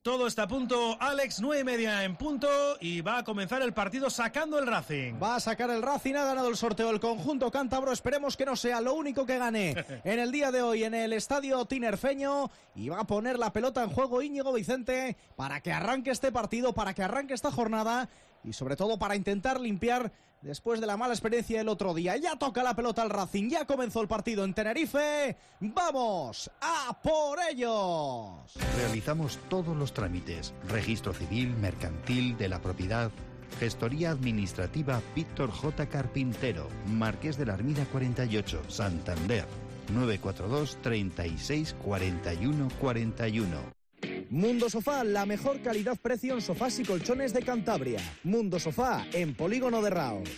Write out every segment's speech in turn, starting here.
Todo está a punto, Alex, 9:30 en punto y va a comenzar el partido sacando el Racing. Va a sacar el Racing, ha ganado el sorteo el conjunto cántabro, esperemos que no sea lo único que gane en el día de hoy en el estadio tinerfeño, y va a poner la pelota en juego Íñigo Vicente para que arranque este partido, para que arranque esta jornada y sobre todo para intentar limpiar después de la mala experiencia del otro día. Ya toca la pelota al Racing, ya comenzó el partido en Tenerife, ¡vamos a por ellos! Realizamos todos los trámites: registro civil, mercantil, de la propiedad. Gestoría administrativa Víctor J. Carpintero, Marqués de la Armida 48, Santander, 942 36 41 41. Mundo Sofá, la mejor calidad-precio en sofás y colchones de Cantabria. Mundo Sofá, en Polígono de Raos.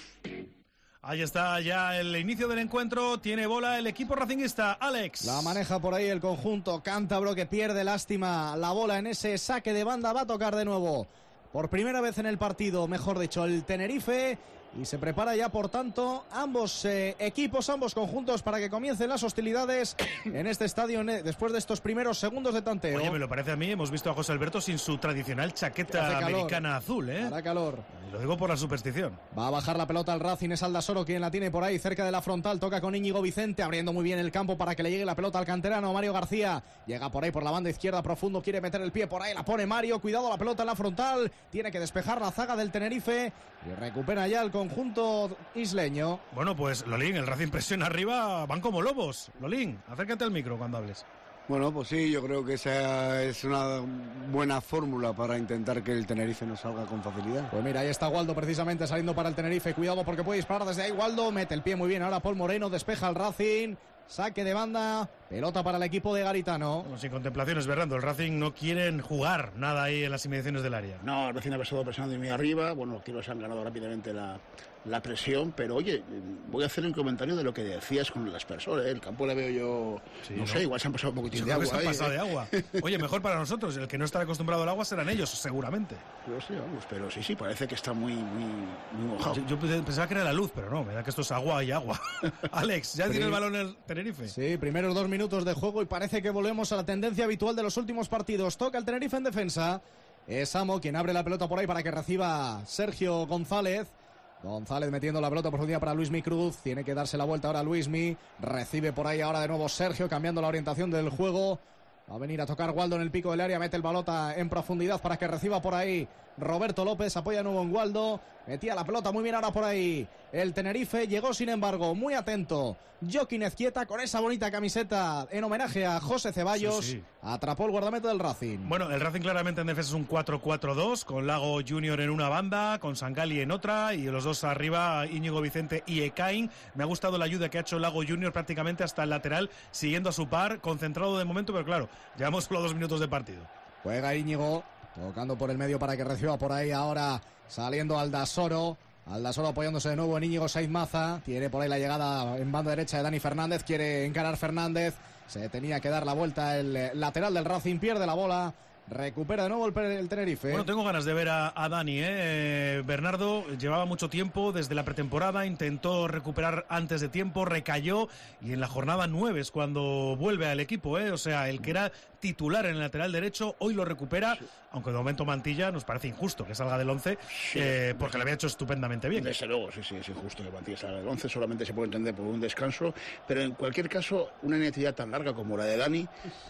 Ahí está ya el inicio del encuentro, tiene bola el equipo racinguista, Alex. La maneja por ahí el conjunto cántabro, que pierde lástima la bola en ese saque de banda, va a tocar de nuevo. Por primera vez en el partido, mejor dicho, el Tenerife, y se prepara ya, por tanto, ambos equipos, ambos conjuntos, para que comiencen las hostilidades en este estadio después de estos primeros segundos de tanteo. Oye, me lo parece a mí, hemos visto a José Alberto sin su tradicional chaqueta americana azul, ¿eh? Hará calor. Lo digo por la superstición. Va a bajar la pelota al Racing, es Aldasoro quien la tiene por ahí cerca de la frontal, toca con Íñigo Vicente, abriendo muy bien el campo para que le llegue la pelota al canterano Mario García, llega por ahí por la banda izquierda profundo, quiere meter el pie por ahí, la pone Mario, cuidado la pelota en la frontal, tiene que despejar la zaga del Tenerife y recupera ya el conjunto isleño. Bueno, pues Lolín, el Racing presiona arriba, van como lobos. Lolín, acércate al micro cuando hables. Bueno, pues sí, yo creo que esa es una buena fórmula para intentar que el Tenerife no salga con facilidad. Pues mira, ahí está Waldo precisamente saliendo para el Tenerife, cuidado porque puede disparar desde ahí Waldo, mete el pie muy bien, ahora Paul Moreno, despeja al Racing, saque de banda, pelota para el equipo de Garitano. Bueno, sin contemplaciones, Bernardo, el Racing no quieren jugar nada ahí en las inmediaciones del área. No, el Racing ha estado presionando muy arriba, bueno, los tiros han ganado rápidamente la presión, pero oye, voy a hacer un comentario de lo que decías con el aspersor, ¿eh? El campo le veo yo, sí, no sé, igual se han pasado un poquitín de agua. Se han pasado de agua. Oye, mejor para nosotros, el que no está acostumbrado al agua serán ellos, seguramente. Pero sí, vamos, pero sí, parece que está muy mojado. Yo pensaba que era la luz, pero no, me da que esto es agua y agua. Alex, ¿ya tiene el balón el Tenerife? Sí, primeros 2 minutos de juego y parece que volvemos a la tendencia habitual de los últimos partidos. Toca el Tenerife en defensa. Es Amo quien abre la pelota por ahí para que reciba Sergio González. González metiendo la pelota profundidad para Luismi Cruz. Tiene que darse la vuelta ahora Luismi. Recibe por ahí ahora de nuevo Sergio, cambiando la orientación del juego. Va a venir a tocar Waldo en el pico del área. Mete el balota en profundidad para que reciba por ahí Roberto López. Apoya de nuevo en Waldo. Metía la pelota muy bien ahora por ahí el Tenerife. Llegó sin embargo muy atento Joaquín Ezquieta con esa bonita camiseta en homenaje a José Ceballos. Sí. Atrapó el guardameta del Racing. Bueno, el Racing claramente en defensa es un 4-4-2, con Lago Junior en una banda, con Sangali en otra, y los dos arriba, Íñigo Vicente y Ekain. Me ha gustado la ayuda que ha hecho Lago Junior prácticamente hasta el lateral, siguiendo a su par, concentrado de momento, pero claro, llevamos solo 2 minutos de partido. Juega Íñigo, tocando por el medio para que reciba por ahí ahora, saliendo Aldasoro. Aldasoro apoyándose de nuevo en Íñigo Saiz Maza. Tiene por ahí la llegada en banda derecha de Dani Fernández. Quiere encarar Fernández. Se tenía que dar la vuelta el lateral del Racing. Pierde la bola. Recupera de nuevo el Tenerife. Bueno, tengo ganas de ver a Dani, Bernardo llevaba mucho tiempo desde la pretemporada, intentó recuperar antes de tiempo, recayó, y en la jornada 9 es cuando vuelve al equipo, o sea, el que era titular en el lateral derecho, hoy lo recupera, sí. Aunque de momento Mantilla nos parece injusto que salga del 11, sí, porque lo había hecho estupendamente bien. Desde luego, sí, es injusto que Mantilla salga del 11, solamente se puede entender por un descanso, pero en cualquier caso, una inactividad tan larga como la de Dani,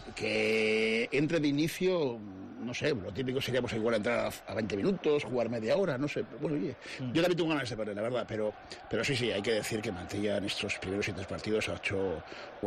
que entre de inicio, no sé, lo típico sería pues igual entrar a 20 minutos, jugar media hora, no sé, bueno, oye, yo también tengo ganas de perder, la verdad, pero sí, hay que decir que Mantilla en estos primeros 7 partidos ha hecho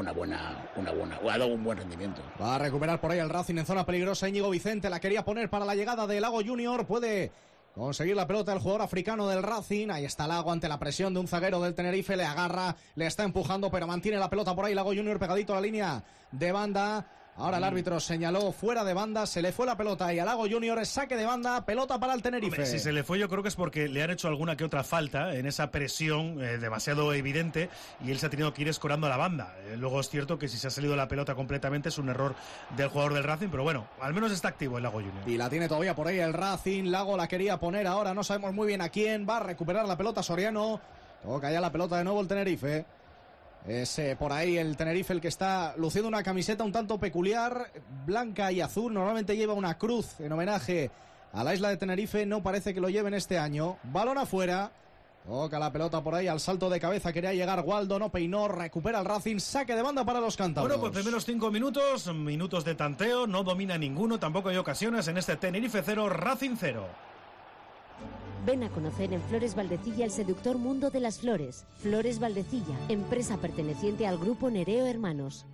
ha dado un buen rendimiento. Va a recuperar por ahí el Racing en zona peligrosa. Íñigo Vicente la quería poner para la llegada de Lago Junior, puede conseguir la pelota el jugador africano del Racing. Ahí está Lago ante la presión de un zaguero del Tenerife, le agarra, le está empujando, pero mantiene la pelota por ahí Lago Junior pegadito a la línea de banda. Ahora el árbitro señaló fuera de banda, se le fue la pelota y a Lago Junior, saque de banda, pelota para el Tenerife. Hombre, si se le fue, yo creo que es porque le han hecho alguna que otra falta en esa presión demasiado evidente, y él se ha tenido que ir escorando a la banda. Luego es cierto que si se ha salido la pelota completamente es un error del jugador del Racing, pero bueno, al menos está activo el Lago Junior. Y la tiene todavía por ahí el Racing. Lago la quería poner ahora, no sabemos muy bien a quién. Va a recuperar la pelota Soriano, toca ya la pelota de nuevo el Tenerife. Es por ahí el Tenerife el que está luciendo una camiseta un tanto peculiar, blanca y azul. Normalmente lleva una cruz en homenaje a la isla de Tenerife. No parece que lo lleven este año. Balón afuera. Toca la pelota por ahí al salto de cabeza. Quería llegar Waldo, no peinó. Recupera el Racing. Saque de banda para los cántabros. Bueno, pues primeros 5 minutos de tanteo. No domina ninguno. Tampoco hay ocasiones en este Tenerife 0, Racing 0. Ven a conocer en Flores Valdecilla el seductor mundo de las flores. Flores Valdecilla, empresa perteneciente al grupo Nereo Hermanos.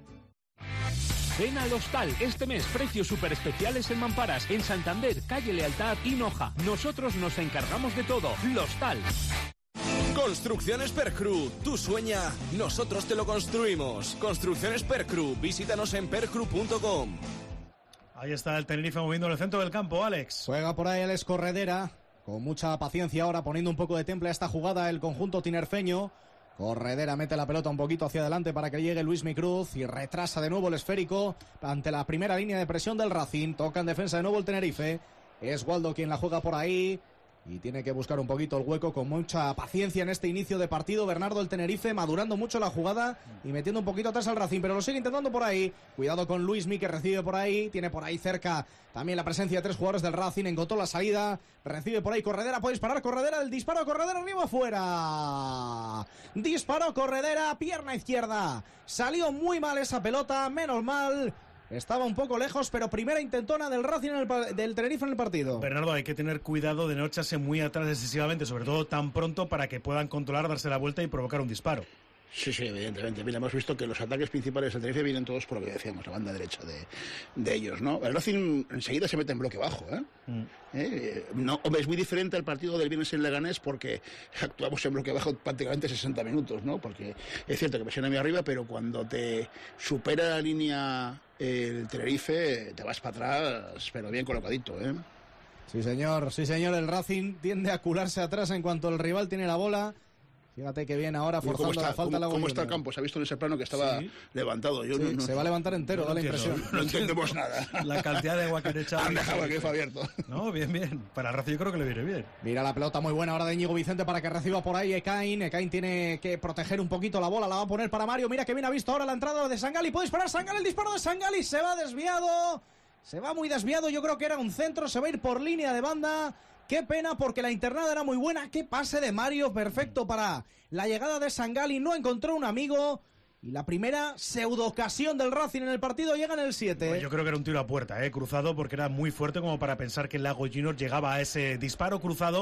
Ven al Hostal este mes, precios súper especiales en mamparas, en Santander, calle Lealtad y Noja. Nosotros nos encargamos de todo. Hostal. Construcciones Percru, tú sueña, nosotros te lo construimos. Construcciones Percru, visítanos en percru.com. Ahí está el Tenerife moviendo en el centro del campo, Alex. Juega por ahí Alex Corredera, con mucha paciencia ahora, poniendo un poco de temple a esta jugada el conjunto tinerfeño. Corredera mete la pelota un poquito hacia adelante para que llegue Luismi Cruz y retrasa de nuevo el esférico ante la primera línea de presión del Racing. Toca en defensa de nuevo el Tenerife. Es Waldo quien la juega por ahí y tiene que buscar un poquito el hueco con mucha paciencia en este inicio de partido. Bernardo, el Tenerife, madurando mucho la jugada y metiendo un poquito atrás al Racing, pero lo sigue intentando por ahí. Cuidado con Luismi, que recibe por ahí. Tiene por ahí cerca también la presencia de 3 jugadores del Racing. Encontró la salida. Recibe por ahí Corredera. Puede disparar Corredera. El disparo Corredera arriba afuera. Disparó Corredera. Pierna izquierda. Salió muy mal esa pelota. Menos mal. Estaba un poco lejos, pero primera intentona del Racing del Tenerife en el partido. Bernardo, hay que tener cuidado de no echarse muy atrás excesivamente, sobre todo tan pronto para que puedan controlar, darse la vuelta y provocar un disparo. Sí, evidentemente. Mira, hemos visto que los ataques principales del Tenerife vienen todos por lo que decíamos, la banda derecha de ellos, ¿no? El Racing enseguida se mete en bloque bajo, ¿eh? No, hombre, es muy diferente al partido del viernes en Leganés porque actuamos en bloque bajo prácticamente 60 minutos, ¿no? Porque es cierto que presiona muy arriba, pero cuando te supera la línea el Tenerife, te vas para atrás, pero bien colocadito, ¿eh? Sí, señor, el Racing tiende a cularse atrás en cuanto el rival tiene la bola. Fíjate que bien ahora forzando la falta. ¿Cómo está el campo? Se ha visto en ese plano que estaba levantado. Se va a levantar entero, da la impresión. No entendemos nada. La cantidad de agua que han echado. Han dejado el grifo abierto. No, bien. Para el Racing yo creo que le viene bien. Mira la pelota muy buena ahora de Íñigo Vicente para que reciba por ahí Ekain. Ekain tiene que proteger un poquito la bola. La va a poner para Mario. Mira que bien ha visto ahora la entrada de Sangali. Puede disparar Sangali. El disparo de Sangali. Se va desviado. Se va muy desviado. Yo creo que era un centro. Se va a ir por línea de banda. Qué pena porque la internada era muy buena. Qué pase de Mario, perfecto para la llegada de Sangali. No encontró un amigo. Y la primera pseudo ocasión del Racing en el partido llega en el 7. Pues yo creo que era un tiro a puerta, cruzado, porque era muy fuerte como para pensar que el Lago Junior llegaba a ese disparo cruzado.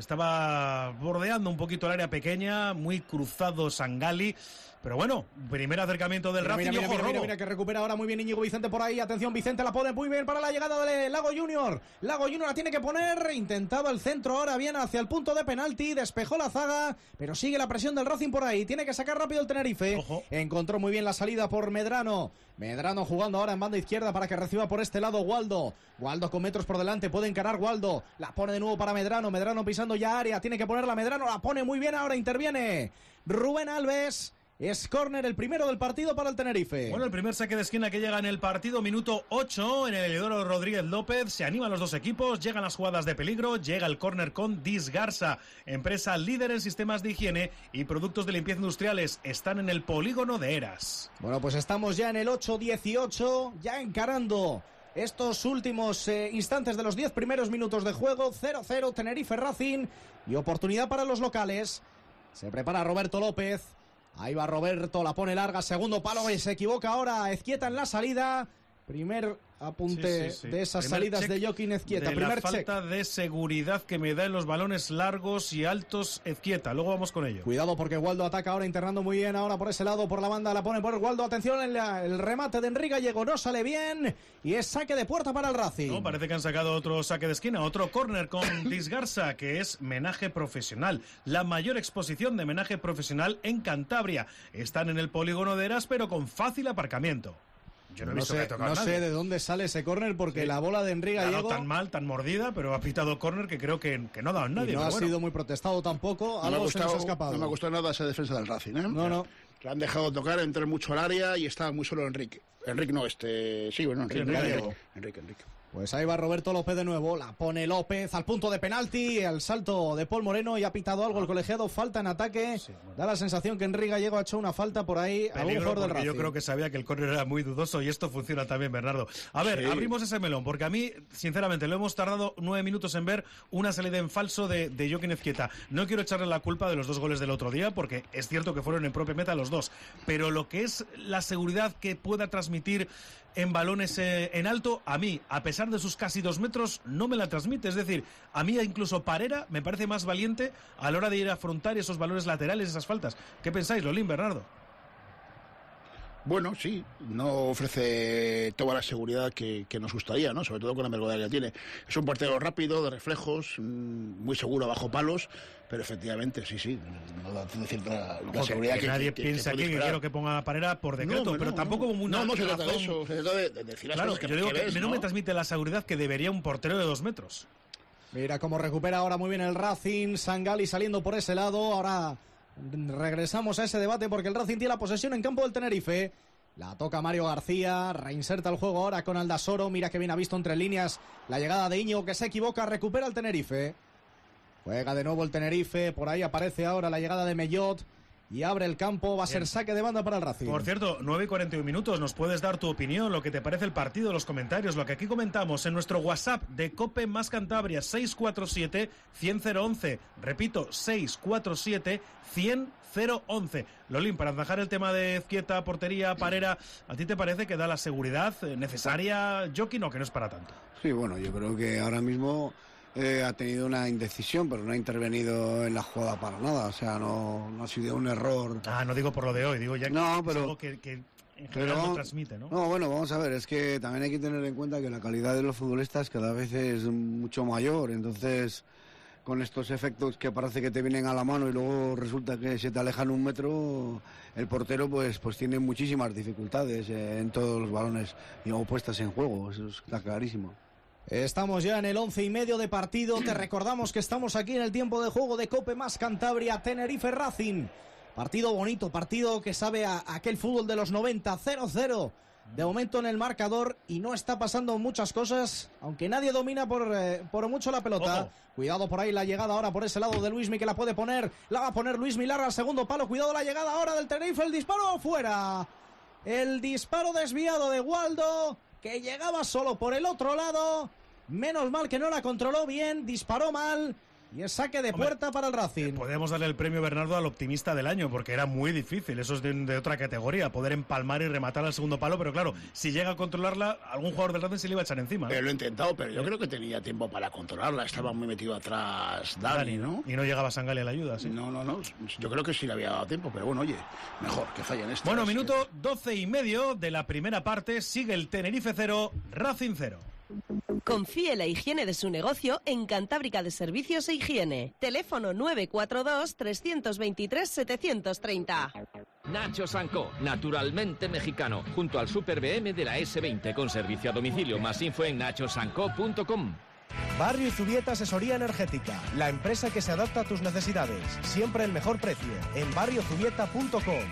Estaba bordeando un poquito el área pequeña, muy cruzado Sangali. Pero bueno, primer acercamiento del Racing. Mira que recupera ahora muy bien Íñigo Vicente por ahí. Atención, Vicente la pone muy bien para la llegada de Lago Junior. Lago Junior la tiene que poner. Intentaba el centro ahora bien hacia el punto de penalti. Despejó la zaga, pero sigue la presión del Racing por ahí. Tiene que sacar rápido el Tenerife. Ojo. Encontró muy bien la salida por Medrano. Medrano jugando ahora en banda izquierda para que reciba por este lado Waldo. Waldo con metros por delante, puede encarar Waldo. La pone de nuevo para Medrano. Medrano pisando ya área. Tiene que ponerla Medrano. La pone muy bien ahora. Interviene Rubén Alves. Es córner, el primero del partido para el Tenerife. Bueno, el primer saque de esquina que llega en el partido, minuto 8, en el Heliodoro Rodríguez López. Se animan los dos equipos, llegan las jugadas de peligro, llega el córner con Disgarza, empresa líder en sistemas de higiene y productos de limpieza industriales. Están en el polígono de Eras. Bueno, pues estamos ya en el 8-18, ya encarando estos últimos instantes de los 10 primeros minutos de juego. 0-0, Tenerife Racing y oportunidad para los locales. Se prepara Roberto López. Ahí va Roberto, la pone larga, segundo palo y se equivoca ahora Ezquieta en la salida. Primer apunte de esas salidas de Joaquín Ezquieta. La falta de seguridad que me da en los balones largos y altos Ezquieta. Luego vamos con ello. Cuidado porque Waldo ataca ahora internando muy bien. Ahora por ese lado, por la banda, la pone por Waldo. Atención, el remate de Enrique Gallego no sale bien. Y es saque de puerta para el Racing. No, parece que han sacado otro saque de esquina, otro córner con Disgarza, que es menaje profesional. La mayor exposición de menaje profesional en Cantabria. Están en el polígono de Eras, pero con fácil aparcamiento. Yo no sé de dónde sale ese córner porque la bola de Enrique Gallego... tan mal, tan mordida, pero ha pitado córner que creo que no ha dado en nadie. No ha sido muy protestado tampoco, algo se nos ha escapado. No me ha gustado nada esa defensa del Racing, ¿eh? No. Le han dejado tocar, entrar mucho al área y estaba muy solo Enrique. Enrique. Pues ahí va Roberto López de nuevo, la pone López al punto de penalti, el salto de Paul Moreno y ha pitado algo el colegiado, falta en ataque, da la sensación que Enrique Gallego ha hecho una falta por ahí, algún jugador del Racing. Yo creo que sabía que el córner era muy dudoso y esto funciona también, Bernardo. A ver, abrimos ese melón, porque a mí, sinceramente, lo hemos tardado 9 minutos en ver una salida en falso de Jokin Ezquieta. No quiero echarle la culpa de los 2 goles del otro día, porque es cierto que fueron en propia meta los 2, pero lo que es la seguridad que pueda transmitir en balones en alto, a mí, a pesar de sus casi 2 metros, no me la transmite. Es decir, a mí incluso Parera me parece más valiente a la hora de ir a afrontar esos balones laterales, esas faltas. ¿Qué pensáis, Lolín, Bernardo? Bueno, sí, no ofrece toda la seguridad que nos gustaría, ¿no? Sobre todo con la mercodía que tiene. Es un portero rápido, de reflejos, muy seguro bajo palos, pero efectivamente, sí, no da la seguridad que nadie piensa aquí que quiero que ponga a Parera por decreto, pero tampoco como una... No se trata de eso, se trata de decir las cosas que yo digo que ves, no me transmite la seguridad que debería un portero de 2 metros. Mira cómo recupera ahora muy bien el Racing, Sangali saliendo por ese lado, ahora... Regresamos a ese debate porque el Racing tiene la posesión en campo del Tenerife. La toca Mario García, reinserta el juego ahora con Aldasoro. Mira que bien ha visto entre líneas la llegada de Íñigo, que se equivoca, recupera el Tenerife. Juega de nuevo el Tenerife, por ahí aparece ahora la llegada de Mellot y abre el campo, va a ser saque de banda para el Racing. Por cierto, 9:41, nos puedes dar tu opinión, lo que te parece el partido, los comentarios, lo que aquí comentamos en nuestro WhatsApp de COPE más Cantabria, 647-100-011. Repito, 647-100-011. Lolín, para zanjar el tema de Ezquieta, portería, Parera, ¿a ti te parece que da la seguridad necesaria Jokin o que no es para tanto? Sí, bueno, yo creo que ahora mismo... ha tenido una indecisión, pero no ha intervenido en la jugada para nada. O sea, no ha sido un error. No digo por lo de hoy, digo ya que no, es algo que en general no transmite, ¿no? No, bueno, vamos a ver, es que también hay que tener en cuenta que la calidad de los futbolistas cada vez es mucho mayor. Entonces, con estos efectos que parece que te vienen a la mano y luego resulta que se te alejan 1 metro, el portero pues tiene muchísimas dificultades en todos los balones y puestas en juego. Eso está clarísimo. Estamos ya en el 11:30 de partido. Te recordamos que estamos aquí en el tiempo de juego de COPE más Cantabria, Tenerife Racing. Partido bonito, partido que sabe a aquel fútbol de los 90, 0-0. De momento en el marcador y no está pasando muchas cosas, aunque nadie domina por mucho la pelota. Ojo. Cuidado por ahí la llegada ahora por ese lado de Luismi, que la puede poner. La va a poner Luismi Larra al segundo palo. Cuidado la llegada ahora del Tenerife, el disparo fuera. El disparo desviado de Waldo, que llegaba solo por el otro lado. Menos mal que no la controló bien, disparó mal. Y es saque de puerta para el Racing. Podemos darle el premio, Bernardo, al optimista del año, porque era muy difícil, eso es de otra categoría, poder empalmar y rematar al segundo palo, pero claro, si llega a controlarla, algún jugador del Racing se le iba a echar encima, ¿no? Lo he intentado, pero yo creo que tenía tiempo para controlarla, estaba muy metido atrás Dani, ¿no? Y no llegaba Sangali a la ayuda, ¿sí? No, yo creo que sí le había dado tiempo, pero bueno, oye, mejor que fallen esto. Bueno, minuto 12:30 de la primera parte, sigue el Tenerife 0, Racing 0. Confíe la higiene de su negocio en Cantábrica de Servicios e Higiene. Teléfono 942-323-730. Nacho Sanco, naturalmente mexicano, junto al Super BM de la S20 con servicio a domicilio. Más info en nachosanco.com. Barrio Zubieta Asesoría Energética, la empresa que se adapta a tus necesidades. Siempre el mejor precio en barriozubieta.com.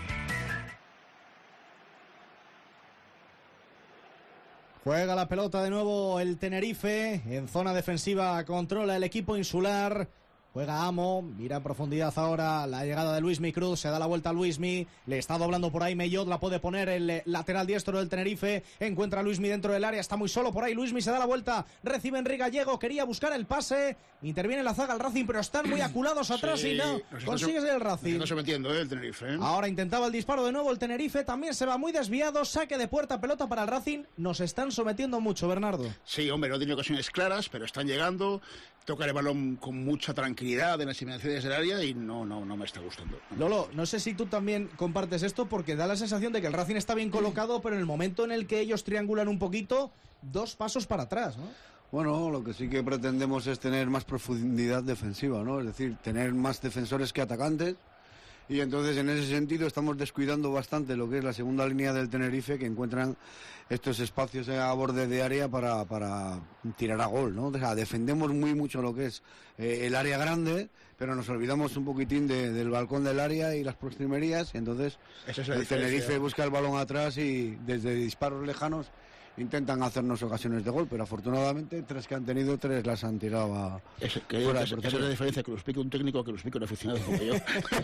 Juega la pelota de nuevo el Tenerife. En zona defensiva controla el equipo insular. Juega Amo, mira en profundidad ahora la llegada de Luismi Cruz, se da la vuelta a Luismi, le está doblando por ahí Mellot, la puede poner el lateral diestro del Tenerife, encuentra a Luismi dentro del área, está muy solo por ahí, Luismi se da la vuelta, recibe Enrique Gallego, quería buscar el pase, interviene la zaga el Racing, pero están muy aculados atrás y no consigue el Racing. No se metiendo el Tenerife. Ahora intentaba el disparo de nuevo el Tenerife, también se va muy desviado, saque de puerta, pelota para el Racing, nos están sometiendo mucho, Bernardo. Sí, hombre, no tiene ocasiones claras, pero están llegando. Toca el balón con mucha tranquilidad en las inmediaciones del área y no me está gustando. Lolo, no sé si tú también compartes esto porque da la sensación de que el Racing está bien colocado, pero en el momento en el que ellos triangulan un poquito, 2 pasos para atrás, ¿no? Bueno, lo que sí que pretendemos es tener más profundidad defensiva, ¿no? Es decir, tener más defensores que atacantes. Y entonces en ese sentido estamos descuidando bastante lo que es la segunda línea del Tenerife, que encuentran estos espacios a borde de área para tirar a gol, ¿no? O sea, defendemos muy mucho lo que es el área grande, pero nos olvidamos un poquitín del balcón del área y las postrimerías, y entonces el Tenerife busca el balón atrás y desde disparos lejanos intentan hacernos ocasiones de gol, pero afortunadamente 3 que han tenido, 3 las han tirado esa es la diferencia, que lo explique un técnico, que lo explique un aficionado como yo.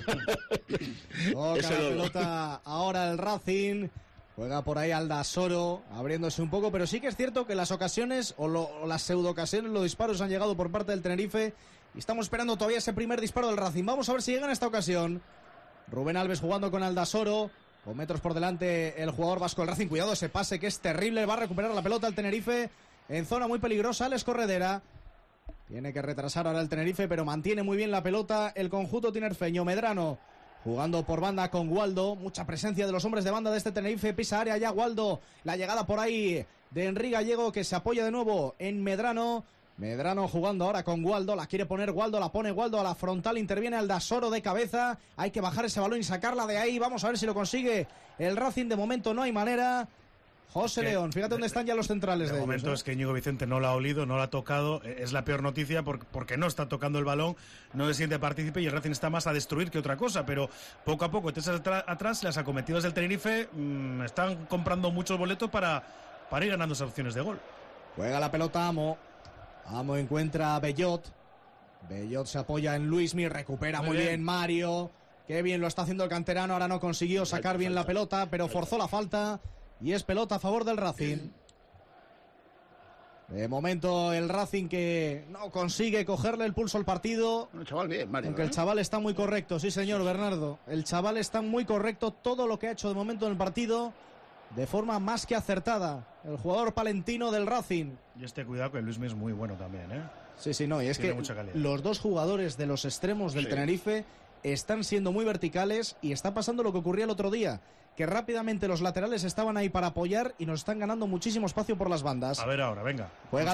Toca la pelota ahora el Racing. Juega por ahí Aldasoro, abriéndose un poco, pero sí que es cierto que las ocasiones, o las pseudo ocasiones, los disparos han llegado por parte del Tenerife, y estamos esperando todavía ese primer disparo del Racing. Vamos a ver si llega en esta ocasión. Rubén Alves jugando con Aldasoro, con metros por delante el jugador vasco del Racing. Cuidado ese pase que es terrible, va a recuperar la pelota el Tenerife en zona muy peligrosa. Alex Corredera tiene que retrasar ahora el Tenerife, pero mantiene muy bien la pelota el conjunto tinerfeño. Medrano jugando por banda con Waldo, mucha presencia de los hombres de banda de este Tenerife, pisa área ya Waldo, la llegada por ahí de Henry Gallego, que se apoya de nuevo en Medrano. Medrano jugando ahora con Waldo, la quiere poner Waldo, la pone Waldo a la frontal, interviene Aldasoro de cabeza, hay que bajar ese balón y sacarla de ahí, vamos a ver si lo consigue el Racing, de momento no hay manera. José León, fíjate dónde están ya los centrales de momento ellos, es que Íñigo Vicente no la ha olido, no la ha tocado, es la peor noticia porque no está tocando el balón, no se siente partícipe y el Racing está más a destruir que otra cosa, pero poco a poco, atrás, las acometidas del Tenerife están comprando muchos boletos para ir ganando esas opciones de gol. Juega la pelota Amo encuentra a Bellot se apoya en Luismi, recupera muy bien Mario, qué bien lo está haciendo el canterano, ahora no consiguió sacar bien la pelota, pero forzó la falta. Y es pelota a favor del Racing. De momento el Racing que no consigue cogerle el pulso al partido. El chaval bien, Mario. Aunque el chaval está muy correcto, sí señor Bernardo. El chaval está muy correcto, todo lo que ha hecho de momento en el partido, de forma más que acertada. El jugador palentino del Racing. Y cuidado que Luismi es muy bueno también, ¿eh? Sí, no, y es tiene que los dos jugadores de los extremos del Tenerife están siendo muy verticales y está pasando lo que ocurría el otro día, que rápidamente los laterales estaban ahí para apoyar y nos están ganando muchísimo espacio por las bandas. A ver ahora, venga. Juega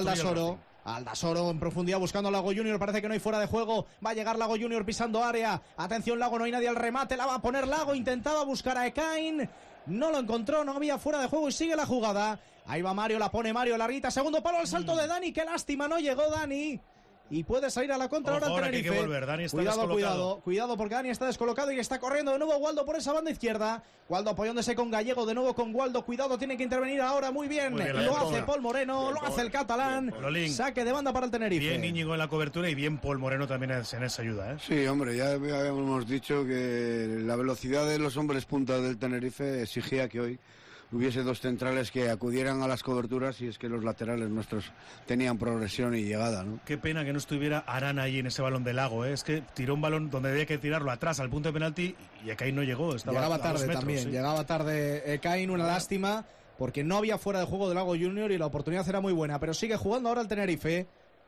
Aldasoro en profundidad buscando a Lago Junior, parece que no hay fuera de juego, va a llegar Lago Junior pisando área, atención Lago, no hay nadie al remate, la va a poner Lago, intentaba buscar a Ekain, no lo encontró, no había fuera de juego y sigue la jugada. Ahí va Mario, la pone Mario, larguita, segundo palo al salto de Dani, qué lástima, no llegó Dani. Y puede salir a la contra ahora el Tenerife. Hay que volver. Dani está cuidado porque Dani está descolocado y está corriendo de nuevo Waldo por esa banda izquierda. Waldo apoyándose con Gallego, de nuevo con Waldo, cuidado, tiene que intervenir ahora, muy bien lo hace Paul Moreno, lo hace el catalán, saque de banda para el Tenerife. Bien Íñigo en la cobertura y bien Paul Moreno también en esa ayuda, ¿eh? Sí, hombre, ya habíamos dicho que la velocidad de los hombres punta del Tenerife exigía que hoy hubiese dos centrales que acudieran a las coberturas, y es que los laterales nuestros tenían progresión y llegada, ¿no? Qué pena que no estuviera Arana ahí en ese balón de Lago, ¿eh? Es que tiró un balón donde debía que tirarlo atrás al punto de penalti y Ekain no llegó. Llegaba tarde también, llegaba tarde Ekain, una lástima porque no había fuera de juego de Lago Junior y la oportunidad era muy buena, pero sigue jugando ahora el Tenerife.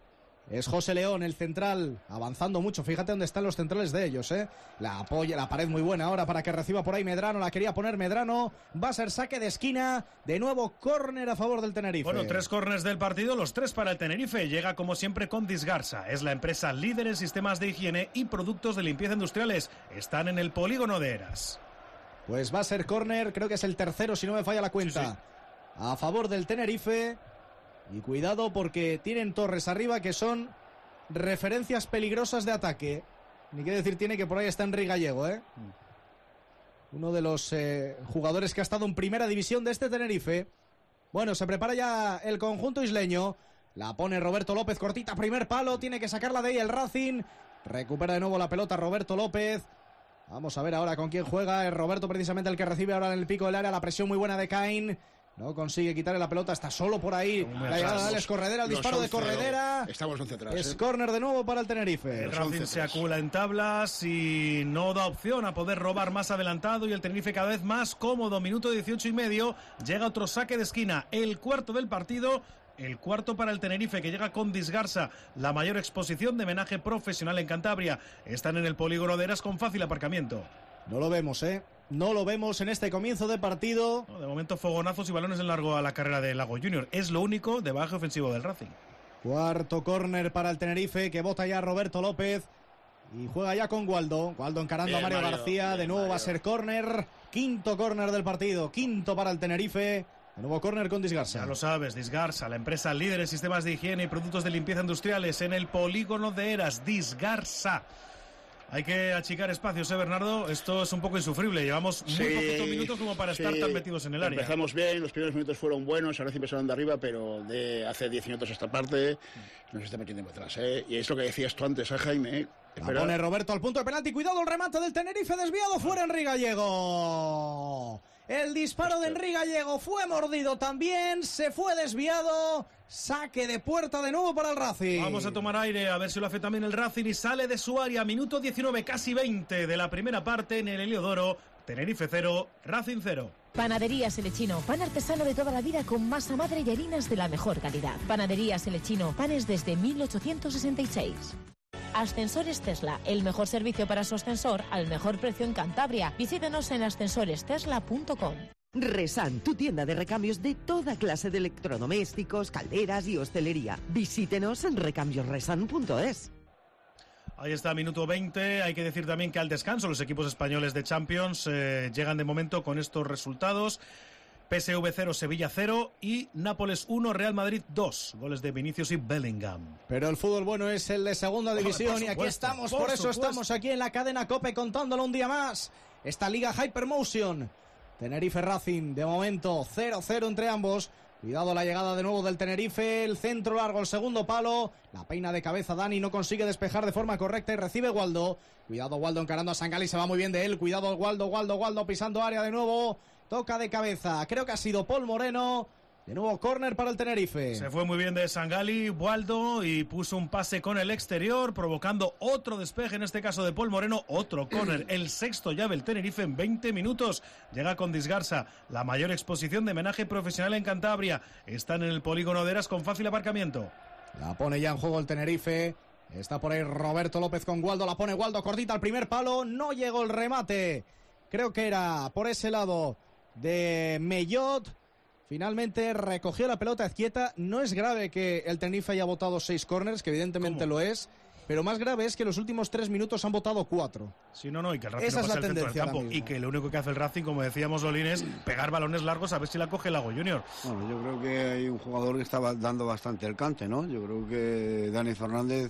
Es José León, el central, avanzando mucho. Fíjate dónde están los centrales de ellos, ¿eh? La apoya, la pared muy buena ahora para que reciba por ahí Medrano. La quería poner Medrano. Va a ser saque de esquina. De nuevo, córner a favor del Tenerife. Bueno, 3 córners del partido, los 3 para el Tenerife. Llega como siempre con Disgarsa. Es la empresa líder en sistemas de higiene y productos de limpieza industriales. Están en el polígono de Eras. Pues va a ser córner, creo que es el tercero, si no me falla la cuenta. Sí. A favor del Tenerife. Y cuidado porque tienen torres arriba que son referencias peligrosas de ataque. Ni qué decir tiene que por ahí está Henry Gallego, ¿eh? Uno de los jugadores que ha estado en primera división de este Tenerife. Bueno, se prepara ya el conjunto isleño. La pone Roberto López, cortita, primer palo. Tiene que sacarla de ahí el Racing. Recupera de nuevo la pelota Roberto López. Vamos a ver ahora con quién juega. Es Roberto precisamente el que recibe ahora en el pico del área. La presión muy buena de Ekain. No consigue quitarle la pelota, está solo por ahí. La llegada de Alex Corredera, el disparo de Corredera. Estamos 11 atrás. Es córner de nuevo para el Tenerife. El Racing se acumula en tablas y no da opción a poder robar más adelantado. Y el Tenerife cada vez más cómodo. Minuto 18 y medio. Llega otro saque de esquina. El cuarto del partido. El cuarto para el Tenerife, que llega con Disgarsa, la mayor exposición de homenaje profesional en Cantabria. Están en el polígono de Eras con fácil aparcamiento. No lo vemos, ¿eh? No lo vemos en este comienzo de partido. No, de momento fogonazos y balones en largo a la carrera de Lago Junior. Es lo único de baje ofensivo del Racing. Cuarto córner para el Tenerife, que bota ya Roberto López. Y juega ya con Waldo. Waldo encarando bien, a Mario García. Bien, de nuevo Mario. Va a ser córner. Quinto córner del partido. Quinto para el Tenerife. De nuevo córner con Disgarsa. Ya lo sabes, Disgarsa, la empresa líder en sistemas de higiene y productos de limpieza industriales en el polígono de Eras. Disgarsa. Hay que achicar espacios, Bernardo. Esto es un poco insufrible. Llevamos muy poquitos minutos como para estar tan metidos en el área. Empezamos bien, los primeros minutos fueron buenos, ahora sí empezaron de arriba, pero de hace 10 minutos a esta parte nos está metiendo muy atrás. Y es lo que decías tú antes, Jaime. La pone Roberto al punto de penalti. Cuidado el remate del Tenerife, desviado fuera Henry Gallego. El disparo de Henry Gallego fue mordido también, se fue desviado. Saque de puerta de nuevo para el Racing. Vamos a tomar aire, a ver si lo hace también el Racing y sale de su área. Minuto 19, casi 20 de la primera parte en el Heliodoro. Tenerife 0, Racing 0. Panaderías El Echino, pan artesano de toda la vida con masa madre y harinas de la mejor calidad. Panaderías El Echino, panes desde 1866. Ascensores Tesla, el mejor servicio para su ascensor al mejor precio en Cantabria. Visítenos en ascensorestesla.com. Resan, tu tienda de recambios de toda clase de electrodomésticos, calderas y hostelería. Visítenos en recambiosresan.es. Ahí está, minuto 20. Hay que decir también que al descanso los equipos españoles de Champions llegan de momento con estos resultados. PSV 0, Sevilla 0 y Nápoles 1, Real Madrid 2. Goles de Vinicius y Bellingham. Pero el fútbol bueno es el de segunda división y aquí estamos, por eso estamos aquí en la cadena COPE contándolo un día más. Esta liga Hypermotion. Tenerife Racing, de momento 0-0 entre ambos. Cuidado la llegada de nuevo del Tenerife, el centro largo, el segundo palo, la peina de cabeza Dani, no consigue despejar de forma correcta y recibe Waldo. Cuidado Waldo encarando a Sangali, se va muy bien de él, cuidado Waldo pisando área de nuevo, toca de cabeza, creo que ha sido Paul Moreno. De nuevo córner para el Tenerife. Se fue muy bien de Sangali, Waldo, y puso un pase con el exterior, provocando otro despeje, en este caso de Paul Moreno, otro córner. El sexto llave el Tenerife en 20 minutos. Llega con Disgarza, la mayor exposición de menaje profesional en Cantabria. Están en el polígono de Eras con fácil aparcamiento. La pone ya en juego el Tenerife. Está por ahí Roberto López con Waldo, la pone Waldo cortita al primer palo, no llegó el remate. Creo que era por ese lado de Mellot. Finalmente recogió la pelota Ezquieta. No es grave que el Tenerife haya votado 6 córners, que evidentemente lo es, pero más grave es que los últimos 3 minutos han votado 4. Sí, no, y que el Racing no pasa el centro del campo. Y que lo único que hace el Racing, como decíamos Lolín, es pegar balones largos a ver si la coge el Lago Junior. Bueno, yo creo que hay un jugador que está dando bastante el cante, ¿no? Yo creo que Dani Fernández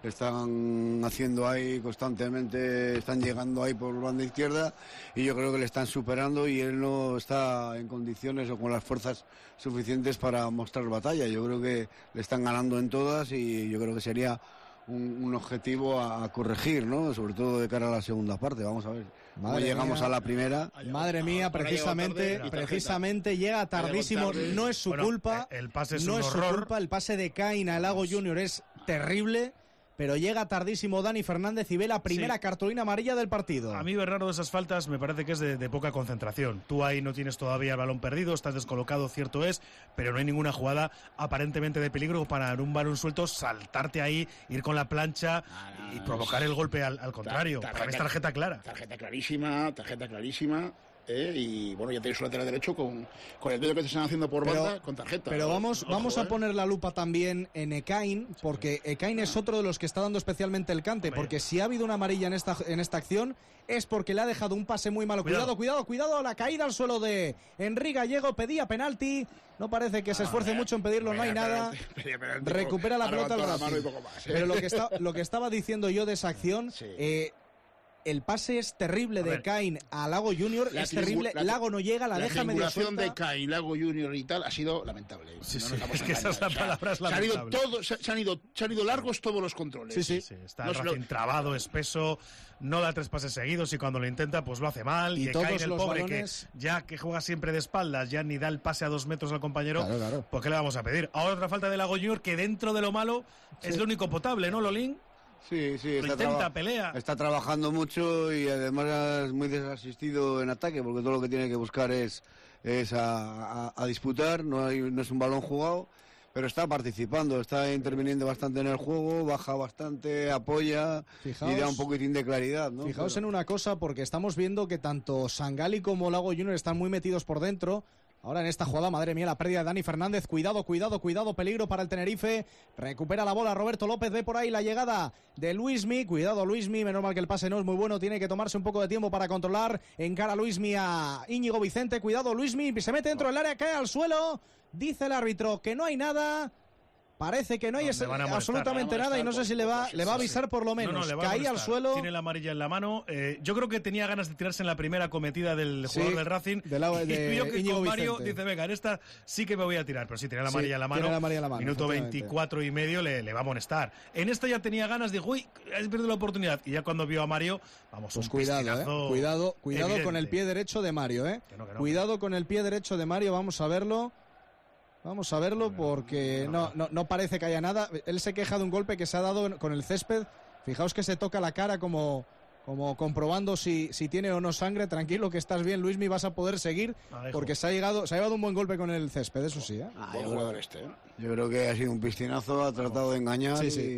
están haciendo ahí constantemente, están llegando ahí por banda izquierda y yo creo que le están superando y él no está en condiciones o con las fuerzas suficientes para mostrar batalla. Yo creo que le están ganando en todas y yo creo que sería un objetivo a corregir, ¿no? Sobre todo de cara a la segunda parte. Vamos a ver cómo llegamos a la primera. Madre mía, precisamente llega tardísimo. No es su culpa. El pase es no un es horror. Su culpa. El pase de Cain a Lago Junior es terrible. Pero llega tardísimo Dani Fernández y ve la primera cartulina amarilla del partido. A mí, Bernardo, de esas faltas me parece que es de poca concentración. Tú ahí no tienes todavía el balón perdido, estás descolocado, cierto es, pero no hay ninguna jugada aparentemente de peligro para en un balón suelto saltarte ahí, ir con la plancha y provocar el golpe al contrario. Para mí es tarjeta clara. Tarjeta clarísima. Y bueno, ya tenéis un lateral derecho con el dedo que te están haciendo por banda con tarjeta. Pero vamos a poner la lupa también en Ekain, porque Ekain es otro de los que está dando especialmente el cante, porque si ha habido una amarilla en esta acción es porque le ha dejado un pase muy malo. Cuidado, la caída al suelo de Henry Gallego, pedía penalti, no parece que se esfuerce mucho en pedirlo, no hay nada. Recupera la pelota al Racing. Pero lo que estaba diciendo yo de esa acción, el pase es terrible de Cain a Lago Junior, es terrible, Lago no llega, la deja medio suelta. La de Cain, Lago Junior y tal ha sido lamentable. Es que esa es la palabra, es lamentable. Se han ido largos todos los controles. Sí. Está el Racing trabado, espeso, no da 3 pases seguidos y cuando lo intenta pues lo hace mal. Y Cain, el pobre, balones... que juega siempre de espaldas, ya ni da el pase a 2 metros al compañero, claro. Pues ¿qué le vamos a pedir? Ahora otra falta de Lago Junior que dentro de lo malo es lo único potable, ¿no, Lolín? Sí, pelea. Está trabajando mucho y además es muy desasistido en ataque porque todo lo que tiene que buscar es a disputar, no es un balón jugado, pero está participando, está interviniendo bastante en el juego, baja bastante, apoya y da un poquitín de claridad, ¿no? Fijaos en una cosa, porque estamos viendo que tanto Sangali como Lago Junior están muy metidos por dentro. Ahora en esta jugada, madre mía, la pérdida de Dani Fernández. Cuidado, peligro para el Tenerife. Recupera la bola Roberto López, ve por ahí la llegada de Luismi. Cuidado Luismi, menos mal que el pase no es muy bueno, tiene que tomarse un poco de tiempo para controlar. Encara Luismi a Íñigo Vicente, cuidado Luismi, se mete dentro del área, cae al suelo. Dice el árbitro que no hay nada. parece que no hay absolutamente nada y no sé si le va a avisar por lo menos. Caía al suelo. Tiene la amarilla en la mano. Yo creo que tenía ganas de tirarse en la primera cometida del jugador del Racing. De y vio que Íñigo con Mario Vicente. dice, venga, en esta sí que me voy a tirar. Pero sí, tiene la amarilla en la mano. Minuto 24 y medio le va a amonestar. En esta ya tenía ganas, dijo, uy, has perdido la oportunidad. Y ya cuando vio a Mario, vamos, pues un cuidado evidente. Con el pie derecho de Mario, Que no. Cuidado con el pie derecho de Mario, vamos a verlo porque no parece que haya nada. Él se queja de un golpe que se ha dado con el césped. Fijaos que se toca la cara como comprobando si tiene o no sangre. Tranquilo, que estás bien, Luismi, vas a poder seguir porque se ha llevado un buen golpe con el césped, eso sí. Buen jugador Yo creo que ha sido un piscinazo, ha tratado de engañar.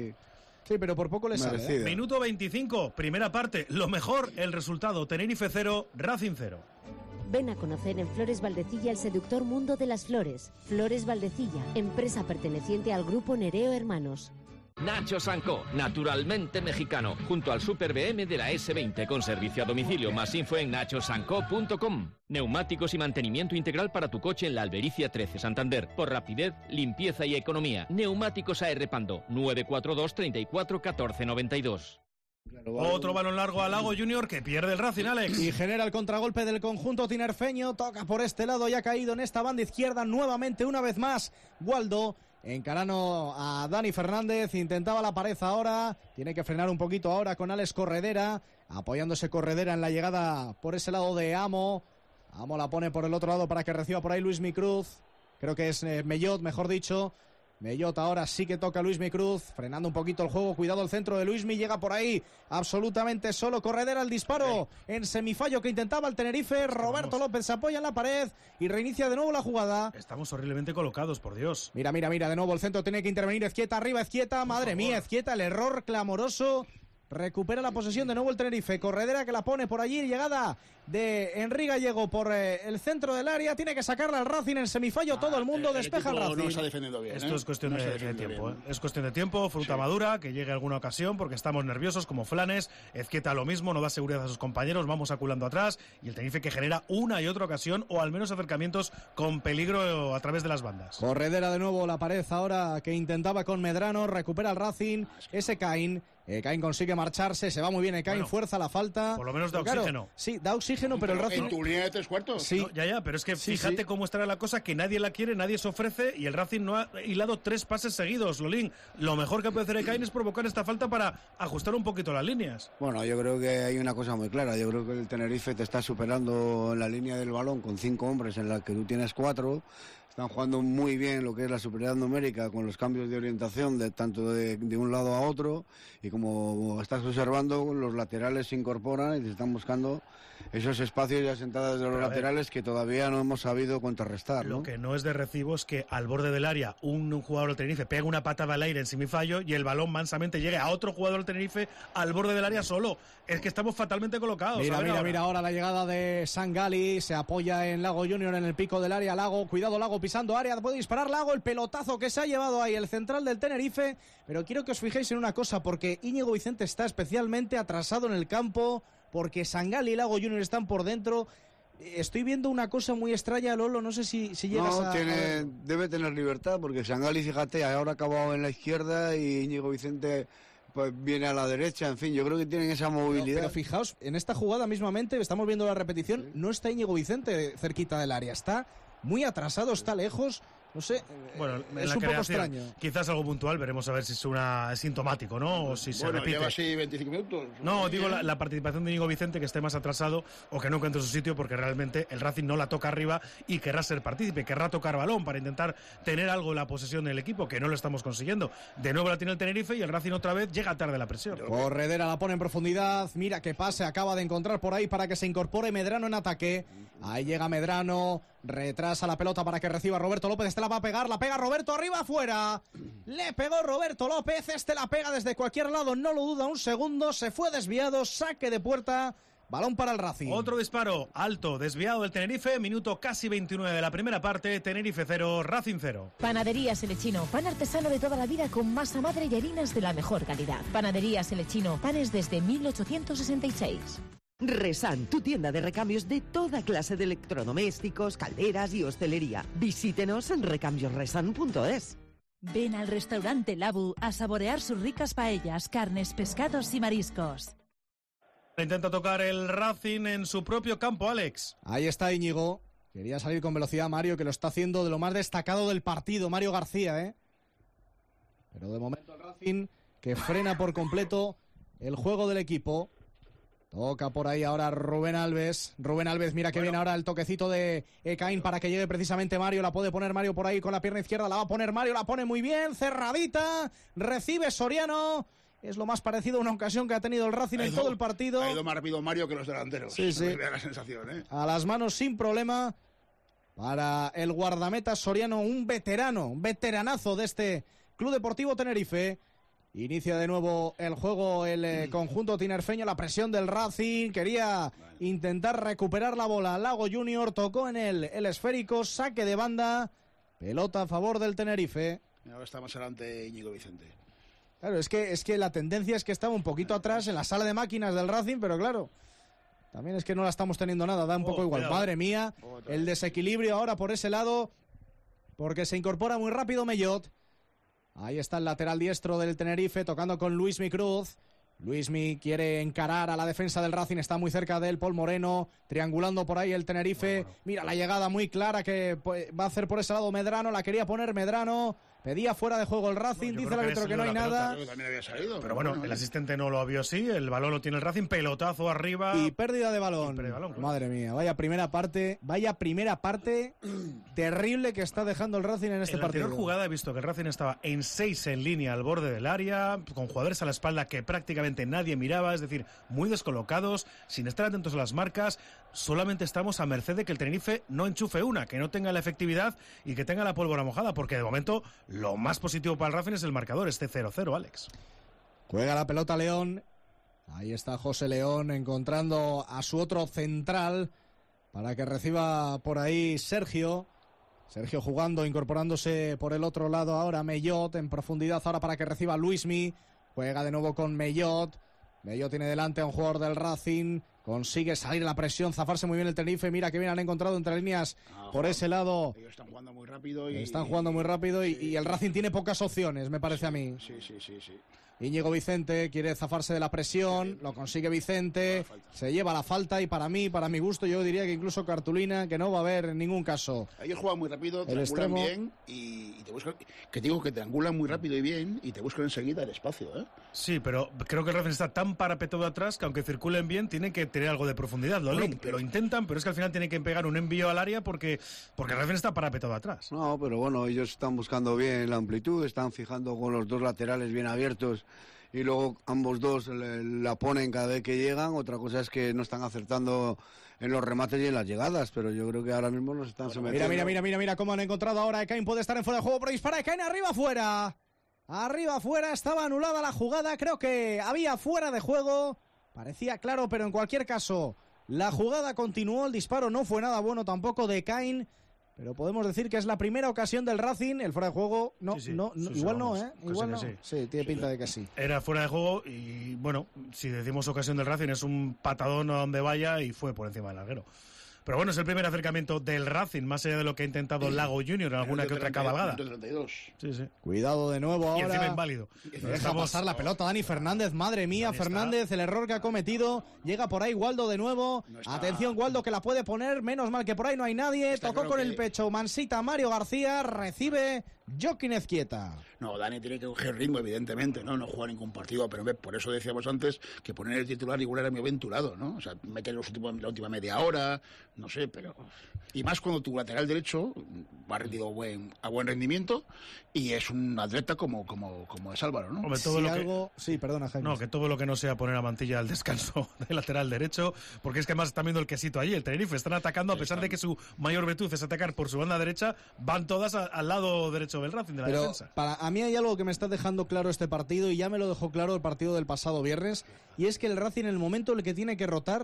Sí, pero por poco le sale. Minuto 25, primera parte. Lo mejor, el resultado. Tenerife 0, Racing 0. Ven a conocer en Flores Valdecilla el seductor mundo de las flores. Flores Valdecilla, empresa perteneciente al grupo Nereo Hermanos. Nacho Sanco, naturalmente mexicano, junto al Super BM de la S20 con servicio a domicilio. Más info en nachosanco.com. Neumáticos y mantenimiento integral para tu coche en la Albericia 13 Santander. Por rapidez, limpieza y economía. Neumáticos AR Pando, 942 34 14 92. Otro balón largo a Lago Junior que pierde el Racing, Alex. Y genera el contragolpe del conjunto tinerfeño. Toca por este lado y ha caído en esta banda izquierda nuevamente, una vez más, Waldo. Encarando a Dani Fernández, intentaba la pared ahora, tiene que frenar un poquito ahora con Alex Corredera, apoyándose Corredera en la llegada por ese lado de Amo. Amo la pone por el otro lado para que reciba por ahí Luismi Cruz, creo que es Mellot, mejor dicho. Mellot ahora sí que toca Luismi Cruz, frenando un poquito el juego, cuidado el centro de Luismi, llega por ahí absolutamente solo Corredera, el disparo en semifallo que intentaba el Tenerife, Roberto López se apoya en la pared y reinicia de nuevo la jugada. Estamos horriblemente colocados, por Dios. Mira, de nuevo el centro tiene que intervenir Ezquieta, arriba Ezquieta, madre mía, Ezquieta, el error clamoroso. Recupera la posesión de nuevo el Tenerife. Corredera que la pone por allí. Llegada de Henry Gallego por el centro del área. Tiene que sacarla al Racing en semifallo. Todo el mundo despeja al Racing. No está defendiendo bien. Esto es cuestión de tiempo. Es cuestión de tiempo. Fruta madura. Que llegue alguna ocasión porque estamos nerviosos como Flanes. Ezquieta lo mismo. No da seguridad a sus compañeros. Vamos aculando atrás. Y el Tenerife que genera una y otra ocasión o al menos acercamientos con peligro a través de las bandas. Corredera de nuevo. La pared ahora que intentaba con Medrano. Recupera el Racing. Ese Caín. Caín consigue marcharse, se va muy bien Caín, fuerza la falta. Por lo menos da oxígeno. Sí, da oxígeno, pero el Racing... ¿En tu línea de 3/4? Sí. No, ya, pero es que fíjate cómo estará la cosa, que nadie la quiere, nadie se ofrece y el Racing no ha hilado 3 pases seguidos, Lolín. Lo mejor que puede hacer Caín es provocar esta falta para ajustar un poquito las líneas. Bueno, yo creo que hay una cosa muy clara. Yo creo que el Tenerife te está superando en la línea del balón con 5 hombres en la que tú tienes 4. Están jugando muy bien lo que es la superioridad numérica con los cambios de orientación tanto de un lado a otro, y como estás observando, los laterales se incorporan y se están buscando esos espacios y asentadas de los laterales que todavía no hemos sabido contrarrestar. Lo que no es de recibo es que al borde del área un jugador del Tenerife pega una patada al aire en semifallo y el balón mansamente llegue a otro jugador del Tenerife al borde del área solo. Es que estamos fatalmente colocados. Mira ahora la llegada de Sangali, se apoya en Lago Junior en el pico del área. Lago, cuidado Lago pisando área, puede disparar Lago, el pelotazo que se ha llevado ahí el central del Tenerife. Pero quiero que os fijéis en una cosa, porque Íñigo Vicente está especialmente atrasado en el campo, porque Sangali y Lago Junior están por dentro. Estoy viendo una cosa muy extraña, Lolo, no sé si llegas debe tener libertad, porque Sangali, fíjate, ahora ha acabado en la izquierda y Íñigo Vicente pues viene a la derecha. En fin, yo creo que tienen esa movilidad. Pero fijaos, en esta jugada mismamente, estamos viendo la repetición, no está Íñigo Vicente cerquita del área, está muy atrasado, está lejos. No sé, bueno, es un poco extraño. Quizás algo puntual, veremos a ver si es sintomático, ¿no? O si se repite. Lleva así 25 minutos. No, digo la participación de Íñigo Vicente, que esté más atrasado o que no encuentre su sitio, porque realmente el Racing no la toca arriba y querrá ser partícipe, querrá tocar balón para intentar tener algo en la posesión del equipo, que no lo estamos consiguiendo. De nuevo la tiene el Tenerife y el Racing otra vez llega tarde la presión. Corredera la pone en profundidad, mira qué pase, acaba de encontrar por ahí para que se incorpore Medrano en ataque. Ahí llega Medrano, retrasa la pelota para que reciba Roberto López, este la va a pegar, la pega Roberto arriba afuera, le pegó Roberto López, este la pega desde cualquier lado, no lo duda un segundo, se fue desviado, saque de puerta, balón para el Racing. Otro disparo alto, desviado del Tenerife, minuto casi 29 de la primera parte, Tenerife 0, Racing 0. Panaderías El Lechino, pan artesano de toda la vida con masa madre y harinas de la mejor calidad. Panaderías El Lechino, panes desde 1866. Resan, tu tienda de recambios de toda clase de electrodomésticos, calderas y hostelería. Visítenos en recambiosresan.es. Ven al restaurante Labu a saborear sus ricas paellas, carnes, pescados y mariscos. Intenta tocar el Racing en su propio campo, Alex. Ahí está Íñigo. Quería salir con velocidad Mario, que lo está haciendo de lo más destacado del partido, Mario García, Pero de momento el Racing que frena por completo el juego del equipo. Toca por ahí ahora Rubén Alves. Rubén Alves, mira que viene ahora el toquecito de Ekain para que llegue precisamente Mario. La puede poner Mario por ahí con la pierna izquierda. La va a poner Mario, la pone muy bien, cerradita. Recibe Soriano. Es lo más parecido a una ocasión que ha tenido el Racing en todo el partido. Ha ido más rápido Mario que los delanteros. Sí. Me da la sensación, A las manos sin problema para el guardameta Soriano, un veteranazo de este Club Deportivo Tenerife. Inicia de nuevo el juego el conjunto tinerfeño, la presión del Racing, quería intentar recuperar la bola. Lago Junior tocó en el esférico, saque de banda, pelota a favor del Tenerife. Ahora está más adelante Íñigo Vicente. Claro, es que la tendencia es que estaba un poquito atrás en la sala de máquinas del Racing, pero claro, también es que no la estamos teniendo nada, da un poco igual. Cuidado. Madre mía, el desequilibrio ahora por ese lado, porque se incorpora muy rápido Mellot. Ahí está el lateral diestro del Tenerife tocando con Luismi Cruz. Luismi quiere encarar a la defensa del Racing, está muy cerca de él Paul Moreno, triangulando por ahí el Tenerife. Bueno. Mira la llegada muy clara que va a hacer por ese lado Medrano, la quería poner Medrano. Pedía fuera de juego el Racing, dice el árbitro que no hay nada. Pero bueno, el asistente no lo vio así, el balón lo tiene el Racing, pelotazo arriba. Y pérdida de balón. Claro. Madre mía, vaya primera parte terrible que está dejando el Racing en este partido. En la anterior jugada he visto que el Racing estaba en 6 en línea al borde del área, con jugadores a la espalda que prácticamente nadie miraba, es decir, muy descolocados, sin estar atentos a las marcas. Solamente estamos a merced de que el Tenerife no enchufe una, que no tenga la efectividad y que tenga la pólvora mojada, porque de momento lo más positivo para el Racing es el marcador, este 0-0, Alex. Juega la pelota León. Ahí está José León encontrando a su otro central para que reciba por ahí Sergio. Sergio jugando, incorporándose por el otro lado ahora Mellot en profundidad ahora para que reciba Luismi. Juega de nuevo con Mellot. Mellot tiene delante a un jugador del Racing. Consigue salir la presión, zafarse muy bien el Tenerife. Mira que bien han encontrado entre líneas por ese lado. Ellos están jugando muy rápido. Están jugando muy rápido y el Racing tiene pocas opciones, me parece a mí. Sí. Íñigo Vicente quiere zafarse de la presión, lo consigue Vicente, se lleva la falta y para mi gusto, yo diría que incluso cartulina, que no va a haber en ningún caso. Ellos juegan muy rápido, triangulan bien y te buscan, que digo que triangulan muy rápido y bien y te buscan enseguida el espacio, Sí, pero creo que el Racing está tan parapetado atrás que aunque circulen bien, tienen que tener algo de profundidad. Lo intentan, pero es que al final tienen que pegar un envío al área porque el Racing está parapetado atrás. No, pero bueno, ellos están buscando bien la amplitud, están fijando con los dos laterales bien abiertos y luego ambos dos la ponen cada vez que llegan. Otra cosa es que no están acertando en los remates y en las llegadas, pero yo creo que ahora mismo nos están sometiendo. Mira cómo han encontrado ahora. Ekain puede estar en fuera de juego, pero dispara Ekain arriba afuera, estaba anulada la jugada, creo que había fuera de juego, parecía claro, pero en cualquier caso la jugada continuó, el disparo no fue nada bueno tampoco de Ekain. Pero podemos decir que es la primera ocasión del Racing, el fuera de juego, igual no. Sí, tiene pinta de que sí. Era fuera de juego y, bueno, si decimos ocasión del Racing es un patadón a donde vaya y fue por encima del larguero. Pero bueno, es el primer acercamiento del Racing, más allá de lo que ha intentado Lago Junior en alguna que otra cabalgada. 32. Sí. Cuidado de nuevo ahora. Y encima inválido. Deja pasar la pelota Dani Fernández, madre mía, Fernández, el error que ha cometido. Llega por ahí Waldo de nuevo. Atención, Waldo que la puede poner, menos mal que por ahí no hay nadie. Tocó con el pecho, Mansita Mario García, recibe Joaquín Ezquieta. No, Dani tiene que coger ritmo, evidentemente, no juega ningún partido, pero por eso decíamos antes que poner el titular igual era muy aventurado, ¿no? O sea, meter la última media hora, no sé, pero... Y más cuando tu lateral derecho ha rendido a buen rendimiento y es un atleta como es Álvaro, ¿no? Hombre, Sí, perdona, Jaime. No, que todo lo que no sea poner a Mantilla al descanso del lateral derecho, porque es que además están viendo el quesito allí, el Tenerife, están atacando, a pesar de que su mayor virtud es atacar por su banda derecha, van todas al lado derecho del Racing, de la defensa. A mí hay algo que me está dejando claro este partido, y ya me lo dejó claro el partido del pasado viernes, y es que el Racing en el momento en el que tiene que rotar,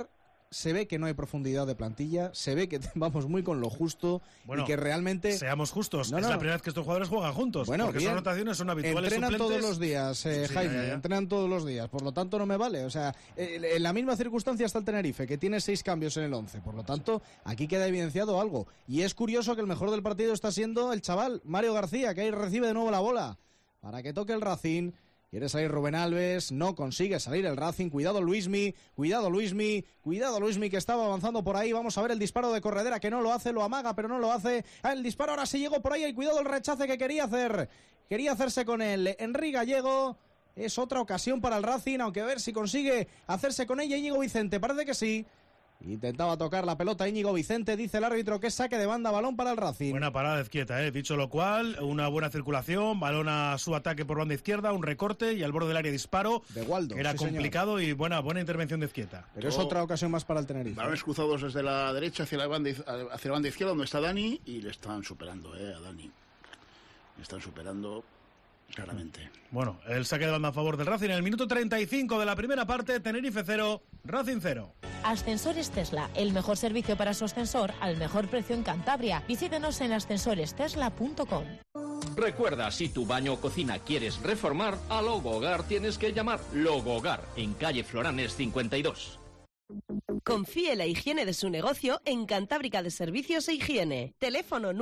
se ve que no hay profundidad de plantilla, se ve que vamos muy con lo justo y que realmente... Seamos justos, es la primera vez que estos jugadores juegan juntos, porque esas rotaciones son habituales. Entrenan suplentes. todos los días, Jaime, entrenan todos los días, por lo tanto no me vale. O sea, en la misma circunstancia está el Tenerife, que tiene 6 cambios en el 11, por lo tanto, aquí queda evidenciado algo. Y es curioso que el mejor del partido está siendo el chaval, Mario García, que ahí recibe de nuevo la bola, para que toque el Racing. Quiere salir Rubén Alves, no consigue salir el Racing. Cuidado Luismi, que estaba avanzando por ahí. Vamos a ver el disparo de Corredera, que no lo hace, lo amaga, pero no lo hace. El disparo ahora sí llegó por ahí. Y cuidado el rechace que quería hacer. Quería hacerse con él Henry Gallego. Es otra ocasión para el Racing, aunque a ver si consigue hacerse con ella Íñigo Vicente. Parece que sí. Intentaba tocar la pelota Íñigo Vicente, dice el árbitro que es saque de banda, balón para el Racing. Buena parada de Izquieta, dicho lo cual, una buena circulación, balón a su ataque por banda izquierda, un recorte y al borde del área disparo. De Waldo. Era complicado, señor. Y buena intervención de Izquieta. Pero es otra ocasión más para el Tenerife. Balones cruzados desde la derecha hacia la banda izquierda, donde está Dani, y le están superando a Dani. Le están superando claramente. Bueno, el saque de banda a favor del Racing en el minuto 35 de la primera parte. Tenerife 0, Racing 0. Ascensores Tesla, el mejor servicio para su ascensor al mejor precio en Cantabria. Visítenos en ascensorestesla.com. Recuerda, si tu baño o cocina quieres reformar, a Logogar tienes que llamar Logogar, en calle Floranes 52. Confíe la higiene de su negocio en Cantábrica de Servicios e Higiene. Teléfono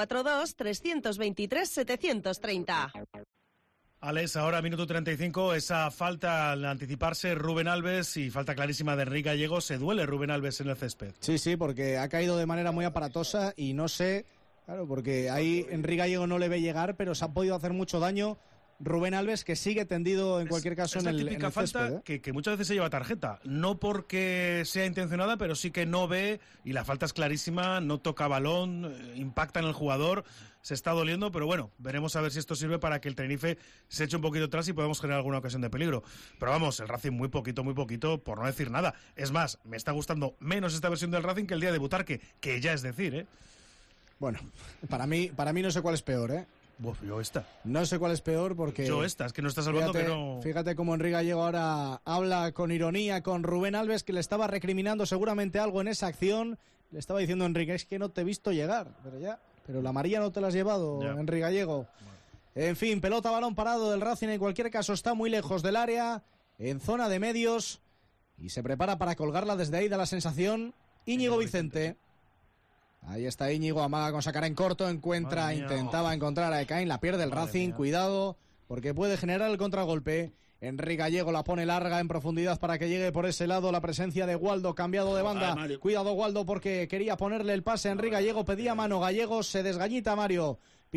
942-323-730. Alex, ahora minuto 35, esa falta al anticiparse Rubén Alves y falta clarísima de Henry Gallego. Se duele Rubén Alves en el césped. Sí, porque ha caído de manera muy aparatosa y no sé, claro, porque ahí Henry Gallego no le ve llegar, pero se ha podido hacer mucho daño Rubén Alves, que sigue tendido en cualquier caso en el césped. Es la típica falta que muchas veces se lleva tarjeta, no porque sea intencionada, pero sí que no ve y la falta es clarísima, no toca balón, impacta en el jugador. Se está doliendo, pero bueno, veremos a ver si esto sirve para que el Tenerife se eche un poquito atrás y podamos generar alguna ocasión de peligro. Pero vamos, el Racing muy poquito, por no decir nada. Es más, me está gustando menos esta versión del Racing que el día de debutar, que ya es decir, Bueno, para mí no sé cuál es peor, Yo esta. No sé cuál es peor porque... Yo esta, es que no está salvando fíjate, que no... Fíjate cómo Henry Gallego ahora habla con ironía con Rubén Alves, que le estaba recriminando seguramente algo en esa acción. Le estaba diciendo a Enrique, es que no te he visto llegar, pero la amarilla no te la has llevado, Henry Gallego. Bueno. En fin, pelota, balón parado del Racing, en cualquier caso está muy lejos del área, en zona de medios, y se prepara para colgarla desde ahí, da la sensación, Íñigo Vicente. Ahí está Íñigo, amaga con sacar en corto, intentaba encontrar a Ekain, la pierde el Racing, cuidado, porque puede generar el contragolpe. Henry Gallego la pone larga en profundidad para que llegue por ese lado la presencia de Waldo, cambiado de banda. Cuidado Waldo porque quería ponerle el pase a Henry Gallego, pedía mano, Gallego se desgañita Henry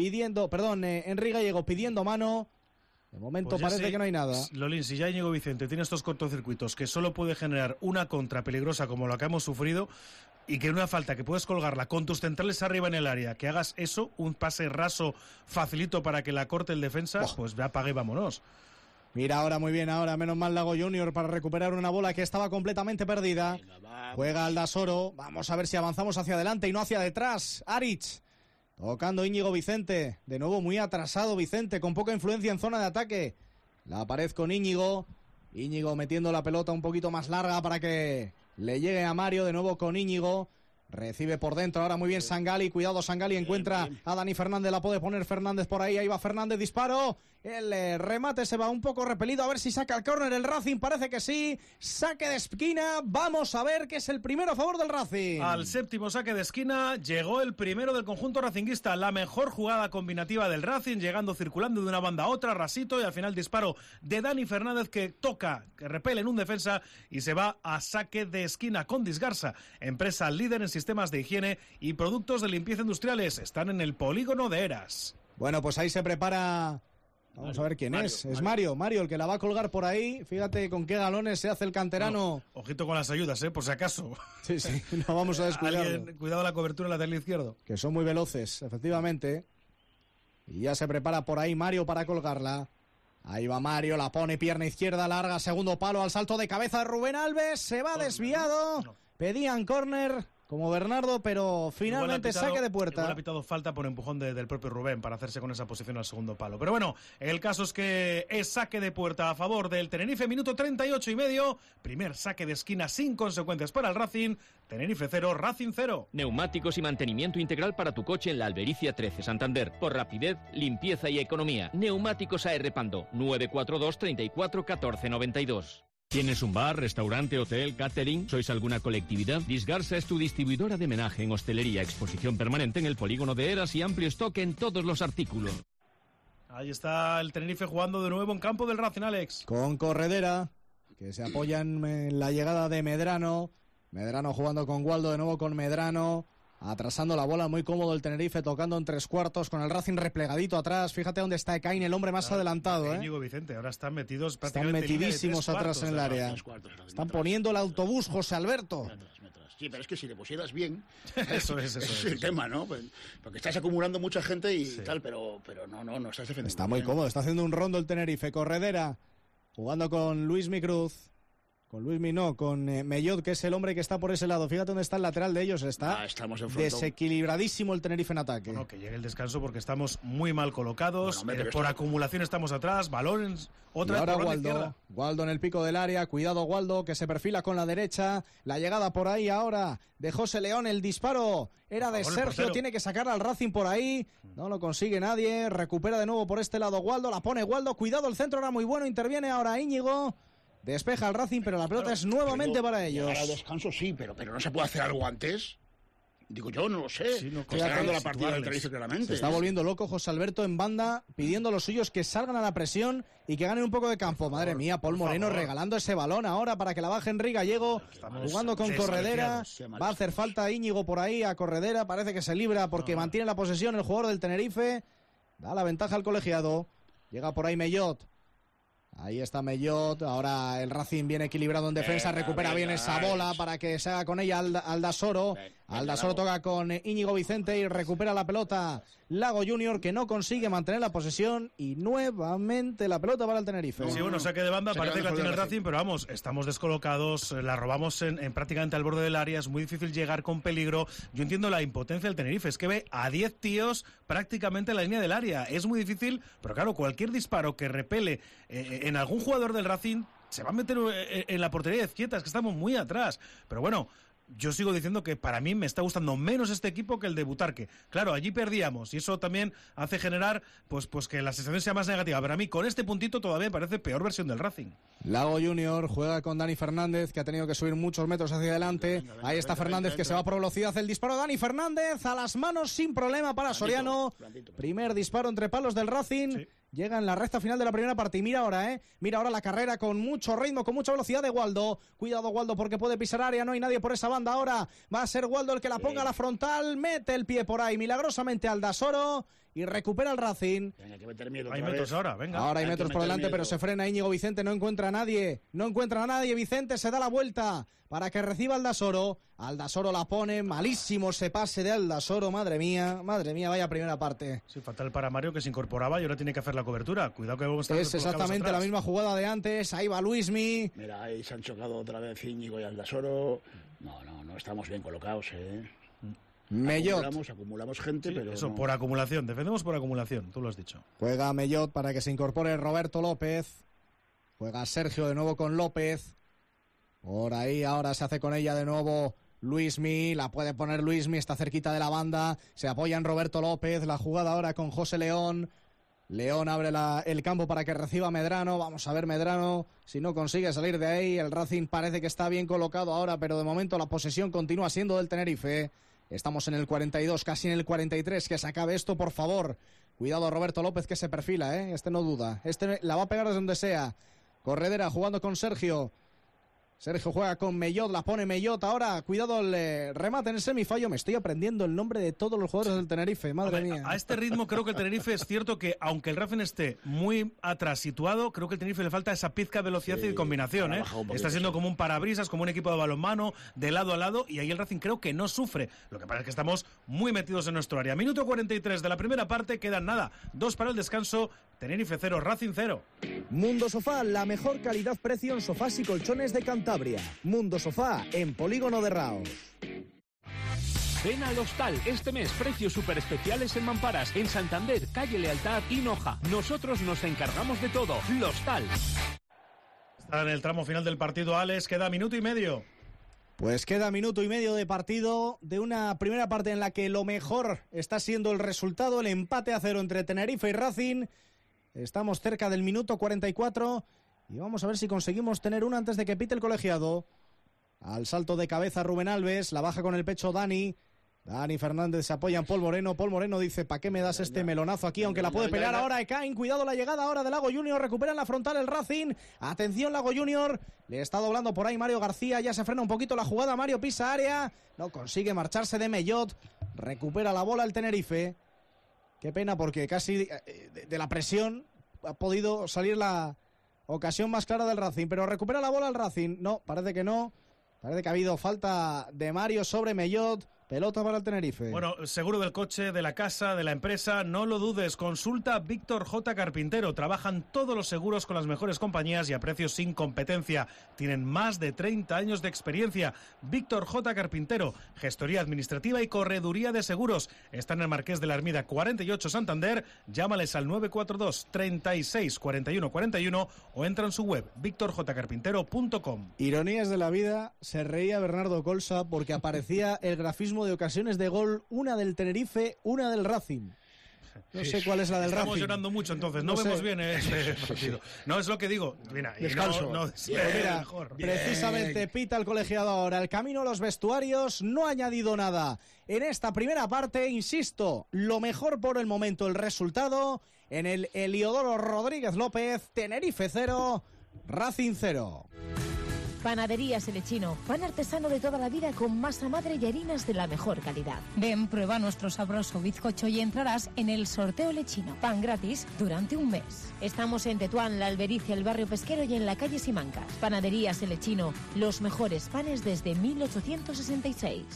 Gallego pidiendo mano. De momento pues parece que no hay nada. Lolín, si ya Íñigo Vicente tiene estos cortocircuitos que solo puede generar una contra peligrosa como la que hemos sufrido, y que una falta que puedes colgarla con tus centrales arriba en el área, que hagas eso, un pase raso facilito para que la corte el defensa, pues ya apague, vámonos. Mira ahora, muy bien ahora, menos mal Lago Junior para recuperar una bola que estaba completamente perdida. Juega Aldasoro, vamos a ver si avanzamos hacia adelante y no hacia detrás. Aritz, tocando Íñigo Vicente, de nuevo muy atrasado Vicente, con poca influencia en zona de ataque. La pared con Íñigo metiendo la pelota un poquito más larga para que le llegue a Mario, de nuevo con Íñigo. Recibe por dentro, ahora muy bien Sangali, cuidado Sangali, encuentra a Dani Fernández, la puede poner Fernández por ahí va Fernández, disparo, el remate se va un poco repelido, a ver si saca el córner el Racing, parece que sí, saque de esquina, vamos a ver que es el primero a favor del Racing. Al séptimo saque de esquina llegó el primero del conjunto racinguista, la mejor jugada combinativa del Racing, llegando, circulando de una banda a otra, rasito, y al final disparo de Dani Fernández que toca, que repele en un defensa y se va a saque de esquina con Disgarza, empresa líder en sistemas de higiene y productos de limpieza industriales. Están en el polígono de Eras. Bueno, pues ahí se prepara. Vamos a ver quién es. Es Mario el que la va a colgar por ahí. Fíjate con qué galones se hace el canterano. No, ojito con las ayudas, por si acaso. Sí, no vamos a descuidarlo. Cuidado la cobertura en la lateral izquierdo. Que son muy veloces, efectivamente. Y ya se prepara por ahí Mario para colgarla. Ahí va Mario, la pone pierna izquierda larga, segundo palo al salto de cabeza de Rubén Alves. Se va desviado. Pedían córner. como Bernardo, pero finalmente saque de puerta. Igual ha pitado falta por empujón del propio Rubén para hacerse con esa posición al segundo palo. Pero bueno, el caso es que es saque de puerta a favor del Tenerife, minuto 38,5. Primer saque de esquina sin consecuencias para el Racing. Tenerife 0, Racing 0. Neumáticos y mantenimiento integral para tu coche en la Albericia 13, Santander. Por rapidez, limpieza y economía. Neumáticos AR Pando, 942 34 14 92. ¿Tienes un bar, restaurante, hotel, catering? ¿Sois alguna colectividad? Disgarsa es tu distribuidora de menaje en hostelería, exposición permanente en el polígono de Eras y amplio stock en todos los artículos. Ahí está el Tenerife jugando de nuevo en campo del Racing, Alex. Con Corredera, que se apoyan en la llegada de Medrano. Medrano jugando con Waldo, de nuevo con Medrano. Atrasando la bola, muy cómodo el Tenerife, tocando en 3/4 con el Racing replegadito atrás. Fíjate dónde está Ekain, el hombre más adelantado. Íñigo Vicente, ahora están metidos Están metidísimos atrás en el área. Están poniendo el autobús, José Alberto. Sí, pero es que si le pusieras bien, eso es el tema, ¿no? Pues, porque estás acumulando mucha gente y tal, pero no estás defendiendo. Está muy cómodo, está haciendo un rondo el Tenerife. Corredera, jugando con Luismi Cruz. Con Luismi no, con Mellot, que es el hombre que está por ese lado. Fíjate dónde está el lateral de ellos. Está desequilibradísimo el Tenerife en ataque. Bueno, que llegue el descanso porque estamos muy mal colocados. Bueno, por acumulación estamos atrás, balones, otra vez por Waldo. Waldo en el pico del área. Cuidado Waldo, que se perfila con la derecha. La llegada por ahí ahora de José León. El disparo era de Sergio. Tiene que sacar al Racing por ahí. No lo consigue nadie. Recupera de nuevo por este lado Waldo. La pone Waldo. Cuidado, el centro era muy bueno. Interviene ahora Íñigo. Despeja el Racing, pero la pelota es nuevamente para ellos. Al descanso sí, pero no se puede hacer algo antes. Digo yo, no lo sé. Sí, no, está ganando la partida del Tenerife claramente. Se está volviendo loco José Alberto en banda, pidiendo a los suyos que salgan a la presión y que ganen un poco de campo. Madre mía, Paul Moreno regalando ese balón ahora para que la baje Enrique Gallego, jugando con Corredera. Va a hacer falta Íñigo por ahí a Corredera. Parece que se libra porque mantiene la posesión el jugador del Tenerife. Da la ventaja al colegiado. Llega por ahí Mellot. Ahí está Mellot, ahora el Racing viene equilibrado en defensa, recupera bien esa bola para que se haga con ella Aldasoro. Aldasoro toca con Íñigo Vicente y recupera la pelota Lago Junior, que no consigue mantener la posesión y nuevamente la pelota para el Tenerife. Sí, bueno, saque de banda, parece que la tiene el Racing, pero vamos, estamos descolocados, la robamos en prácticamente al borde del área, es muy difícil llegar con peligro. Yo entiendo la impotencia del Tenerife, es que ve a 10 tíos prácticamente en la línea del área, es muy difícil, pero claro, cualquier disparo que repele en algún jugador del Racing se va a meter en la portería de Izquierda, es que estamos muy atrás, pero bueno, yo sigo diciendo que para mí me está gustando menos este equipo que el de Butarque. Claro, allí perdíamos y eso también hace generar pues que la sensación sea más negativa. Pero a mí con este puntito todavía me parece peor versión del Racing. Lago Junior juega con Dani Fernández, que ha tenido que subir muchos metros hacia adelante. Ahí está Fernández, que se va por velocidad. El disparo de Dani Fernández a las manos sin problema para Soriano. Primer disparo entre palos del Racing. Sí. Llega en la recta final de la primera parte y mira ahora la carrera con mucho ritmo, con mucha velocidad de Waldo. Cuidado Waldo porque puede pisar área, no hay nadie por esa banda ahora. Va a ser Waldo el que la ponga a la frontal, mete el pie por ahí milagrosamente Aldasoro y recupera el Racing. Hay metros ahora, venga. Ahora hay metros por delante, pero se frena Íñigo Vicente, no encuentra a nadie. Vicente se da la vuelta para que reciba Aldasoro. Aldasoro la pone, malísimo ese pase de Aldasoro, madre mía, vaya primera parte. Sí, fatal para Mario, que se incorporaba y ahora tiene que hacer la cobertura. Cuidado que vamos a es exactamente la misma jugada de antes, ahí va Luismi. Mira, ahí se han chocado otra vez Íñigo y Aldasoro. No estamos bien colocados, Mellot. Acumulamos gente, sí, pero eso no. Por acumulación, defendemos por acumulación, tú lo has dicho. Juega Mellot para que se incorpore Roberto López. Juega Sergio de nuevo con López. Por ahí ahora se hace con ella de nuevo Luismi, la puede poner Luismi, está cerquita de la banda, se apoya en Roberto López, la jugada ahora con José León. León abre el campo para que reciba Medrano. Vamos a ver Medrano si no consigue salir de ahí. El Racing parece que está bien colocado ahora, pero de momento la posesión continúa siendo del Tenerife. Estamos en el 42, casi en el 43. Que se acabe esto, por favor. Cuidado Roberto López, que se perfila, Este no duda. Este la va a pegar desde donde sea. Corredera jugando con Sergio. Sergio juega con Mellot, la pone Mellot ahora. Cuidado el remate en el semifallo. Me estoy aprendiendo el nombre de todos los jugadores del Tenerife, madre mía. A este ritmo creo que el Tenerife es cierto que, aunque el Racing esté muy atrás situado, creo que el Tenerife le falta esa pizca de velocidad y de combinación. Está siendo como un parabrisas, como un equipo de balonmano, de lado a lado, y ahí el Racing creo que no sufre. Lo que pasa es que estamos muy metidos en nuestro área. Minuto 43 de la primera parte, quedan 2 para el descanso. Tenerife 0, Racing 0. Mundo Sofá, la mejor calidad-precio en sofás y colchones de Cantabria. Mundo Sofá, en Polígono de Raos. Ven al Hostal. Este mes, precios súper especiales en mamparas. En Santander, calle Lealtad y Noja. Nosotros nos encargamos de todo. Hostal. Está en el tramo final del partido, Alex. Queda minuto y medio. Pues queda minuto y medio de partido, de una primera parte en la que lo mejor está siendo el resultado, el empate a 0 entre Tenerife y Racing. Estamos cerca del minuto 44 y vamos a ver si conseguimos tener una antes de que pite el colegiado. Al salto de cabeza Rubén Alves, la baja con el pecho Dani. Dani Fernández se apoya en Paul Moreno. Paul Moreno dice, ¿para qué me das este melonazo aquí? Aunque la puede pelear ahora Ekain. Cuidado la llegada ahora de Lago Junior. Recupera en la frontal el Racing. Atención Lago Junior. Le está doblando por ahí Mario García. Ya se frena un poquito la jugada. Mario pisa área. No consigue marcharse de Mellot. Recupera la bola el Tenerife. Qué pena porque casi de la presión ha podido salir la ocasión más clara del Racing. Pero recupera la bola el Racing. No, parece que no. Parece que ha habido falta de Mario sobre Mellot. Pelota para el Tenerife. Bueno, seguro del coche, de la casa, de la empresa, no lo dudes. Consulta Víctor J. Carpintero. Trabajan todos los seguros con las mejores compañías y a precios sin competencia. Tienen más de 30 años de experiencia. Víctor J. Carpintero, gestoría administrativa y correduría de seguros. Están en el Marqués de la Hermida 48 Santander. Llámales al 942 36 41 41 o entra en su web victorjcarpintero.com. Ironías de la vida, se reía Bernardo Colsa porque aparecía el grafismo de ocasiones de gol, una del Tenerife, una del Racing. No sé cuál es la del Racing. Estamos llorando mucho, entonces no vemos bien este partido. No, es lo que digo. Mira, descanso. Mira, precisamente pita el colegiado ahora. El camino a los vestuarios no ha añadido nada. En esta primera parte, insisto, lo mejor por el momento, el resultado en el Heliodoro Rodríguez López, Tenerife 0, Racing 0. Panaderías El Lechino, pan artesano de toda la vida con masa madre y harinas de la mejor calidad. Ven, prueba nuestro sabroso bizcocho y entrarás en el sorteo Lechino. Pan gratis durante un mes. Estamos en Tetuán, La Albericia, el barrio pesquero y en la calle Simancas. Panaderías El Lechino, los mejores panes desde 1866.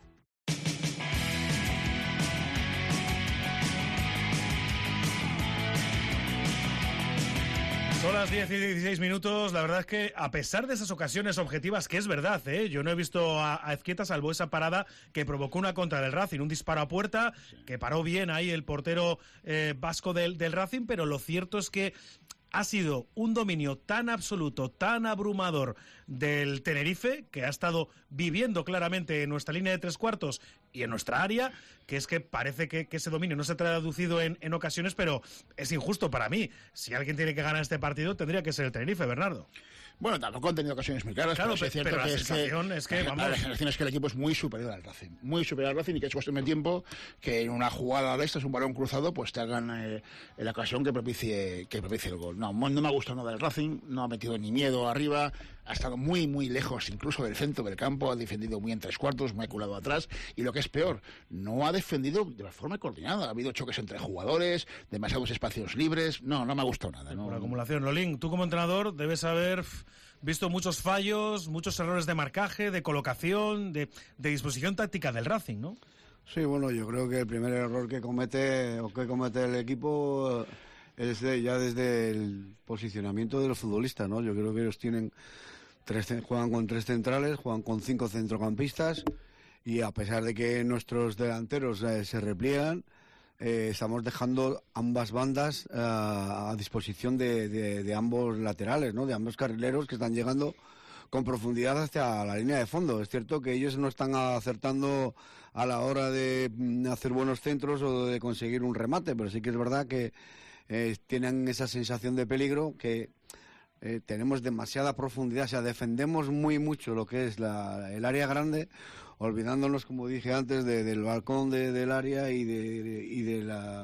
Son las 10 y 16 minutos. La verdad es que a pesar de esas ocasiones objetivas, que es verdad, yo no he visto a Ezquieta salvo esa parada que provocó una contra del Racing, un disparo a puerta que paró bien ahí el portero vasco del Racing, pero lo cierto es que ha sido un dominio tan absoluto, tan abrumador del Tenerife, que ha estado viviendo claramente en nuestra línea de tres cuartos y en nuestra área, que es que parece que ese dominio no se ha traducido en ocasiones, pero es injusto para mí. Si alguien tiene que ganar este partido, tendría que ser el Tenerife, Bernardo. Bueno, tampoco han tenido ocasiones muy claras. Claro, pero es cierto pero que la sensación es que, vamos... La sensación es que el equipo es muy superior al Racing. Muy superior al Racing y que es cuestión de tiempo que en una jugada de estas, un balón cruzado, pues te hagan la ocasión que propicie el gol. No me ha gustado nada el Racing, no ha metido ni miedo arriba, ha estado muy, muy lejos incluso del centro del campo, ha defendido muy en tres cuartos, muy culado atrás y lo que es peor, no ha defendido de forma coordinada. Ha habido choques entre jugadores, demasiados espacios libres. No me ha gustado nada. Por acumulación. Lolín, tú como entrenador debes haber visto muchos fallos, muchos errores de marcaje, de colocación, de disposición táctica del Racing, ¿no? Sí, bueno, yo creo que el primer error que comete el equipo es ya desde el posicionamiento de los futbolistas, ¿no? Yo creo que ellos juegan con tres centrales, juegan con 5 centrocampistas y a pesar de que nuestros delanteros se repliegan, estamos dejando ambas bandas a disposición de ambos laterales, ¿no? De ambos carrileros que están llegando con profundidad hacia la línea de fondo. Es cierto que ellos no están acertando a la hora de hacer buenos centros o de conseguir un remate, pero sí que es verdad que tienen esa sensación de peligro, que tenemos demasiada profundidad, o sea, defendemos muy mucho lo que es el área grande, olvidándonos, como dije antes, del balcón del área y de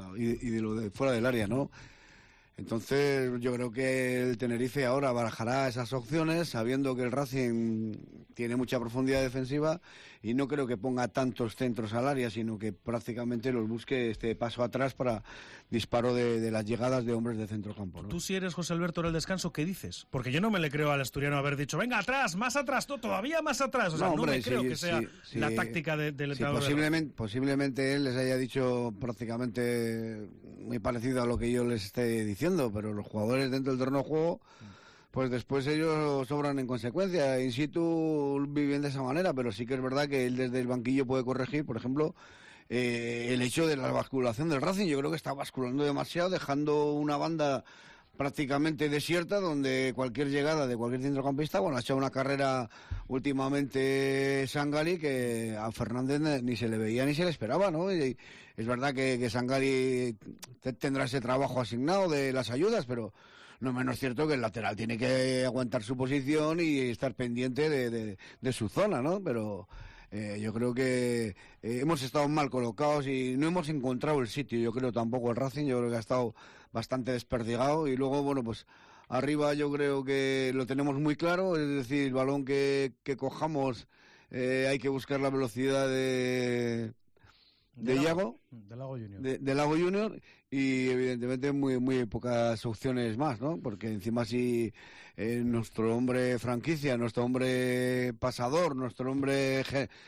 lo de fuera del área, ¿no? Entonces yo creo que el Tenerife ahora barajará esas opciones sabiendo que el Racing tiene mucha profundidad defensiva y no creo que ponga tantos centros al área, sino que prácticamente los busque este paso atrás para disparo de las llegadas de hombres de centrocampo, ¿no? Tú, si eres José Alberto en el descanso, ¿qué dices? Porque yo no me le creo al asturiano haber dicho venga atrás, más atrás, todavía más atrás. O sea, no me creo que sea la táctica del entrenador. Posiblemente él les haya dicho prácticamente muy parecido a lo que yo les esté diciendo, pero los jugadores dentro del terreno de juego pues después ellos obran en consecuencia. In situ viven de esa manera, pero sí que es verdad que él desde el banquillo puede corregir, por ejemplo, el hecho de la basculación del Racing. Yo creo que está basculando demasiado, dejando una banda prácticamente desierta, donde cualquier llegada de cualquier centrocampista, bueno, ha hecho una carrera últimamente Sangali que a Fernández ni se le veía ni se le esperaba, ¿no? Y es verdad que Sangali tendrá ese trabajo asignado de las ayudas, pero no menos cierto que el lateral tiene que aguantar su posición y estar pendiente de su zona, ¿no? Pero yo creo que hemos estado mal colocados y no hemos encontrado el sitio. Yo creo tampoco el Racing, yo creo que ha estado bastante desperdigado. Y luego, bueno, pues arriba yo creo que lo tenemos muy claro, es decir, el balón que cojamos hay que buscar la velocidad de Yago, de Lago Junior. De Lago Junior, y evidentemente muy pocas opciones más, ¿no? Porque encima si nuestro hombre franquicia, nuestro hombre pasador, nuestro hombre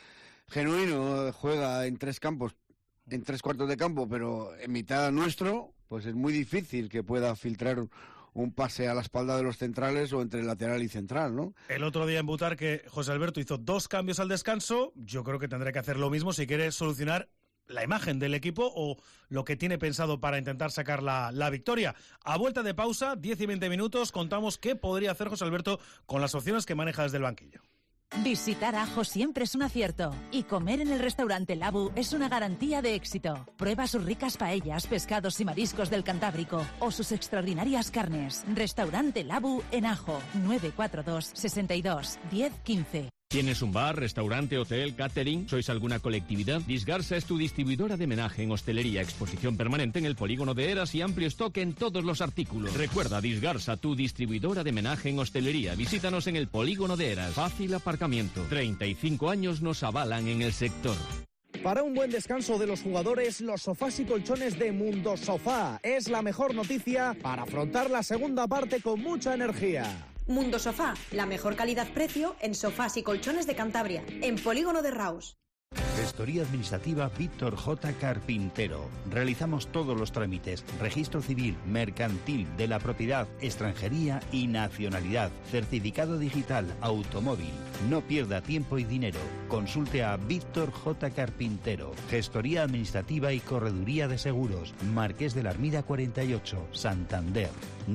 genuino juega en 3 campos, en 3 cuartos de campo, pero en mitad nuestro, pues es muy difícil que pueda filtrar un pase a la espalda de los centrales o entre lateral y central, ¿no? El otro día en Butarque, José Alberto hizo 2 cambios al descanso. Yo creo que tendrá que hacer lo mismo si quiere solucionar la imagen del equipo o lo que tiene pensado para intentar sacar la victoria. A vuelta de pausa, 10 y 20 minutos, contamos qué podría hacer José Alberto con las opciones que maneja desde el banquillo. Visitar Ajo siempre es un acierto y comer en el restaurante Labu es una garantía de éxito. Prueba sus ricas paellas, pescados y mariscos del Cantábrico o sus extraordinarias carnes. Restaurante Labu en Ajo, 942 62 10 15. ¿Tienes un bar, restaurante, hotel, catering? ¿Sois alguna colectividad? Disgarsa es tu distribuidora de menaje en hostelería, exposición permanente en el polígono de Eras y amplio stock en todos los artículos. Recuerda, Disgarsa, tu distribuidora de menaje en hostelería. Visítanos en el polígono de Eras. Fácil aparcamiento. 35 años nos avalan en el sector. Para un buen descanso de los jugadores, los sofás y colchones de Mundo Sofá es la mejor noticia para afrontar la segunda parte con mucha energía. Mundo Sofá, la mejor calidad-precio en sofás y colchones de Cantabria, en Polígono de Raus. Gestoría Administrativa Víctor J. Carpintero. Realizamos todos los trámites: registro civil, mercantil, de la propiedad, extranjería y nacionalidad, certificado digital, automóvil. No pierda tiempo y dinero. Consulte a Víctor J. Carpintero. Gestoría Administrativa y Correduría de Seguros. Marqués de la Armida 48, Santander.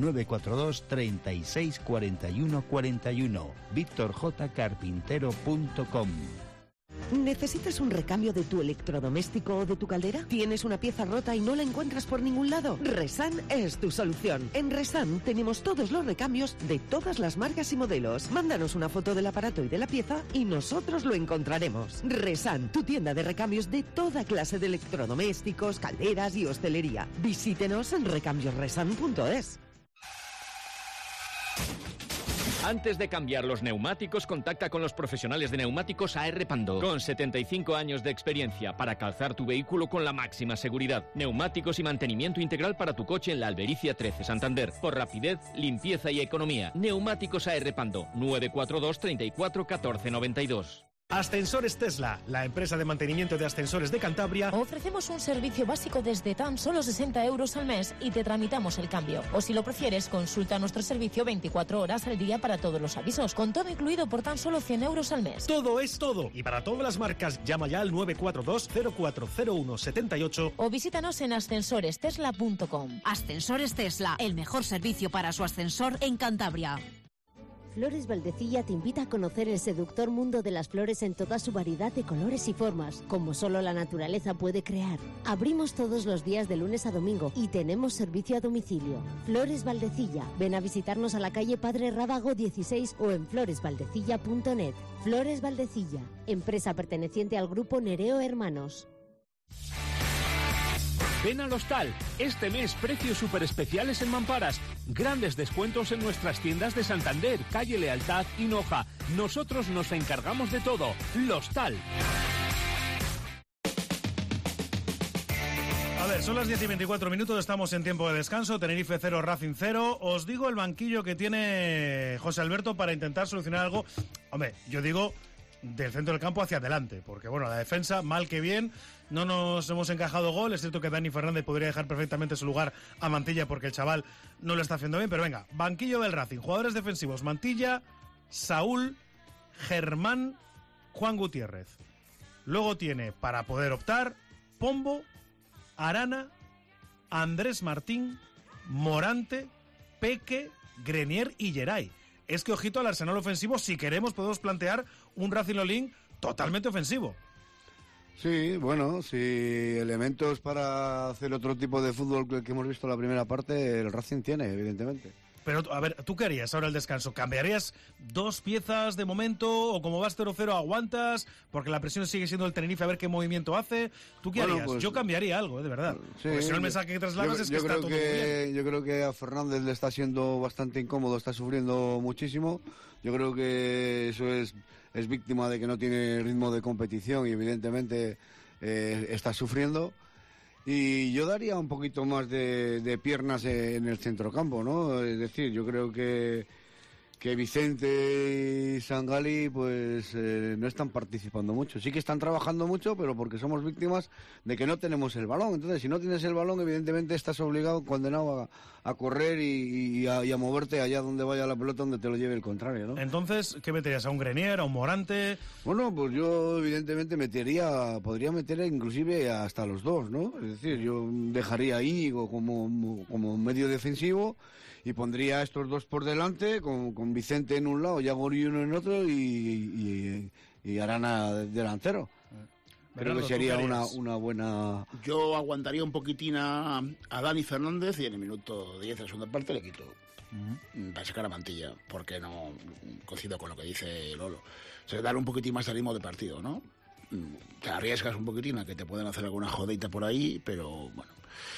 942 36 41 41. VíctorJCarpintero.com. ¿Necesitas un recambio de tu electrodoméstico o de tu caldera? ¿Tienes una pieza rota y no la encuentras por ningún lado? Resan es tu solución. En Resan tenemos todos los recambios de todas las marcas y modelos. Mándanos una foto del aparato y de la pieza y nosotros lo encontraremos. Resan, tu tienda de recambios de toda clase de electrodomésticos, calderas y hostelería. Visítenos en recambiosresan.es. Antes de cambiar los neumáticos, contacta con los profesionales de neumáticos AR Pando. Con 75 años de experiencia para calzar tu vehículo con la máxima seguridad. Neumáticos y mantenimiento integral para tu coche en la Albericia 13, Santander. Por rapidez, limpieza y economía. Neumáticos AR Pando. 942 34 14 92. Ascensores Tesla, la empresa de mantenimiento de ascensores de Cantabria. Ofrecemos un servicio básico desde tan solo 60 euros al mes y te tramitamos el cambio. O si lo prefieres, consulta nuestro servicio 24 horas al día para todos los avisos, con todo incluido por tan solo 100 euros al mes. Todo es todo. Y para todas las marcas, llama ya al 942 0401 78 o visítanos en ascensorestesla.com. Ascensores Tesla, el mejor servicio para su ascensor en Cantabria. Flores Valdecilla te invita a conocer el seductor mundo de las flores en toda su variedad de colores y formas, como solo la naturaleza puede crear. Abrimos todos los días de lunes a domingo y tenemos servicio a domicilio. Flores Valdecilla. Ven a visitarnos a la calle Padre Rábago 16 o en floresvaldecilla.net. Flores Valdecilla, empresa perteneciente al grupo Nereo Hermanos. Ven al Hostal. Este mes, precios súper especiales en mamparas. Grandes descuentos en nuestras tiendas de Santander, Calle Lealtad y Noja. Nosotros nos encargamos de todo. Hostal. A ver, son las 10 y 24 minutos, estamos en tiempo de descanso. Tenerife 0, Racing 0. Os digo el banquillo que tiene José Alberto para intentar solucionar algo. Hombre, yo digo del centro del campo hacia adelante, porque bueno, la defensa, mal que bien, no nos hemos encajado gol. Es cierto que Dani Fernández podría dejar perfectamente su lugar a Mantilla porque el chaval no lo está haciendo bien, pero venga, banquillo del Racing, jugadores defensivos: Mantilla, Saúl, Germán, Juan Gutiérrez. Luego tiene, para poder optar, Pombo, Arana, Andrés Martín, Morante, Peque, Grenier y Geray. Es que ojito al arsenal ofensivo, si queremos podemos plantear un Racing Lolín totalmente ofensivo. Sí, bueno, sí, elementos para hacer otro tipo de fútbol que hemos visto en la primera parte, el Racing tiene, evidentemente. Pero, a ver, ¿tú qué harías ahora el descanso? ¿Cambiarías 2 piezas de momento o como vas 0-0 aguantas? Porque la presión sigue siendo el Tenerife, a ver qué movimiento hace. ¿Tú qué harías? Pues, yo cambiaría algo, de verdad. Sí, porque si no el mensaje que trasladas es que está todo muy bien. Yo creo que a Fernández le está siendo bastante incómodo, está sufriendo muchísimo. Yo creo que eso es víctima de que no tiene ritmo de competición y evidentemente está sufriendo. Y yo daría un poquito más de piernas en el centrocampo, ¿no? Es decir, yo creo que Vicente y Sangali pues no están participando mucho. Sí que están trabajando mucho, pero porque somos víctimas de que no tenemos el balón. Entonces, si no tienes el balón, evidentemente estás obligado, condenado a correr y a moverte allá donde vaya la pelota, donde te lo lleve el contrario, ¿no? Entonces, ¿qué meterías? ¿A un Grenier, a un Morante? Bueno, pues yo evidentemente podría meter inclusive hasta los dos, ¿no? Es decir, yo dejaría a Íñigo como medio defensivo y pondría a estos dos por delante, con Vicente en un lado, Yagorillo en otro y Arana delantero. Creo que sería una buena... Yo aguantaría un poquitín a Dani Fernández y en el minuto 10 de la segunda parte le quito para sacar a Mantilla, porque no coincido con lo que dice Lolo. O sea, dar un poquitín más de ritmo de partido, ¿no? Te arriesgas un poquitín a que te pueden hacer alguna jodita por ahí, pero bueno.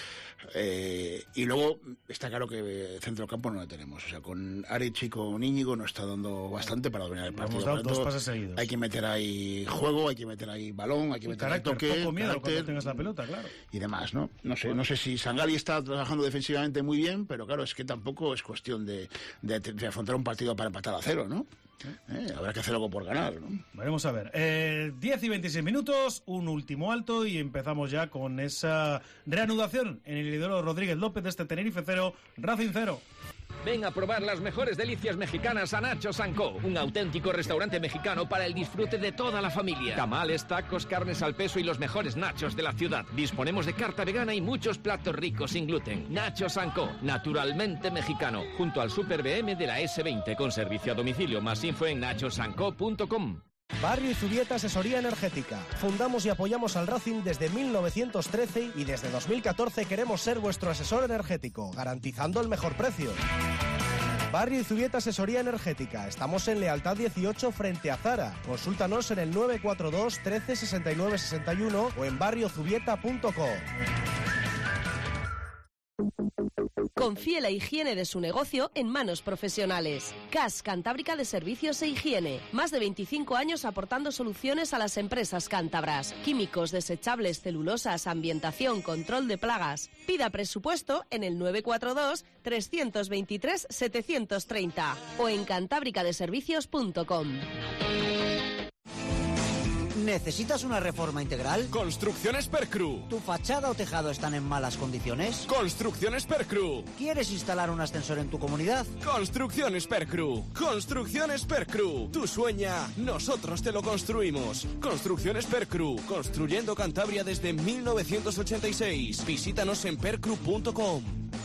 Y luego está claro que centrocampo no lo tenemos, o sea, con Arechi y con Íñigo no está dando bastante para dominar el partido. Hemos dado 2 pases seguidos. Hay que meter ahí juego, hay que meter ahí balón, hay que meter toque, poco miedo cuando tengas la pelota, claro. Y demás, ¿no? No sé si Sangali está trabajando defensivamente muy bien, pero claro, es que tampoco es cuestión de afrontar un partido para empatar a 0, ¿no? Habrá que hacer algo por ganar, ¿no? Vamos a ver, 10 y 26 minutos, un último alto y empezamos ya con esa reanudación en el Isidoro Rodríguez López de este Tenerife 0, Racing 0. Ven a probar las mejores delicias mexicanas a Nacho Sanco, un auténtico restaurante mexicano para el disfrute de toda la familia. Tamales, tacos, carnes al peso y los mejores nachos de la ciudad. Disponemos de carta vegana y muchos platos ricos sin gluten. Nacho Sanco, naturalmente mexicano, junto al Super BM de la S20 con servicio a domicilio. Más info en nachosanco.com. Barrio Izubieta Asesoría Energética. Fundamos y apoyamos al Racing desde 1913 y desde 2014 queremos ser vuestro asesor energético, garantizando el mejor precio. Barrio Izubieta Asesoría Energética. Estamos en Lealtad 18 frente a Zara. Consúltanos en el 942 13 69 61 o en barriozubieta.com. Confíe la higiene de su negocio en manos profesionales. CAS Cantábrica de Servicios e Higiene. Más de 25 años aportando soluciones a las empresas cántabras. Químicos, desechables, celulosas, ambientación, control de plagas. Pida presupuesto en el 942 323 730 o en cantábricadeservicios.com. ¿Necesitas una reforma integral? Construcciones Percru. ¿Tu fachada o tejado están en malas condiciones? Construcciones Percru. ¿Quieres instalar un ascensor en tu comunidad? Construcciones Percru. Construcciones Percru. Tú sueña, nosotros te lo construimos. Construcciones Percru. Construyendo Cantabria desde 1986. Visítanos en percru.com.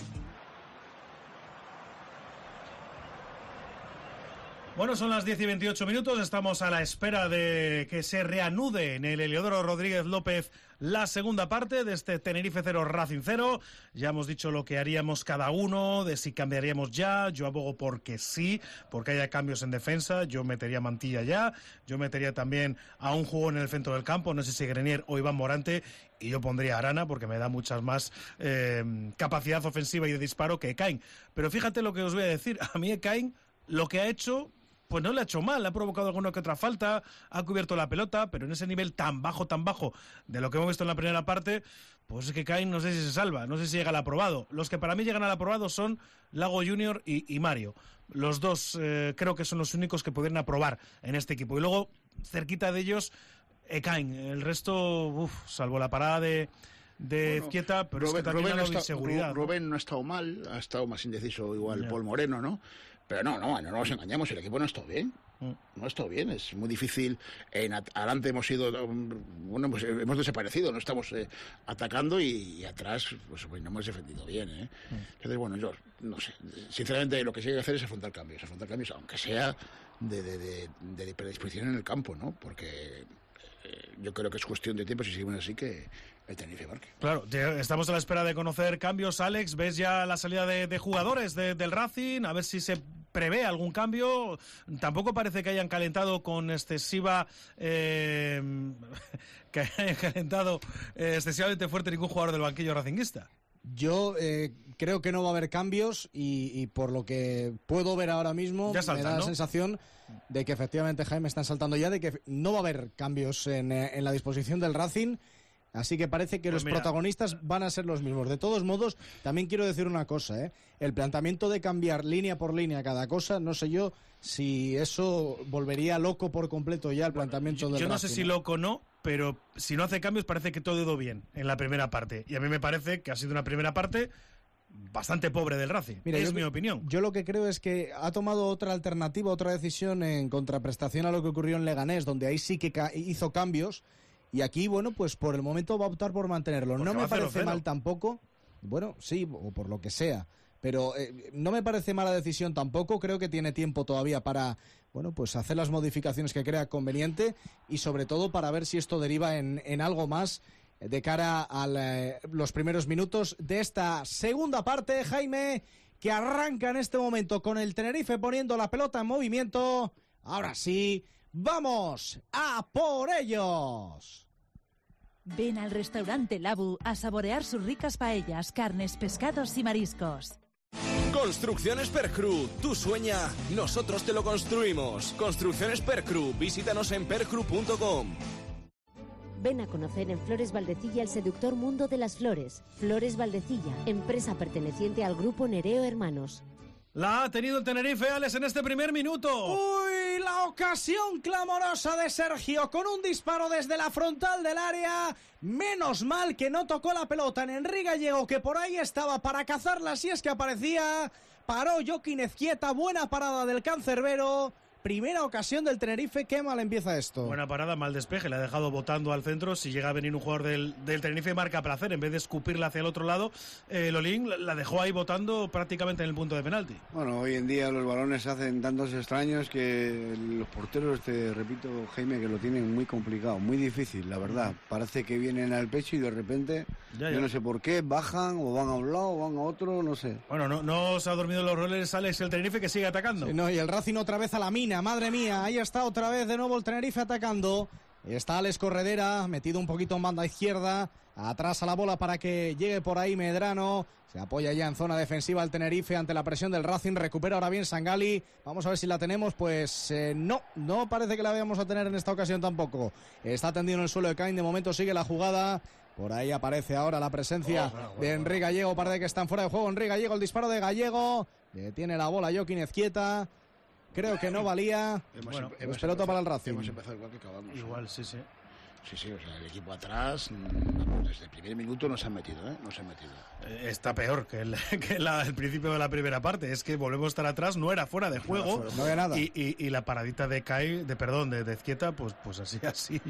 Bueno, son las 10 y 28 minutos, estamos a la espera de que se reanude en el Heliodoro Rodríguez López la segunda parte de este Tenerife 0, Racing 0. Ya hemos dicho lo que haríamos cada uno, de si cambiaríamos ya. Yo abogo porque sí, porque haya cambios en defensa. Yo metería a Mantilla ya, yo metería también a un jugador en el centro del campo, no sé si Grenier o Iván Morante, y yo pondría a Arana porque me da muchas más capacidad ofensiva y de disparo que Ekain. Pero fíjate lo que os voy a decir, a mí Ekain lo que ha hecho pues no le ha hecho mal, ha provocado alguna que otra falta, ha cubierto la pelota, pero en ese nivel tan bajo de lo que hemos visto en la primera parte, pues es que Cain no sé si se salva, no sé si llega al aprobado. Los que para mí llegan al aprobado son Lago Junior y Mario. Los dos creo que son los únicos que podrían aprobar en este equipo. Y luego, cerquita de ellos, Cain. El resto, salvo la parada de Ezquieta, pero es que también ha dado inseguridad. Rubén no ha estado mal, ha estado más indeciso igual Paul Moreno, ¿no? Pero no nos engañamos, el equipo no ha estado bien. No ha estado bien, es muy difícil. Adelante hemos ido, pues hemos desaparecido, no estamos atacando y atrás pues no hemos defendido bien. Entonces, yo no sé, sinceramente lo que sí hay que hacer es afrontar cambios, aunque sea de predisposición en el campo, ¿no? Porque yo creo que es cuestión de tiempo, si seguimos así, que el Tenerife marque. Claro, estamos a la espera de conocer cambios. Alex, ¿ves ya la salida de jugadores del Racing? A ver si se prevé algún cambio. Tampoco parece que hayan calentado con excesiva... que hayan calentado excesivamente fuerte ningún jugador del banquillo racinguista. Yo creo que no va a haber cambios y por lo que puedo ver ahora mismo me da la sensación de que efectivamente Jaime están saltando ya, de que no va a haber cambios en la disposición del Racing. Así que parece que los protagonistas van a ser los mismos. De todos modos, también quiero decir una cosa, el planteamiento de cambiar línea por línea cada cosa, no sé yo si eso volvería loco por completo ya el planteamiento del Racing. Yo no sé si loco no, pero si no hace cambios parece que todo ha ido bien en la primera parte. Y a mí me parece que ha sido una primera parte bastante pobre del Racing. Mira, es mi opinión. Yo lo que creo es que ha tomado otra alternativa, otra decisión en contraprestación a lo que ocurrió en Leganés, donde ahí sí que hizo cambios. Y aquí, pues por el momento va a optar por mantenerlo. Porque no me parece mal tampoco. Bueno, sí, o por lo que sea. Pero no me parece mala decisión tampoco. Creo que tiene tiempo todavía para, pues hacer las modificaciones que crea conveniente y sobre todo para ver si esto deriva en algo más de cara a los primeros minutos de esta segunda parte, Jaime, que arranca en este momento con el Tenerife poniendo la pelota en movimiento. Ahora sí, ¡vamos a por ellos! Ven al restaurante Labu a saborear sus ricas paellas, carnes, pescados y mariscos. Construcciones Percru, tú sueña, nosotros te lo construimos. Construcciones Percru, visítanos en percru.com. Ven a conocer en Flores Valdecilla el seductor mundo de las flores. Flores Valdecilla, empresa perteneciente al grupo Nereo Hermanos. La ha tenido el Tenerife, Alex, en este primer minuto. ¡Uy! La ocasión clamorosa de Sergio con un disparo desde la frontal del área. Menos mal que no tocó la pelota en Enrique Gallego, que por ahí estaba para cazarla si es que aparecía. Paró Joaquín Ezquieta, buena parada del cancerbero. Primera ocasión del Tenerife, qué mal empieza esto. Buena parada, mal despeje, le ha dejado botando al centro. Si llega a venir un jugador del Tenerife, marca placer. En vez de escupirla hacia el otro lado, Lolín la dejó ahí botando prácticamente en el punto de penalti. Bueno, hoy en día los balones se hacen tantos extraños que los porteros, te repito, Jaime, que lo tienen muy complicado, muy difícil, la verdad. Parece que vienen al pecho y de repente, yo no sé por qué, bajan o van a un lado o van a otro, no sé. Bueno, no se ha dormido los roles, Alex, el Tenerife, que sigue atacando. Sí, no, y el Racing otra vez a la mina. Madre mía, ahí está otra vez de nuevo el Tenerife atacando. Está Alex Corredera, metido un poquito en banda izquierda. Atrás a la bola para que llegue por ahí Medrano. Se apoya ya en zona defensiva el Tenerife ante la presión del Racing. Recupera ahora bien Sangali. Vamos a ver si la tenemos. Pues no parece que la vayamos a tener en esta ocasión tampoco. Está tendido en el suelo de Cain. De momento sigue la jugada. Por ahí aparece ahora la presencia de Enrique Gallego. Parece que están fuera de juego. Enrique Gallego, el disparo de Gallego. Detiene la bola Joaquín Ezquieta. Creo que no valía. Pues pelota para el Racing. Hemos empezado igual que acabamos. Igual, sí. Sí, o sea, el equipo atrás, desde el primer minuto nos han metido, Nos han metido. Está peor que el principio de la primera parte. Es que volvemos a estar atrás, no era fuera de juego. No había nada. Y la paradita de de Ezquieta, pues así.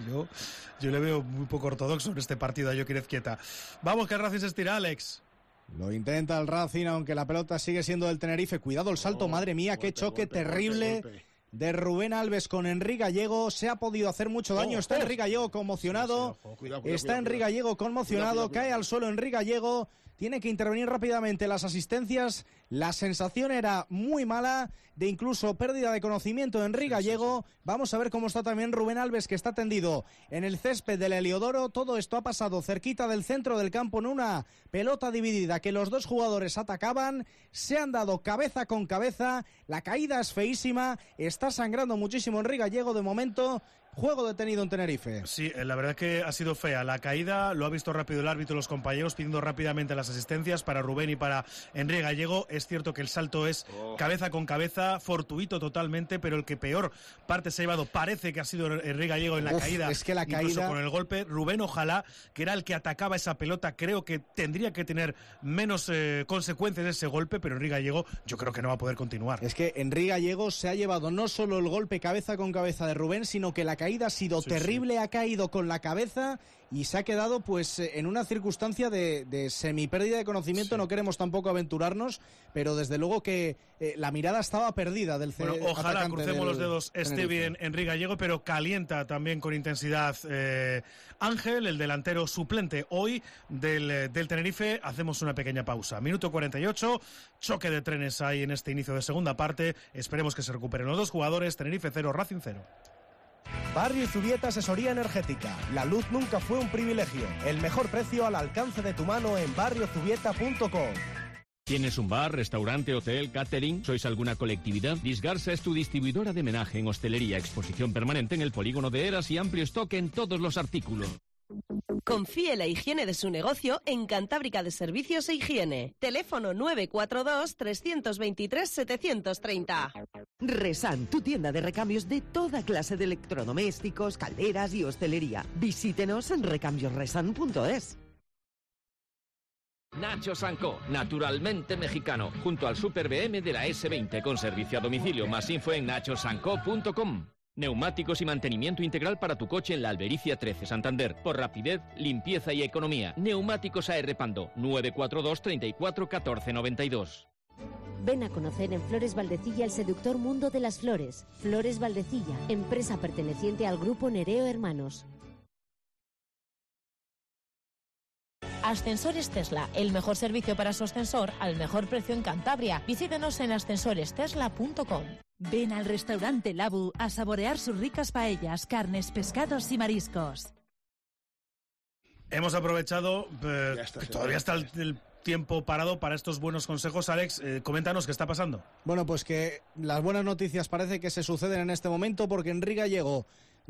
Yo le veo muy poco ortodoxo en este partido a Joaquín Ezquieta. Vamos, que el Racing se estira, Alex. Lo intenta el Racing, aunque la pelota sigue siendo del Tenerife. Cuidado el salto, madre mía, qué choque terrible de Rubén Alves con Enrique Gallego. Se ha podido hacer mucho daño. Está Enrique Gallego conmocionado. Está Enrique Gallego conmocionado. Cae al suelo Enrique Gallego. tiene que intervenir rápidamente. Las asistencias, la sensación era muy mala, de incluso pérdida de conocimiento de Enrique Gallego. Vamos a ver cómo está también Rubén Alves, que está tendido en el césped del Heliodoro. Todo esto ha pasado cerquita del centro del campo en una pelota dividida que los dos jugadores atacaban. Se han dado cabeza con cabeza. La caída es feísima. Está sangrando muchísimo Enrique Gallego de momento. Juego detenido en Tenerife. Sí, la verdad que ha sido fea. La caída lo ha visto rápido el árbitro y los compañeros pidiendo rápidamente las asistencias para Rubén y para Enrique Gallego. Es cierto que el salto es cabeza con cabeza, fortuito totalmente, pero el que peor parte se ha llevado parece que ha sido Enrique Gallego en la caída. Es que la incluso caída... con el golpe. Rubén, ojalá, que era el que atacaba esa pelota, creo que tendría que tener menos consecuencias ese golpe, pero Enrique Gallego yo creo que no va a poder continuar. Es que Enrique Gallego se ha llevado no solo el golpe cabeza con cabeza de Rubén, sino que la caída ha sido terrible, ha caído con la cabeza y se ha quedado pues en una circunstancia de semipérdida de conocimiento. No queremos tampoco aventurarnos, pero desde luego que la mirada estaba perdida del ojalá crucemos los dedos, esté bien Enrique Gallego, pero calienta también con intensidad Ángel, el delantero suplente hoy del Tenerife. Hacemos una pequeña pausa. Minuto 48, choque de trenes ahí en este inicio de segunda parte. Esperemos que se recuperen los dos jugadores. Tenerife 0, Racing 0. Barrio Zubieta Asesoría Energética. La luz nunca fue un privilegio. El mejor precio al alcance de tu mano en barriozubieta.com. ¿Tienes un bar, restaurante, hotel, catering? ¿Sois alguna colectividad? Disgarsa es tu distribuidora de menaje en hostelería, exposición permanente en el polígono de Eras y amplio stock en todos los artículos. Confíe la higiene de su negocio en Cantábrica de Servicios e Higiene. Teléfono 942-323-730. Resan, tu tienda de recambios de toda clase de electrodomésticos, calderas y hostelería. Visítenos en recambiosresan.es. Nacho Sanco, naturalmente mexicano, junto al Super BM de la S20 con servicio a domicilio. Más info en nachosanco.com. Neumáticos y mantenimiento integral para tu coche en la Albericia 13, Santander. Por rapidez, limpieza y economía. Neumáticos AR Pando, 942 34 14 92. Ven a conocer en Flores Valdecilla el seductor mundo de las flores. Flores Valdecilla, empresa perteneciente al grupo Nereo Hermanos. Ascensores Tesla, el mejor servicio para su ascensor al mejor precio en Cantabria. Visítenos en ascensorestesla.com. Ven al restaurante Labu a saborear sus ricas paellas, carnes, pescados y mariscos. Hemos aprovechado, todavía está el tiempo parado para estos buenos consejos. Alex, coméntanos qué está pasando. Bueno, pues que las buenas noticias parece que se suceden en este momento porque Enrique Gallego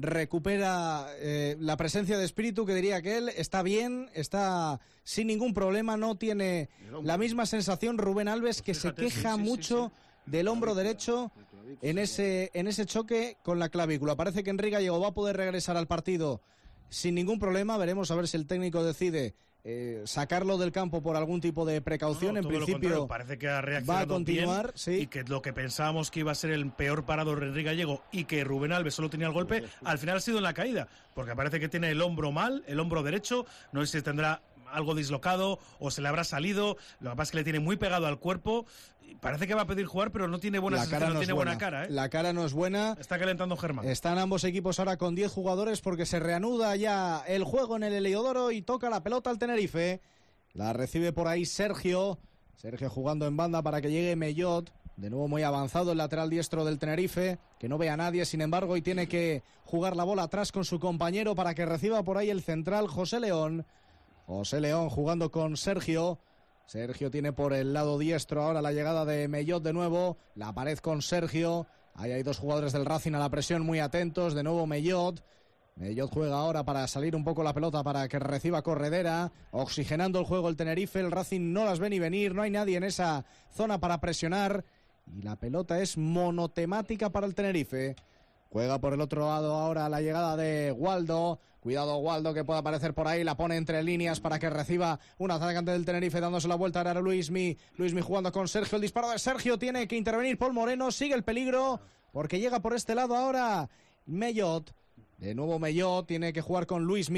recupera la presencia de espíritu, que diría que él está bien, está sin ningún problema, no tiene la misma sensación Rubén Alves, que se queja mucho del hombro derecho en ese choque con la clavícula. Parece que Enrique Gallego va a poder regresar al partido sin ningún problema. Veremos a ver si el técnico decide sacarlo del campo por algún tipo de precaución. En principio parece que ha reaccionado va a continuar, bien, sí. Y que lo que pensábamos que iba a ser el peor parado de Enrique Gallego y que Rubén Alves solo tenía el golpe, al final ha sido en la caída, porque parece que tiene el hombro mal, el hombro derecho, no sé si tendrá algo dislocado o se le habrá salido. Lo que pasa es que le tiene muy pegado al cuerpo. Parece que va a pedir jugar, pero no tiene buena sensación, no tiene buena cara, ¿eh? La cara no es buena. Está calentando Germán. Están ambos equipos ahora con 10 jugadores porque se reanuda ya el juego en el Heliodoro y toca la pelota al Tenerife. La recibe por ahí Sergio jugando en banda para que llegue Mellot. De nuevo muy avanzado el lateral diestro del Tenerife, que no ve a nadie, sin embargo, y tiene que jugar la bola atrás con su compañero para que reciba por ahí el central José León. José León jugando con Sergio. Sergio tiene por el lado diestro ahora la llegada de Mellot de nuevo. La pared con Sergio. Ahí hay dos jugadores del Racing a la presión muy atentos. De nuevo Mellot. Mellot juega ahora para salir un poco la pelota para que reciba Corredera. Oxigenando el juego el Tenerife. El Racing no las ve ni venir. No hay nadie en esa zona para presionar. Y la pelota es monotemática para el Tenerife. Juega por el otro lado ahora la llegada de Waldo. Cuidado Waldo, que puede aparecer por ahí. La pone entre líneas para que reciba un atacante del Tenerife dándose la vuelta. Ahora Luismi jugando con Sergio. El disparo de Sergio, tiene que intervenir Paul Moreno. Sigue el peligro porque llega por este lado ahora Mellot. De nuevo Mellot tiene que jugar con Luismi.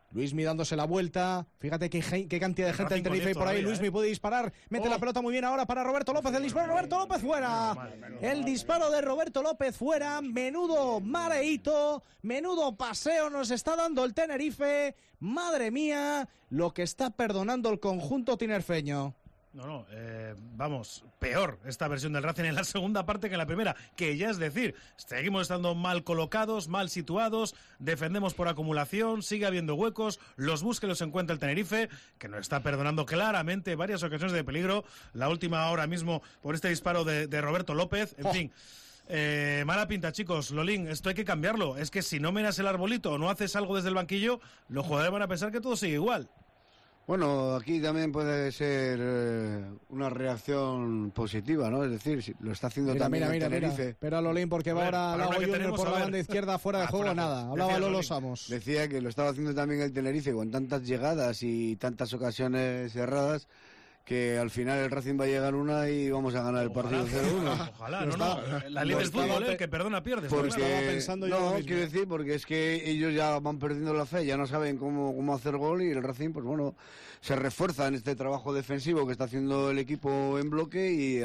Luismi dándose la vuelta. Fíjate qué cantidad de gente del Tenerife hay por ahí. Luismi puede disparar. Mete la pelota muy bien ahora para Roberto López. El disparo de Roberto López fuera. El disparo de Roberto López fuera. Menudo mareíto. Menudo paseo nos está dando el Tenerife. Madre mía, lo que está perdonando el conjunto tinerfeño. Vamos, peor esta versión del Racing en la segunda parte que en la primera, que ya es decir, seguimos estando mal colocados, mal situados, defendemos por acumulación, sigue habiendo huecos, los busca y los encuentra el Tenerife, que nos está perdonando claramente varias ocasiones de peligro, la última ahora mismo por este disparo de Roberto López, en fin. Mala pinta, chicos. Lolín, esto hay que cambiarlo, es que si no miras el arbolito o no haces algo desde el banquillo, los jugadores van a pensar que todo sigue igual. Bueno, aquí también puede ser una reacción positiva, ¿no? Es decir, si lo está haciendo también el Tenerife. Espera, Lolín, porque va ahora Lago Junior por la banda izquierda, fuera de juego, nada. Hablaba Lolo Samos. Decía que lo estaba haciendo también el Tenerife con tantas llegadas y tantas ocasiones cerradas, que al final el Racing va a llegar una y vamos a ganar el partido 0-1. Ojalá, La ley del fútbol, el que perdona pierde. Porque estaba pensando yo quiero decir, porque es que ellos ya van perdiendo la fe, ya no saben cómo hacer gol, y el Racing, pues bueno, se refuerza en este trabajo defensivo que está haciendo el equipo en bloque, y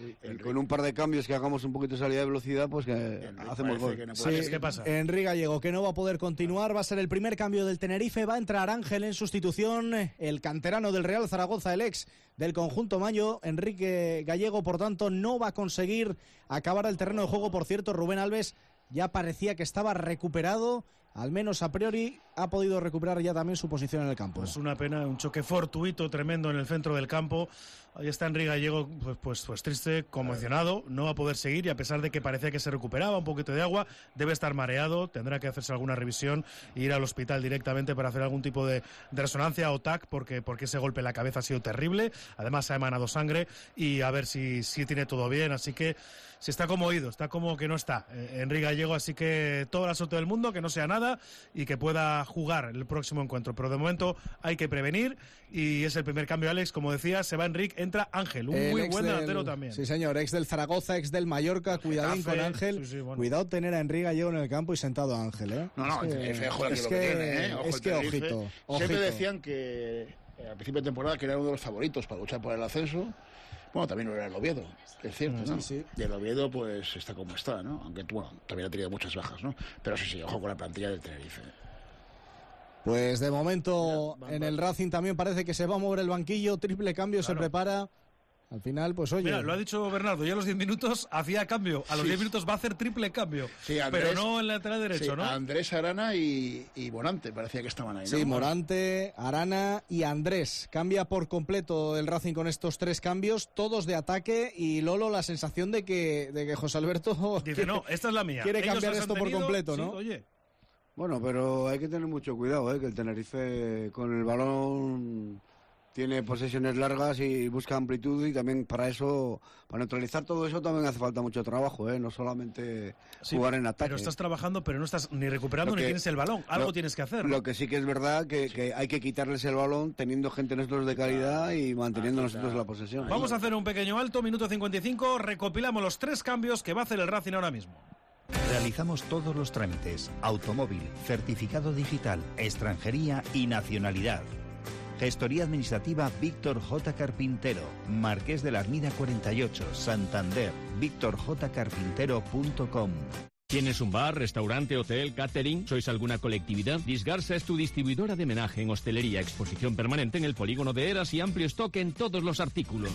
con un par de cambios que hagamos un poquito de salida de velocidad, pues que hacemos gol. ¿Qué pasa? Enrique Gallego, que no va a poder continuar, va a ser el primer cambio del Tenerife, va a entrar Ángel en sustitución, el canterano del Real Zaragoza, el ex del conjunto Mayo. Enrique Gallego, por tanto, no va a conseguir acabar el terreno de juego. Por cierto, Rubén Alves ya parecía que estaba recuperado, al menos a priori ha podido recuperar ya también su posición en el campo. Pues una pena, un choque fortuito tremendo en el centro del campo. Ahí está Enrique Gallego, pues triste, conmocionado, no va a poder seguir, y a pesar de que parecía que se recuperaba un poquito de agua, debe estar mareado, tendrá que hacerse alguna revisión e ir al hospital directamente para hacer algún tipo de resonancia o TAC, porque ese golpe en la cabeza ha sido terrible, además ha emanado sangre, y a ver si tiene todo bien, así que si está como oído, está como que no está Enrique Gallego, así que toda la suerte del mundo, que no sea nada y que pueda jugar el próximo encuentro, pero de momento hay que prevenir, y es el primer cambio, Alex, como decía, se va Enrique, entra Ángel, un muy buen delantero también. Sí, señor, ex del Zaragoza, ex del Mallorca, cuidadín con Ángel. Sí, bueno. Cuidado tener a Enrique Gallego en el campo y sentado a Ángel, ¿eh? No, es que ojito. Siempre decían que al principio de temporada que era uno de los favoritos para luchar por el ascenso. Bueno, también era el Oviedo, es cierto, ¿no? Sí. Y el Oviedo, pues, está como está, ¿no? Aunque, bueno, también ha tenido muchas bajas, ¿no? Pero sí, ojo con la plantilla del Tenerife. Pues de momento en el Racing también parece que se va a mover el banquillo, triple cambio, se prepara. Al final, pues oye... Mira, lo ha dicho Bernardo, ya a los 10 minutos hacía cambio, a los 10 minutos va a hacer triple cambio, sí, Andrés, pero no en el lateral derecho, ¿no? Andrés, Arana y Morante, parecía que estaban ahí, ¿no? Sí, Morante, Arana y Andrés. Cambia por completo el Racing con estos tres cambios, todos de ataque, y Lolo, la sensación de que José Alberto... Dice, no, esta es la mía. Quiere cambiar esto por completo, ¿no? Sí, oye. Bueno, pero hay que tener mucho cuidado, que el Tenerife con el balón tiene posesiones largas y busca amplitud, y también para eso, para neutralizar todo eso, también hace falta mucho trabajo, no solamente jugar en ataque. Pero estás trabajando, pero no estás ni recuperando ni tienes el balón, algo tienes que hacer, ¿no? Lo que sí que es verdad que hay que quitarles el balón teniendo gente nosotros de calidad y manteniendo nosotros la posesión. Vamos a hacer un pequeño alto, minuto 55, recopilamos los tres cambios que va a hacer el Racing ahora mismo. Realizamos todos los trámites: automóvil, certificado digital, extranjería y nacionalidad. Gestoría administrativa Víctor J. Carpintero, Marqués de la Armida 48, Santander, victorjcarpintero.com. ¿Tienes un bar, restaurante, hotel, catering? ¿Sois alguna colectividad? Disgarsa es tu distribuidora de homenaje en hostelería, exposición permanente en el polígono de Eras y amplio stock en todos los artículos.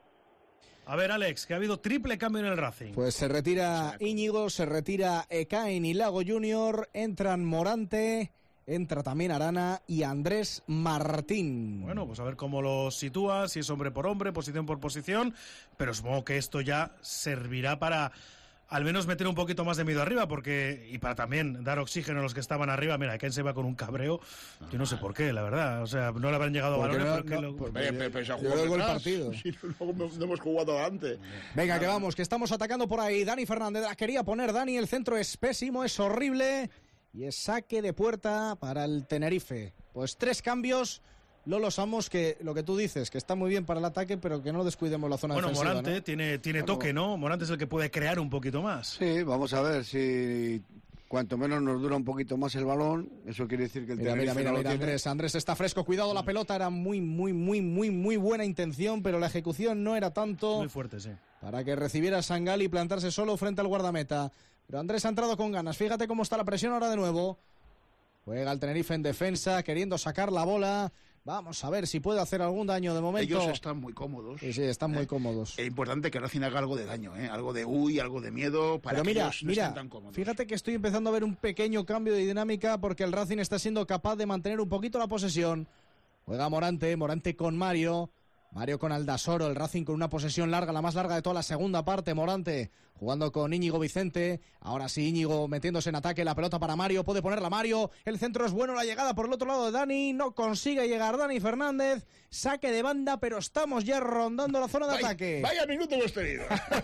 A ver, Alex, que ha habido triple cambio en el Racing. Pues se retira Íñigo, se retira Ekain y Lago Junior, entran Morante, entra también Arana y Andrés Martín. Bueno, pues a ver cómo lo sitúa, si es hombre por hombre, posición por posición, pero supongo que esto ya servirá para al menos meter un poquito más de miedo arriba, y para también dar oxígeno a los que estaban arriba. Mira, Ken se va con un cabreo, yo no sé por qué, la verdad, o sea, no le habrán llegado balones. Pero se ha jugado el partido. Si no hemos jugado antes. Venga, que vamos, que estamos atacando por ahí. Dani Fernández la quería poner Dani, el centro es pésimo, es horrible, y es saque de puerta para el Tenerife. Pues tres cambios. Lolo Samos, que lo que tú dices, que está muy bien para el ataque, pero que no descuidemos la zona defensiva. Bueno, Morante, ¿no? tiene toque, ¿no? Morante es el que puede crear un poquito más. Sí, vamos a ver si cuanto menos nos dura un poquito más el balón, eso quiere decir que el Tenerife Mira, Andrés está fresco, cuidado, la pelota era muy buena intención, pero la ejecución no era tanto. Muy fuerte, sí. Para que recibiera Sangali y plantarse solo frente al guardameta. Pero Andrés ha entrado con ganas, fíjate cómo está la presión ahora de nuevo. Juega el Tenerife en defensa, queriendo sacar la bola. Vamos a ver si puede hacer algún daño de momento. Ellos están muy cómodos. Sí, están muy cómodos. Es importante que Racing haga algo de daño, algo de algo de miedo, para que ellos no estén tan cómodos. Fíjate que estoy empezando a ver un pequeño cambio de dinámica porque el Racing está siendo capaz de mantener un poquito la posesión. Juega Morante con Mario con Aldasoro, el Racing con una posesión larga, la más larga de toda la segunda parte. Morante jugando con Íñigo Vicente, ahora sí Íñigo metiéndose en ataque, la pelota para Mario, puede ponerla Mario, el centro es bueno, la llegada por el otro lado de Dani, no consigue llegar Dani Fernández, saque de banda, pero estamos ya rondando la zona de ataque. Vaya minuto hemos tenido.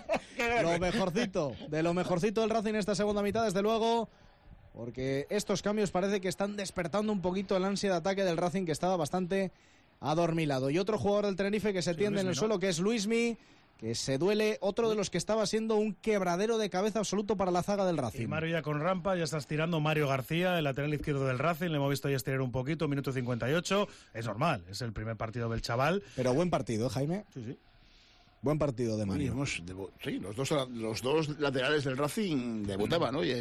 lo mejorcito del Racing en esta segunda mitad, desde luego, porque estos cambios parece que están despertando un poquito el ansia de ataque del Racing, que estaba bastante adormilado. Y otro jugador del Tenerife que se tiende en el suelo, que es Luismi, que se duele, otro de los que estaba siendo un quebradero de cabeza absoluto para la zaga del Racing. Y Mario ya con rampa, ya está estirando Mario García, el lateral izquierdo del Racing, le hemos visto ya estirar un poquito, minuto 58, es normal, es el primer partido del chaval. Pero buen partido, Jaime. Sí. Buen partido de Mario. Sí, los dos laterales del Racing debutaban, ¿no?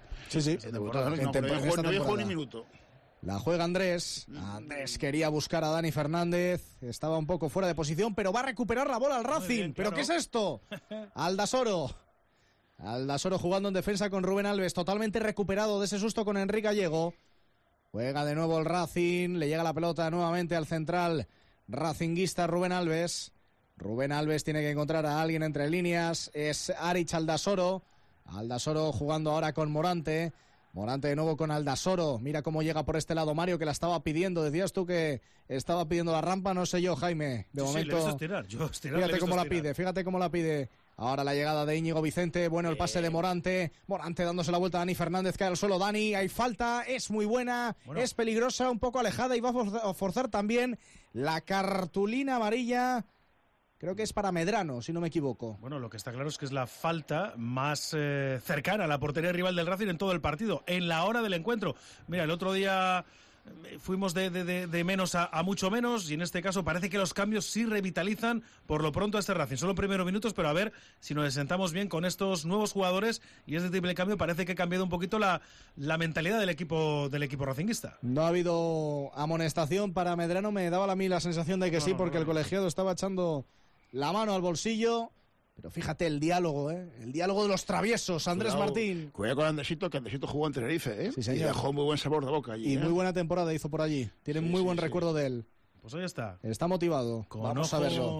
Debutaban, no había jugado ni minuto. La juega Andrés. Andrés quería buscar a Dani Fernández. Estaba un poco fuera de posición, pero va a recuperar la bola al Racing. Bien, ¿pero claro. ¿Qué es esto? Aldasoro jugando en defensa con Rubén Alves. Totalmente recuperado de ese susto con Enrique Gallego. Juega de nuevo el Racing. Le llega la pelota nuevamente al central racinguista Rubén Alves. Rubén Alves tiene que encontrar a alguien entre líneas. Es Arich Aldasoro. Aldasoro jugando ahora con Morante. Morante de nuevo con Aldasoro. Mira cómo llega por este lado Mario, que la estaba pidiendo. Decías tú que estaba pidiendo la rampa, no sé yo, Jaime. De momento. Sí, le he visto estirar. Fíjate cómo la pide. Ahora la llegada de Íñigo Vicente. Bueno, el pase de Morante. Morante dándose la vuelta a Dani Fernández, cae al suelo. Dani, hay falta, es muy buena, es peligrosa, un poco alejada y va a forzar también la cartulina amarilla. Creo que es para Medrano, si no me equivoco. Bueno, lo que está claro es que es la falta más cercana a la portería rival del Racing en todo el partido, en la hora del encuentro. Mira, el otro día fuimos de menos a mucho menos y en este caso parece que los cambios sí revitalizan por lo pronto a este Racing. Solo primeros minutos, pero a ver si nos sentamos bien con estos nuevos jugadores y este triple cambio parece que ha cambiado un poquito la mentalidad del equipo racinguista. No ha habido amonestación para Medrano, me daba a mí la sensación de que sí, porque el colegiado estaba echando la mano al bolsillo, pero fíjate el diálogo de los traviesos, Andrés Martín. Cuidado con Andresito, que Andresito jugó en Tenerife, Sí, señor. Y dejó muy buen sabor de boca allí. Y muy buena temporada hizo por allí, tiene muy buen recuerdo de él. Pues ahí está. Está motivado. Vamos a verlo.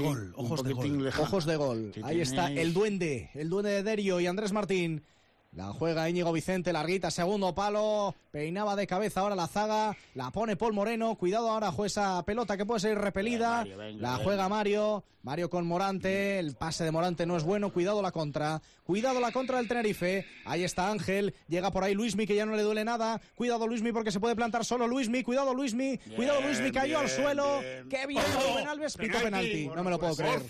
Ojos de gol. Ahí está el duende de Derio y Andrés Martín. La juega Íñigo Vicente, larguita, segundo palo, peinaba de cabeza ahora la zaga, la pone Paul Moreno, cuidado ahora esa pelota que puede ser repelida, la juega Mario con Morante, el pase de Morante no es bueno, cuidado la contra del Tenerife, ahí está Ángel, llega por ahí Luismi que ya no le duele nada, cuidado Luismi porque se puede plantar solo Luismi, cuidado Luismi, cayó al suelo, qué bien Rubén Alves, pito penalti, no me lo puedo creer,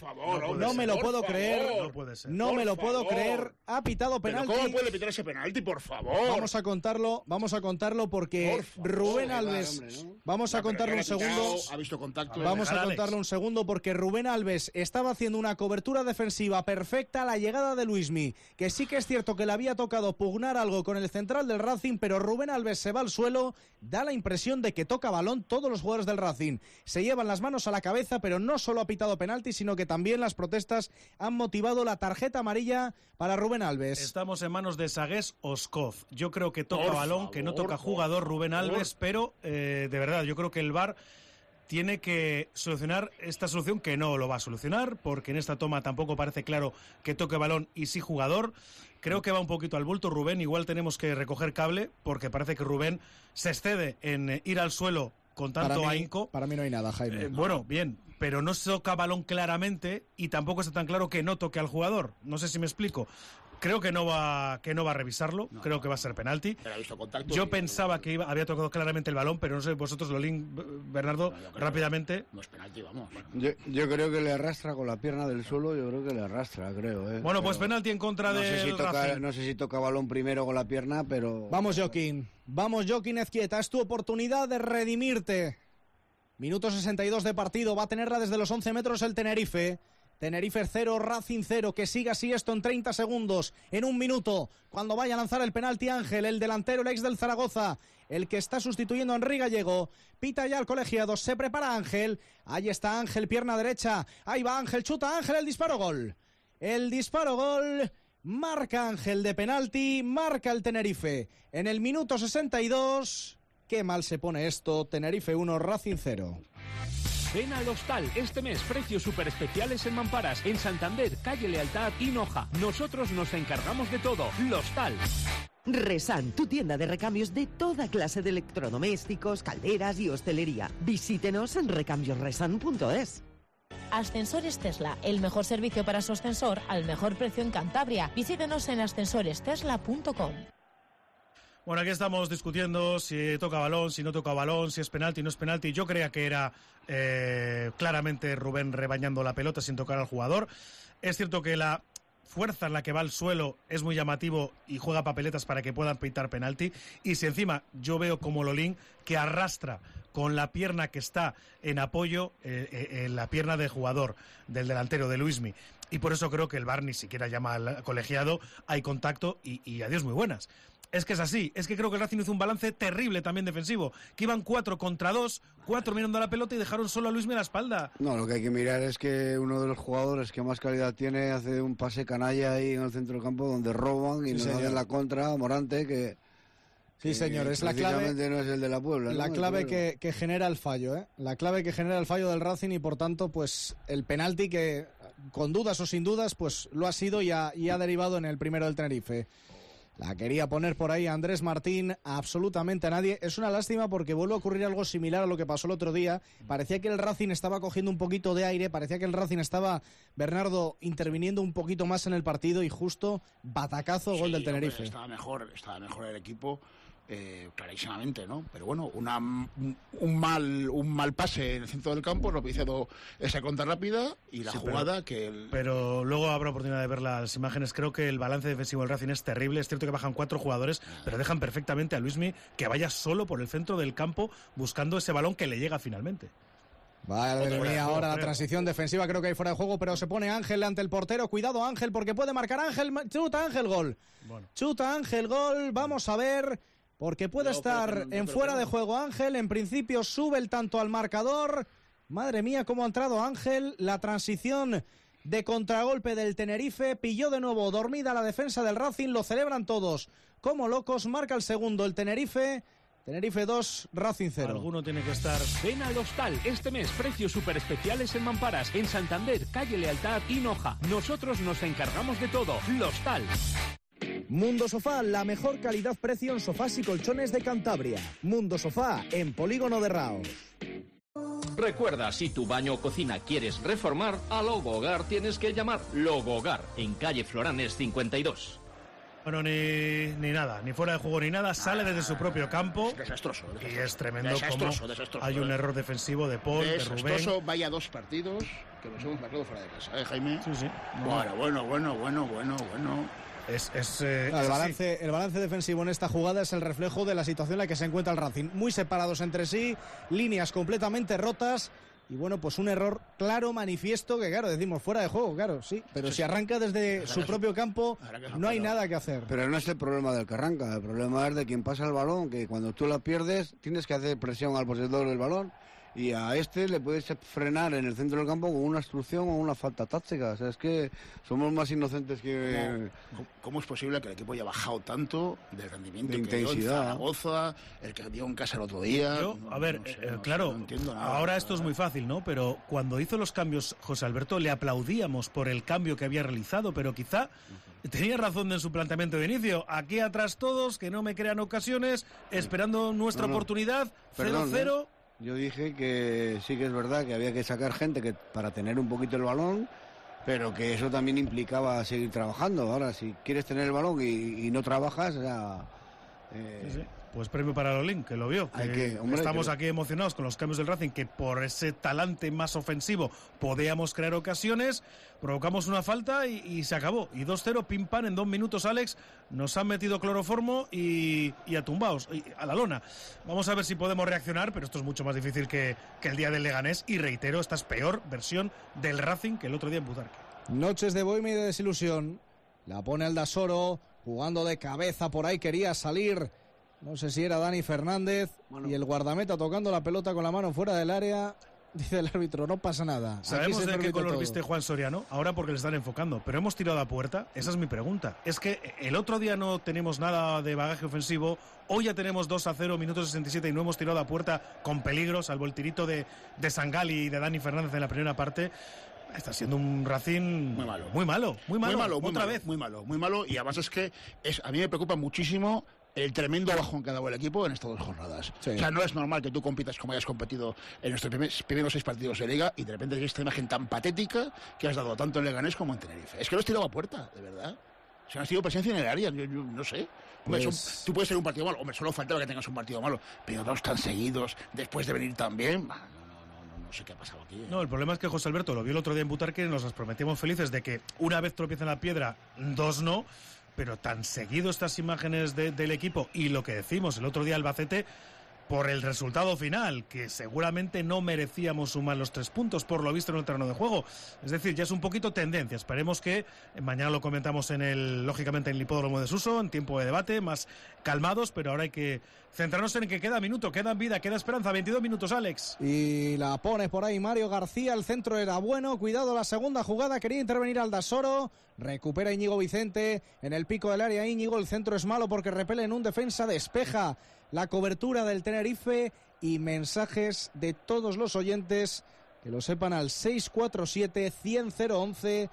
no me lo puedo creer, ha pitado penalti. ¿Cómo puede pitar ese penalti, por favor? Vamos a contarlo porque Rubén Alves, vamos a contarlo un segundo. Ha visto contacto. Vamos a contarlo un segundo porque Rubén Alves estaba haciendo una cobertura defensiva perfecta a la llegada de Luismi, que sí que es cierto que le había tocado pugnar algo con el central del Racing, pero Rubén Alves se va al suelo, da la impresión de que toca balón. Todos los jugadores del Racing se llevan las manos a la cabeza, pero no solo ha pitado penalti, sino que también las protestas han motivado la tarjeta amarilla para Rubén Alves. Estamos en manos de Sagués Oskov. Yo creo que toca balón, que no toca jugador Rubén Alves, pero de verdad, yo creo que el VAR tiene que solucionar esta solución, que no lo va a solucionar, porque en esta toma tampoco parece claro que toque balón y sí jugador. Creo que va un poquito al bulto Rubén, igual tenemos que recoger cable, porque parece que Rubén se excede en ir al suelo con tanto ahínco. Para mí no hay nada, Jaime. Bueno, bien, pero no se toca balón claramente y tampoco está tan claro que no toque al jugador. No sé si me explico. Creo que no va a revisarlo, creo que va a ser penalti. Pero ha visto contacto. Yo pensaba que había tocado claramente el balón, pero no sé vosotros, Lolín, Bernardo, rápidamente. No es penalti, vamos. Yo creo que le arrastra con la pierna del suelo, yo creo que le arrastra, creo. Bueno, pues penalti en contra del Racing. No sé si toca balón primero con la pierna, pero... Vamos, Joaquín, Ezquieta, es tu oportunidad de redimirte. Minuto 62 de partido, va a tenerla desde los 11 metros el Tenerife. Tenerife 0, Racing 0, que siga así esto en 30 segundos, en un minuto, cuando vaya a lanzar el penalti Ángel, el delantero, el ex del Zaragoza, el que está sustituyendo a Henry Gallego, pita ya el colegiado, se prepara Ángel, ahí está Ángel, pierna derecha, ahí va Ángel, chuta Ángel, el disparo gol, marca Ángel de penalti, marca el Tenerife, en el minuto 62, qué mal se pone esto, Tenerife 1, Racing 0. Ven al Hostal este mes, precios súper especiales en mamparas, en Santander, calle Lealtad y Noja. Nosotros nos encargamos de todo. Hostal. Resan, tu tienda de recambios de toda clase de electrodomésticos, calderas y hostelería. Visítenos en recambiosresan.es. Ascensores Tesla, el mejor servicio para su ascensor al mejor precio en Cantabria. Visítenos en ascensorestesla.com. Bueno, aquí estamos discutiendo si toca balón, si no toca balón, si es penalti, no es penalti. Yo creía que era claramente Rubén rebañando la pelota sin tocar al jugador. Es cierto que la fuerza en la que va al suelo es muy llamativo y juega papeletas para que puedan pitar penalti. Y si encima yo veo como Lolín que arrastra con la pierna que está en apoyo, la pierna del jugador, del delantero, de Luismi. Y por eso creo que el VAR ni siquiera llama al colegiado, hay contacto y adiós muy buenas. Es que es así, es que creo que el Racing hizo un balance terrible también defensivo, que iban 4 contra 2, 4 mirando a la pelota y dejaron solo a Luismi a la espalda. No, lo que hay que mirar es que uno de los jugadores que más calidad tiene hace un pase canalla ahí en el centro del campo donde roban y nos hacen la contra, Morante, que... Sí, señor, es la clave. No es el de la Puebla. La clave que genera el fallo, ¿eh? La clave que genera el fallo del Racing y por tanto, pues el penalti que con dudas o sin dudas, pues lo ha sido y ha derivado en el primero del Tenerife. La quería poner por ahí Andrés Martín, absolutamente a nadie. Es una lástima porque vuelve a ocurrir algo similar a lo que pasó el otro día. Parecía que el Racing estaba cogiendo un poquito de aire, parecía que el Racing estaba, Bernardo, interviniendo un poquito más en el partido y justo batacazo, gol del Tenerife. Hombre, estaba mejor el equipo. Clarísimamente, ¿no? Pero bueno, un mal pase en el centro del campo, propiciado esa contra rápida y la jugada Pero luego habrá oportunidad de ver las imágenes. Creo que el balance defensivo del Racing es terrible. Es cierto que bajan 4 jugadores, pero dejan perfectamente a Luismi que vaya solo por el centro del campo buscando ese balón que le llega finalmente. Vale, venía ahora la transición defensiva, creo que hay fuera de juego, pero se pone Ángel ante el portero. Cuidado Ángel, porque puede marcar Ángel. Chuta Ángel, gol. Bueno. Chuta Ángel, gol. Vamos a ver... Porque puede estar en fuera de juego Ángel, en principio sube el tanto al marcador. Madre mía, cómo ha entrado Ángel. La transición de contragolpe del Tenerife, pilló de nuevo dormida la defensa del Racing, lo celebran todos como locos, marca el segundo el Tenerife. Tenerife 2, Racing 0. Alguno tiene que estar. Ven al Hostal este mes, precios súper especiales en mamparas, en Santander, calle Lealtad y Noja. Nosotros nos encargamos de todo. Hostal. Mundo Sofá, la mejor calidad-precio en sofás y colchones de Cantabria. Mundo Sofá, en Polígono de Raos. Recuerda, si tu baño o cocina quieres reformar, a Logogar tienes que llamar. Logogar, en calle Floranes 52. Bueno, ni nada, ni fuera de juego ni nada, sale desde su propio campo. Es desastroso. Y es tremendo como hay un error defensivo de Paul, de Rubén. Desastroso, vaya 2 partidos que nos hemos marcado fuera de casa, Jaime. Sí. Bueno. El balance defensivo en esta jugada es el reflejo de la situación en la que se encuentra el Racing. Muy separados entre sí, líneas completamente rotas. Y bueno, pues un error claro, manifiesto, que claro, decimos fuera de juego, claro, sí. Pero si arranca desde su propio campo, no hay nada que hacer. Pero no es el problema del que arranca, el problema es de quien pasa el balón, que cuando tú la pierdes tienes que hacer presión al poseedor del balón. Y a este le puedes frenar en el centro del campo con una obstrucción o una falta táctica. O sea, es que somos más inocentes que... ¿Cómo es posible que el equipo haya bajado tanto del rendimiento de que intensidad? Dio en Zaragoza, el que dio en casa el otro día? Claro, ahora esto es muy fácil, ¿no? Pero cuando hizo los cambios José Alberto le aplaudíamos por el cambio que había realizado, pero quizá... Tenía razón en su planteamiento de inicio. Aquí atrás todos, que no me crean ocasiones, esperando nuestra oportunidad, 0-0... Yo dije que sí que es verdad que había que sacar gente que para tener un poquito el balón pero que eso también implicaba seguir trabajando. Ahora, si quieres tener el balón y no trabajas, sí. Pues premio para Lolín, que lo vio. Estamos aquí emocionados con los cambios del Racing, que por ese talante más ofensivo podíamos crear ocasiones, provocamos una falta y se acabó. Y 2-0, pim pam, en 2 minutos, Alex, nos han metido cloroformo y a tumbaos, a la lona. Vamos a ver si podemos reaccionar, pero esto es mucho más difícil que el día del Leganés. Y reitero, esta es peor versión del Racing que el otro día en Butarque. Noches de bohemia y de desilusión. La pone Aldasoro, jugando de cabeza por ahí, quería salir. No sé si era Dani Fernández, y el guardameta tocando la pelota con la mano fuera del área. Dice el árbitro, no pasa nada. Sabemos de qué color viste Juan Soriano, ahora porque le están enfocando, pero hemos tirado a puerta. Esa es mi pregunta. Es que el otro día no tenemos nada de bagaje ofensivo, hoy ya tenemos 2-0, minuto 67, y no hemos tirado a puerta con peligro, salvo el tirito de Sangali y de Dani Fernández en la primera parte. Está siendo un Racing muy malo. Muy malo, y además es que a mí me preocupa muchísimo el tremendo bajón que ha dado el equipo en estas 2 jornadas. Sí. O sea, no es normal que tú compitas como hayas competido en nuestros primeros 6 partidos de Liga y de repente hay esta imagen tan patética que has dado tanto en Leganés como en Tenerife. Es que lo has tirado a puerta, de verdad. Si no has tenido presencia en el área, yo no sé. Pues... Tú puedes tener un partido malo, hombre, solo faltaba que tengas un partido malo, pero 2 tan seguidos, después de venir tan bien... No sé qué ha pasado aquí. No, el problema es que José Alberto lo vio el otro día en Butarque y nos prometíamos felices de que una vez tropieza en la piedra, 2 no... Pero tan seguido estas imágenes del equipo y lo que decimos el otro día Albacete, por el resultado final, que seguramente no merecíamos sumar los 3 puntos por lo visto en el terreno de juego. Es decir, ya es un poquito tendencia. Esperemos que mañana lo comentamos lógicamente en el hipódromo de Suso, en tiempo de debate, más calmados, pero ahora hay que centrarnos en que queda minuto, queda vida, queda esperanza. 22 minutos, Alex. Y la pone por ahí Mario García, el centro era bueno, cuidado la segunda jugada, quería intervenir Aldasoro, recupera Íñigo Vicente en el pico del área. Íñigo, el centro es malo porque repele en un defensa, despeja la cobertura del Tenerife. Y mensajes de todos los oyentes que lo sepan al 647-100-11,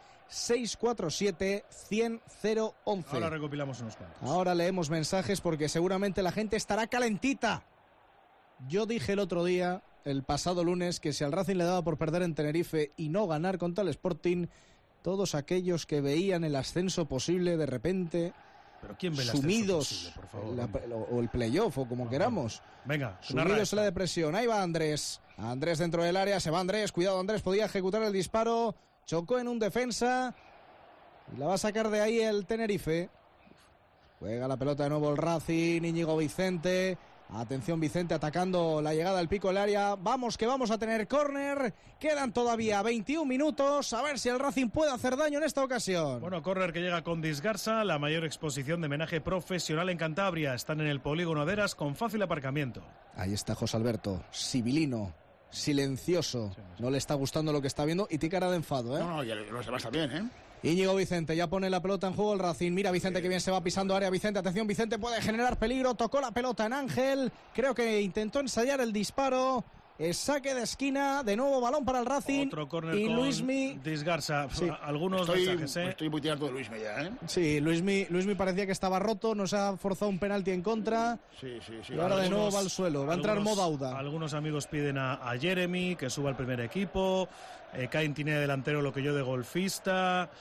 647-100-11. Ahora recopilamos unos cuantos. Ahora leemos mensajes porque seguramente la gente estará calentita. Yo dije el otro día, el pasado lunes, que si al Racing le daba por perder en Tenerife y no ganar contra el Sporting, todos aquellos que veían el ascenso posible de repente... ¿Pero quién ve sumidos, posible, por favor, o el playoff, o como queramos. Venga, sumidos en la depresión. Ahí va Andrés. Andrés dentro del área, se va Andrés. Cuidado, Andrés podía ejecutar el disparo. Chocó en un defensa. Y la va a sacar de ahí el Tenerife. Juega la pelota de nuevo el Racing. Íñigo Vicente. Atención Vicente atacando la llegada al pico del área. Vamos que vamos a tener córner. Quedan todavía 21 minutos. A ver si el Racing puede hacer daño en esta ocasión. Bueno, córner que llega con Disgarza. La mayor exposición de menaje profesional en Cantabria. Están en el polígono de Eras con fácil aparcamiento. Ahí está José Alberto. Sibilino. Silencioso. No le está gustando lo que está viendo y tiene cara de enfado, ¿eh? No, ya los demás también, ¿eh? Íñigo Vicente, ya pone la pelota en juego el Racing. Mira Vicente que bien se va pisando área. Vicente, atención, Vicente puede generar peligro. Tocó la pelota en Ángel. Creo que intentó ensayar el disparo. Saque de esquina, de nuevo balón para el Racing. Otro córner y con Luismi Disgarza. Sí. Algunos mensajes, Estoy muy tirado de Luismi ya, ¿eh? Sí, Luismi parecía que estaba roto, nos ha forzado un penalti en contra. Sí. Y ahora de nuevo va al suelo, va a entrar Modauda. Algunos amigos piden a Jeremy que suba al primer equipo. Cain tiene delantero lo que yo de golfista.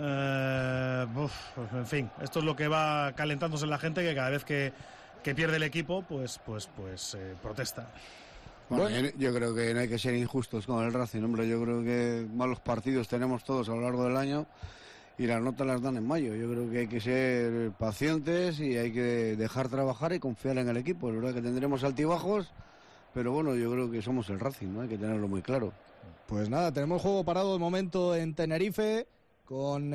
En fin, esto es lo que va calentándose en la gente, que cada vez que pierde el equipo, pues protesta. Bueno, yo creo que no hay que ser injustos con el Racing, hombre. Yo creo que malos partidos tenemos todos a lo largo del año y las notas las dan en mayo. Yo creo que hay que ser pacientes y hay que dejar trabajar y confiar en el equipo. Es verdad que tendremos altibajos, pero bueno, yo creo que somos el Racing, ¿no? Hay que tenerlo muy claro. Pues nada, tenemos juego parado de momento en Tenerife con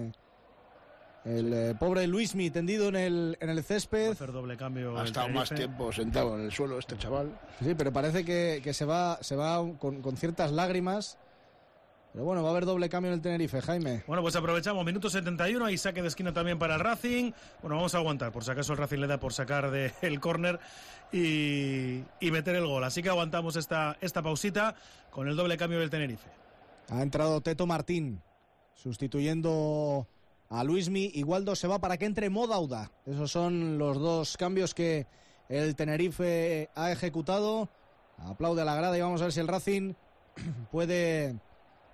el pobre Luismi tendido en el césped. Va a hacer doble cambio. Ha estado más tiempo sentado en el suelo este chaval. Sí, pero parece que se va con ciertas lágrimas. Pero bueno, va a haber doble cambio en el Tenerife, Jaime. Bueno, pues aprovechamos, minuto 71, hay saque de esquina también para el Racing. Bueno, vamos a aguantar, por si acaso el Racing le da por sacar del córner y meter el gol. Así que aguantamos esta pausita con el doble cambio del Tenerife. Ha entrado Teto Martín, sustituyendo a Luismi. Igualdo se va para que entre Modauda. Esos son los dos cambios que el Tenerife ha ejecutado. Aplaude a la grada y vamos a ver si el Racing puede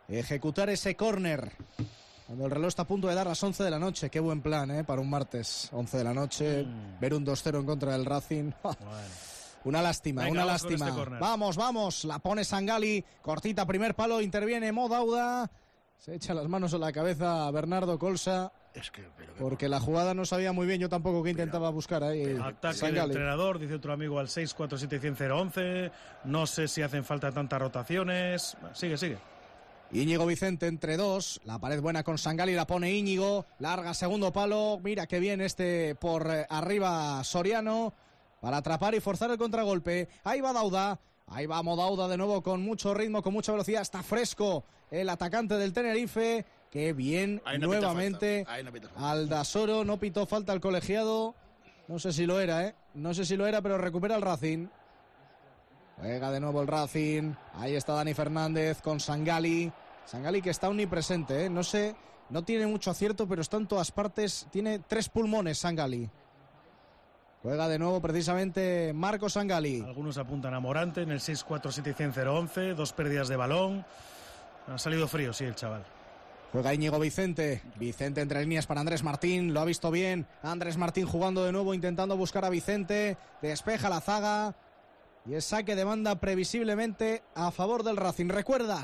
ejecutar ese córner. Cuando el reloj está a punto de dar las 11 de la noche. Qué buen plan, para un martes. 11 de la noche, ver un 2-0 en contra del Racing. Bueno. Una lástima, venga, una lástima. Este vamos, la pone Sangali, cortita, primer palo, interviene Mo Dauda. Se echa las manos en la cabeza a Bernardo Colsa. Porque la jugada no sabía muy bien, yo tampoco que intentaba buscar ahí. Ataque del entrenador, dice otro amigo al 647-100-11. No sé si hacen falta tantas rotaciones. Sigue. Íñigo Vicente entre dos, la pared buena con Sangali, la pone Íñigo, larga segundo palo, mira qué bien por arriba Soriano, para atrapar y forzar el contragolpe. Ahí va Dauda, ahí va Mo Dauda de nuevo con mucho ritmo, con mucha velocidad, está fresco el atacante del Tenerife. Qué bien, no nuevamente Aldasoro, no pitó falta al colegiado, no sé si lo era, pero recupera el Racing. Juega de nuevo el Racing, ahí está Dani Fernández con Sangali que está omnipresente, no sé, no tiene mucho acierto, pero está en todas partes, tiene 3 pulmones Sangali. Juega de nuevo precisamente Marco Sangali. Algunos apuntan a Morante en el 647-100-11, 2 pérdidas de balón, ha salido frío, sí, el chaval. Juega Íñigo Vicente entre líneas para Andrés Martín, lo ha visto bien, Andrés Martín jugando de nuevo, intentando buscar a Vicente, despeja la zaga. Y es saque de banda previsiblemente a favor del Racing. Recuerda,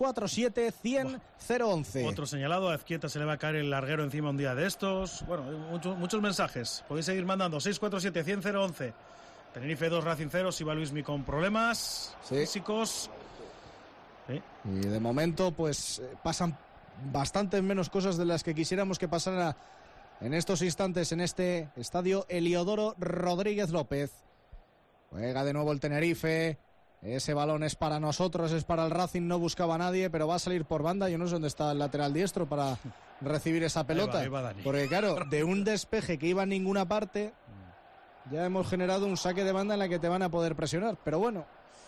647-100-011. Otro señalado, a Ezquieta se le va a caer el larguero encima un día de estos. Bueno, muchos mensajes. Podéis seguir mandando, 647-100-011. Tenerife 2, Racing 0, si va Luismi con problemas físicos. Sí. Y de momento, pues pasan bastantes menos cosas de las que quisiéramos que pasara en estos instantes en este estadio Heliodoro Rodríguez López. Juega de nuevo el Tenerife. Ese balón es para nosotros, es para el Racing. No buscaba a nadie, pero va a salir por banda. Yo no sé dónde está el lateral diestro para recibir esa pelota. Ahí va porque claro, de un despeje que iba a ninguna parte, ya hemos generado un saque de banda en la que te van a poder presionar. Pero bueno,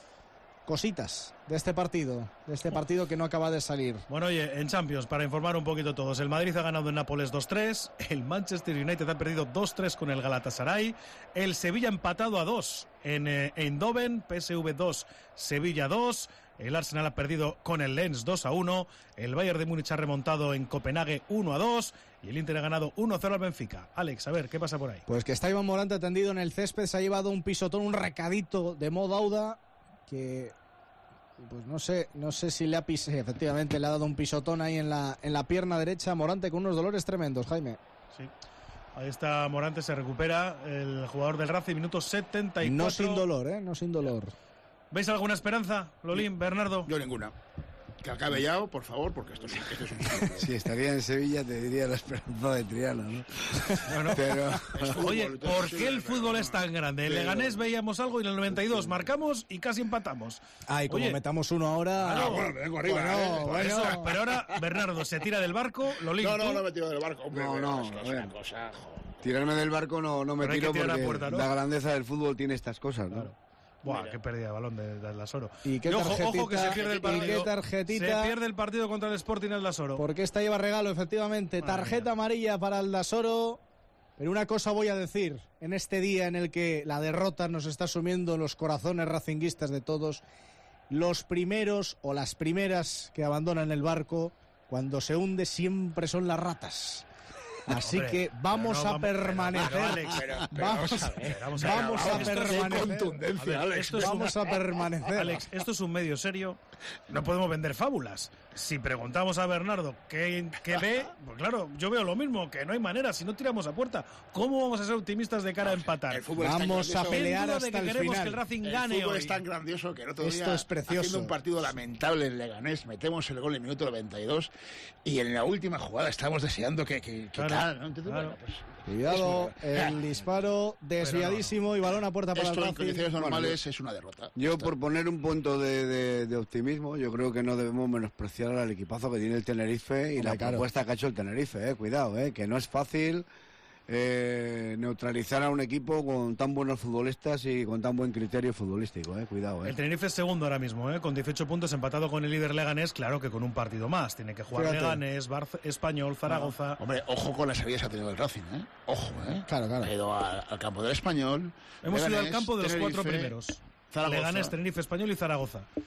cositas de este partido que no acaba de salir. Bueno, oye, en Champions, para informar un poquito todos, el Madrid ha ganado en Nápoles 2-3, el Manchester United ha perdido 2-3 con el Galatasaray, el Sevilla empatado a 2 en Eindhoven, PSV 2, Sevilla 2, el Arsenal ha perdido con el Lens 2-1, el Bayern de Múnich ha remontado en Copenhague 1-2 y el Inter ha ganado 1-0 al Benfica. Alex, a ver, ¿qué pasa por ahí? Pues que está Iván Morante tendido en el césped, se ha llevado un pisotón, un recadito de Mo Dauda, que pues no sé si le ha pisado, efectivamente le ha dado un pisotón ahí en la pierna derecha. Morante con unos dolores tremendos, Jaime. Sí, ahí está Morante, se recupera el jugador del Racing, minuto 74. No sin dolor, no sin dolor. ¿Veis alguna esperanza, Lolín, Bernardo? Yo ninguna. Que acabe ya, por favor, porque esto es un... Si estaría en Sevilla te diría la esperanza de Triana, ¿no? Bueno, pero... Oye, ¿por qué el fútbol es tan grande? En Leganés veíamos algo y en el 92 marcamos y casi empatamos. Y como metamos uno ahora... bueno, vengo arriba. Bueno. Eso, pero ahora Bernardo se tira del barco, Lolín. No me tiro del barco. Hombre, no. Es una cosa, tirarme del barco no me tiro porque la grandeza del fútbol tiene estas cosas, ¿no? Claro. Buah, qué pérdida de balón de Aldasoro. Y qué tarjetita, ojo que se pierde el partido. Y qué tarjetita. Se pierde el partido contra el Sporting Aldasoro. Porque esta lleva regalo, efectivamente. Tarjeta amarilla para Aldasoro. Pero una cosa voy a decir. En este día en el que la derrota nos está sumiendo los corazones racinguistas de todos, los primeros o las primeras que abandonan el barco, cuando se hunde, siempre son las ratas. Así que vamos a permanecer. Vamos a permanecer. Alex, esto es un medio serio. No podemos vender fábulas. Si preguntamos a Bernardo qué ve, pues claro, yo veo lo mismo, que no hay manera. Si no tiramos a puerta, ¿cómo vamos a ser optimistas de cara a empatar? Vamos a pelear hasta el final. queremos que el Racing gane el fútbol hoy. Es tan grandioso que el otro día, esto es precioso. Haciendo un partido lamentable en Leganés, metemos el gol en el minuto 92 y en la última jugada estábamos deseando que tal, ¿no? Entonces, claro. Bueno, pues, cuidado, el disparo desviadísimo y balón a puerta para el Racing. Esto en condiciones normales es una derrota. Yo, por poner un punto de optimismo, yo creo que no debemos menospreciar al equipazo que tiene el Tenerife y la propuesta que ha hecho el Tenerife. Cuidado, que no es fácil neutralizar a un equipo con tan buenos futbolistas y con tan buen criterio futbolístico. Cuidado. El Tenerife es segundo ahora mismo, con 18 puntos, empatado con el líder Leganés, claro que con un partido más. Tiene que jugar Leganés, Español, Zaragoza. Hombre, ojo con las salidas que ha tenido el Racing, Ojo, Claro. Ha ido al campo del Español. Hemos Leganés, ido al campo de los Tenerife, 4 primeros. Zaragoza. Leganés, Tenerife, Español y Zaragoza.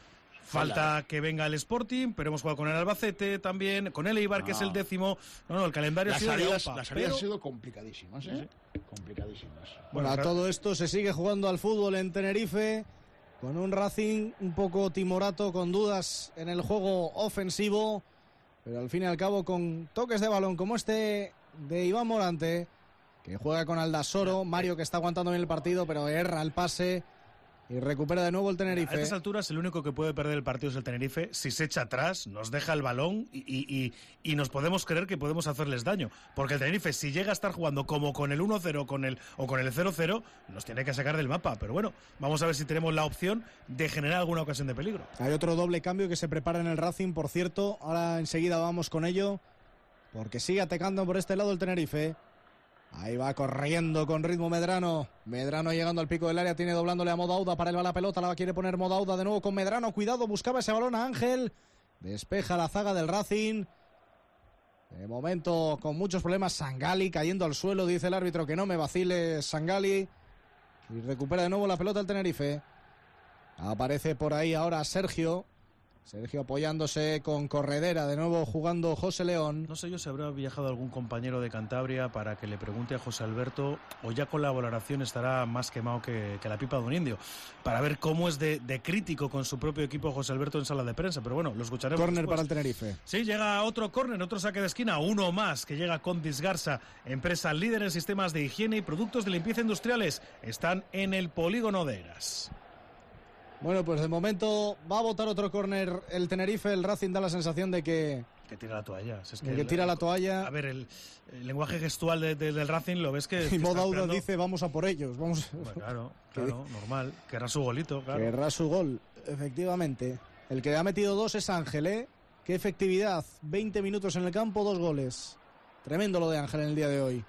Falta que venga el Sporting, pero hemos jugado con el Albacete también, con el Eibar, que es el 10º. No, el calendario ha sido de OPA, las salidas han sido complicadísimas, ¿eh? Sí. Complicadísimas. Bueno, a todo esto se sigue jugando al fútbol en Tenerife, con un Racing un poco timorato, con dudas en el juego ofensivo, pero al fin y al cabo con toques de balón como este de Iván Morante, que juega con Aldasoro, Mario que está aguantando bien el partido, pero erra el pase y recupera de nuevo el Tenerife. A estas alturas el único que puede perder el partido es el Tenerife. Si se echa atrás, nos deja el balón y nos podemos creer que podemos hacerles daño. Porque el Tenerife, si llega a estar jugando como con el 1-0 o con el 0-0, nos tiene que sacar del mapa. Pero bueno, vamos a ver si tenemos la opción de generar alguna ocasión de peligro. Hay otro doble cambio que se prepara en el Racing, por cierto. Ahora enseguida vamos con ello, porque sigue atacando por este lado el Tenerife. Ahí va corriendo con ritmo Medrano. Medrano llegando al pico del área, tiene doblándole a Modauda para la pelota, la quiere poner Modauda de nuevo con Medrano. Cuidado, buscaba ese balón a Ángel. Despeja la zaga del Racing. De momento con muchos problemas Sangali cayendo al suelo, dice el árbitro que no me vacile Sangali. Y recupera de nuevo la pelota el Tenerife. Aparece por ahí ahora Sergio apoyándose con Corredera, de nuevo jugando José León. No sé yo si habrá viajado algún compañero de Cantabria para que le pregunte a José Alberto, o ya con la valoración estará más quemado que la pipa de un indio, para ver cómo es de crítico con su propio equipo José Alberto en sala de prensa, pero bueno, lo escucharemos Córner después. Para el Tenerife. Sí, llega otro córner, otro saque de esquina, uno más, que llega con Disgarza, empresa líder en sistemas de higiene y productos de limpieza industriales. Están en el polígono de Eras. Bueno, pues de momento va a botar otro córner el Tenerife. El Racing da la sensación de que tira la toalla. Tira la toalla. A ver, el lenguaje gestual del Racing lo ves que... Y Modauda dice, vamos a por ellos. Vamos. Bueno, claro, normal. Querrá su golito, claro. Querrá su gol, efectivamente. El que ha metido 2 es Ángel, ¿eh? Qué efectividad. 20 minutos en el campo, 2 goles. Tremendo lo de Ángel en el día de hoy.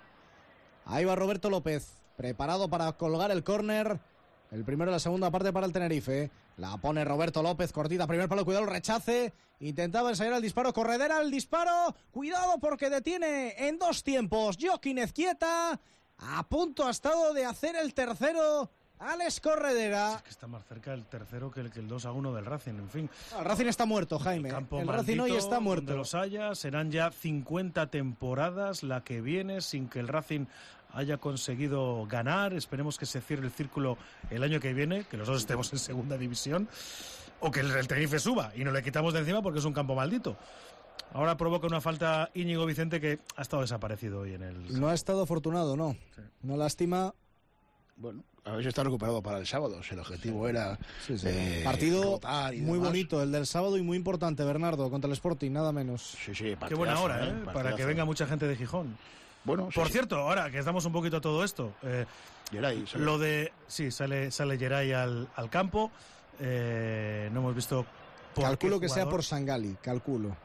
Ahí va Roberto López, preparado para colgar el córner. El primero de la segunda parte para el Tenerife. La pone Roberto López, cortita, primer palo, cuidado el rechace. Intentaba ensayar el disparo, Corredera, el disparo. Cuidado porque detiene en 2 tiempos Joaquín Ezquieta. A punto ha estado de hacer el tercero Alex Corredera. Es que está más cerca el tercero que el 2-1 del Racing, en fin. El Racing está muerto, Jaime. El Racing hoy está muerto. Donde los haya, serán ya 50 temporadas la que viene sin que el Racing haya conseguido ganar. Esperemos que se cierre el círculo el año que viene, que nosotros estemos en segunda división, o que el Tenerife suba y nos le quitamos de encima porque es un campo maldito. Ahora provoca una falta Íñigo Vicente, que ha estado desaparecido hoy en el... No ha estado afortunado, no. Sí. Una lástima. Bueno, a ver si está recuperado para el sábado. Si el objetivo era... Sí. Partido muy bonito, el del sábado, y muy importante, Bernardo, contra el Sporting, nada menos. Sí, qué buena hora, para que venga mucha gente de Gijón. Bueno, por cierto, ahora que estamos un poquito a todo esto, Geray, lo de... Sí, sale Geray al campo. No hemos visto... Calculo que sea por Sangali, calculo.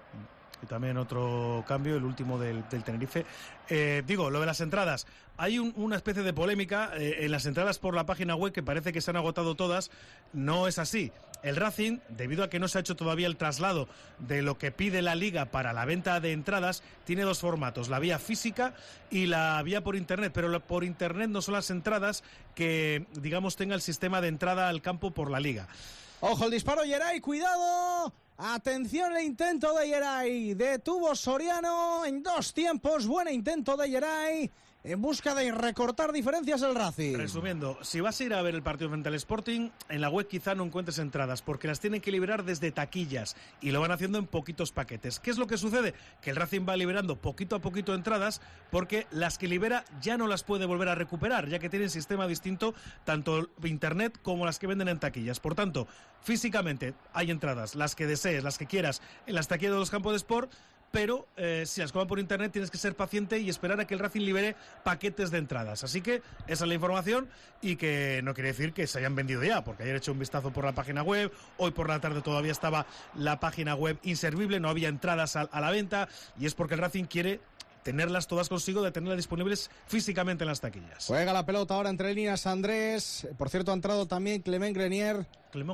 Y también otro cambio, el último del Tenerife. Digo, lo de las entradas. Hay una especie de polémica en las entradas por la página web, que parece que se han agotado todas. No es así. El Racing, debido a que no se ha hecho todavía el traslado de lo que pide la Liga para la venta de entradas, tiene 2 formatos, la vía física y la vía por Internet. Pero por Internet no son las entradas que, digamos, tenga el sistema de entrada al campo por la Liga. ¡Ojo el disparo, Geray! ¡Cuidado! Atención el intento de Geray. Detuvo Soriano en 2 tiempos. Buen intento de Geray en busca de recortar diferencias el Racing. Resumiendo, si vas a ir a ver el partido frente al Sporting, en la web quizá no encuentres entradas, porque las tienen que liberar desde taquillas y lo van haciendo en poquitos paquetes. ¿Qué es lo que sucede? Que el Racing va liberando poquito a poquito entradas, porque las que libera ya no las puede volver a recuperar, ya que tienen sistema distinto, tanto Internet como las que venden en taquillas. Por tanto, físicamente hay entradas, las que desees, las que quieras, en las taquillas de los campos de sport, pero si las compras por Internet tienes que ser paciente y esperar a que el Racing libere paquetes de entradas. Así que esa es la información, y que no quiere decir que se hayan vendido ya, porque ayer he hecho un vistazo por la página web, hoy por la tarde todavía estaba la página web inservible, no había entradas a la venta, y es porque el Racing quiere tenerlas todas consigo, de tenerlas disponibles físicamente en las taquillas. Juega la pelota ahora entre líneas Andrés. Por cierto, ha entrado también Clement Grenier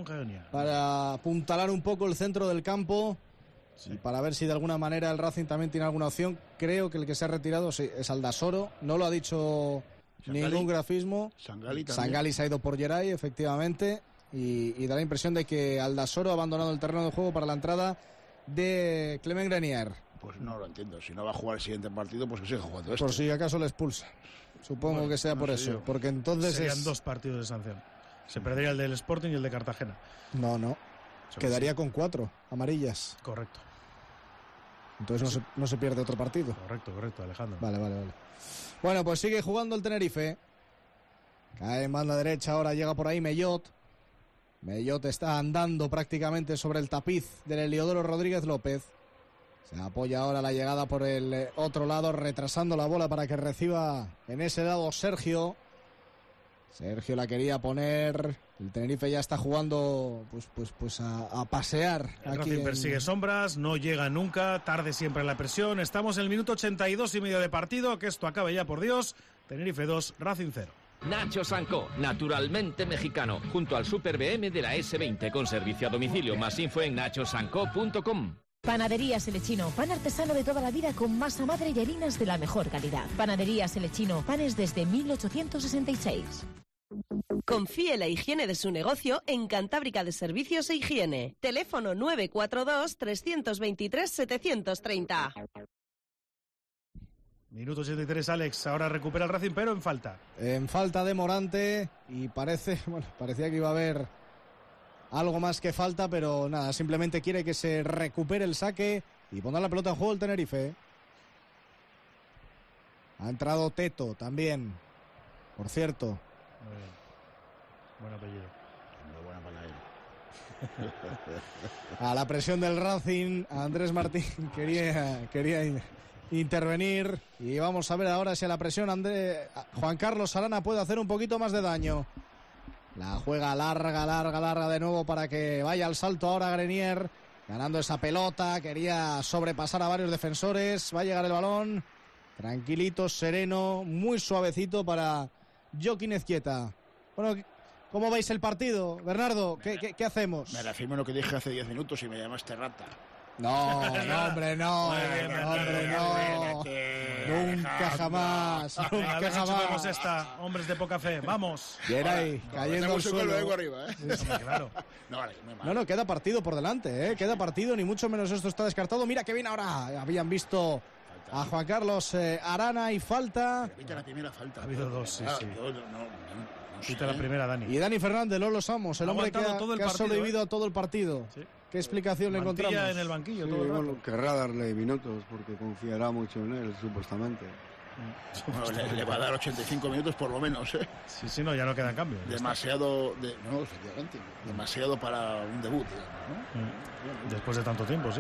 para apuntalar un poco el centro del campo. Sí. Y para ver si de alguna manera el Racing también tiene alguna opción. Creo que el que se ha retirado es Aldasoro. No lo ha dicho Sangali, ningún grafismo. Sangali se ha ido por Geray, efectivamente. y da la impresión de que Aldasoro ha abandonado el terreno de juego para la entrada de Clement Grenier. Pues no lo entiendo. Si no va a jugar el siguiente partido, pues que siga jugando esto. Por si acaso le expulsa. Supongo que sea por eso. Porque entonces serían 2 partidos de sanción. Se perdería el del Sporting y el de Cartagena. No. Quedaría con 4 amarillas. Correcto. Entonces no se pierde otro partido. Correcto, Alejandro. Vale. Bueno, pues sigue jugando el Tenerife. Cae en banda derecha, ahora llega por ahí Mellot. Mellot está andando prácticamente sobre el tapiz del Heliodoro Rodríguez López. Se apoya ahora la llegada por el otro lado, retrasando la bola para que reciba en ese lado Sergio. Sergio la quería poner. El Tenerife ya está jugando pues a pasear. El Racing persigue sombras, no llega nunca, tarde siempre la presión. Estamos en el minuto 82 y medio de partido, que esto acabe ya, por Dios. Tenerife 2, Racing 0. Nacho Sanco, naturalmente mexicano, junto al Super BM de la S20 con servicio a domicilio. Más info en nachosanco.com. Panaderías El Echino, pan artesano de toda la vida con masa madre y harinas de la mejor calidad. Panaderías El Echino, panes desde 1866. Confíe la higiene de su negocio en Cantábrica de Servicios e Higiene. Teléfono 942-323-730. Minuto 83, Alex. Ahora recupera el Racing, pero en falta. En falta de Morante. Y parecía que iba a haber algo más que falta, pero nada, simplemente quiere que se recupere el saque y poner la pelota en juego el Tenerife. Ha entrado Teto también, por cierto. Muy bien. Buen apellido. Muy buena para él. A la presión del Racing, Andrés Martín quería intervenir. Y vamos a ver ahora si a la presión Juan Carlos Arana puede hacer un poquito más de daño. La juega larga de nuevo para que vaya al salto ahora Grenier. Ganando esa pelota, quería sobrepasar a varios defensores. Va a llegar el balón. Tranquilito, sereno, muy suavecito para Joaquín Ezquieta. Bueno, ¿cómo veis el partido, Bernardo? ¿Qué hacemos? Me reafirmo en lo que dije hace 10 minutos y me llamaste rata. No. Nunca jamás. Vamos esta, hombres de poca fe. Vamos. Geray, cayendo al suelo. Arriba, ¿eh? Sí, claro. No, queda partido por delante, ¿eh? Queda partido, ni mucho menos esto está descartado. Mira que bien ahora. Habían visto a Juan Carlos Arana y falta. Pita la primera falta. Ha habido 2, sí. Pita la primera, Dani. Y Dani Fernández, Lolo Samos, el hombre que ha sobrevivido a todo el partido. Sí. ¿Qué explicación le encontramos? En el banquillo, sí, todo el rato. bueno, querrá darle minutos porque confiará mucho en él, supuestamente. Bueno, le va a dar 85 minutos por lo menos, ¿eh? Sí, no, ya no queda en cambio. Demasiado, efectivamente, demasiado para un debut, digamos, ¿no? Después de tanto tiempo, sí.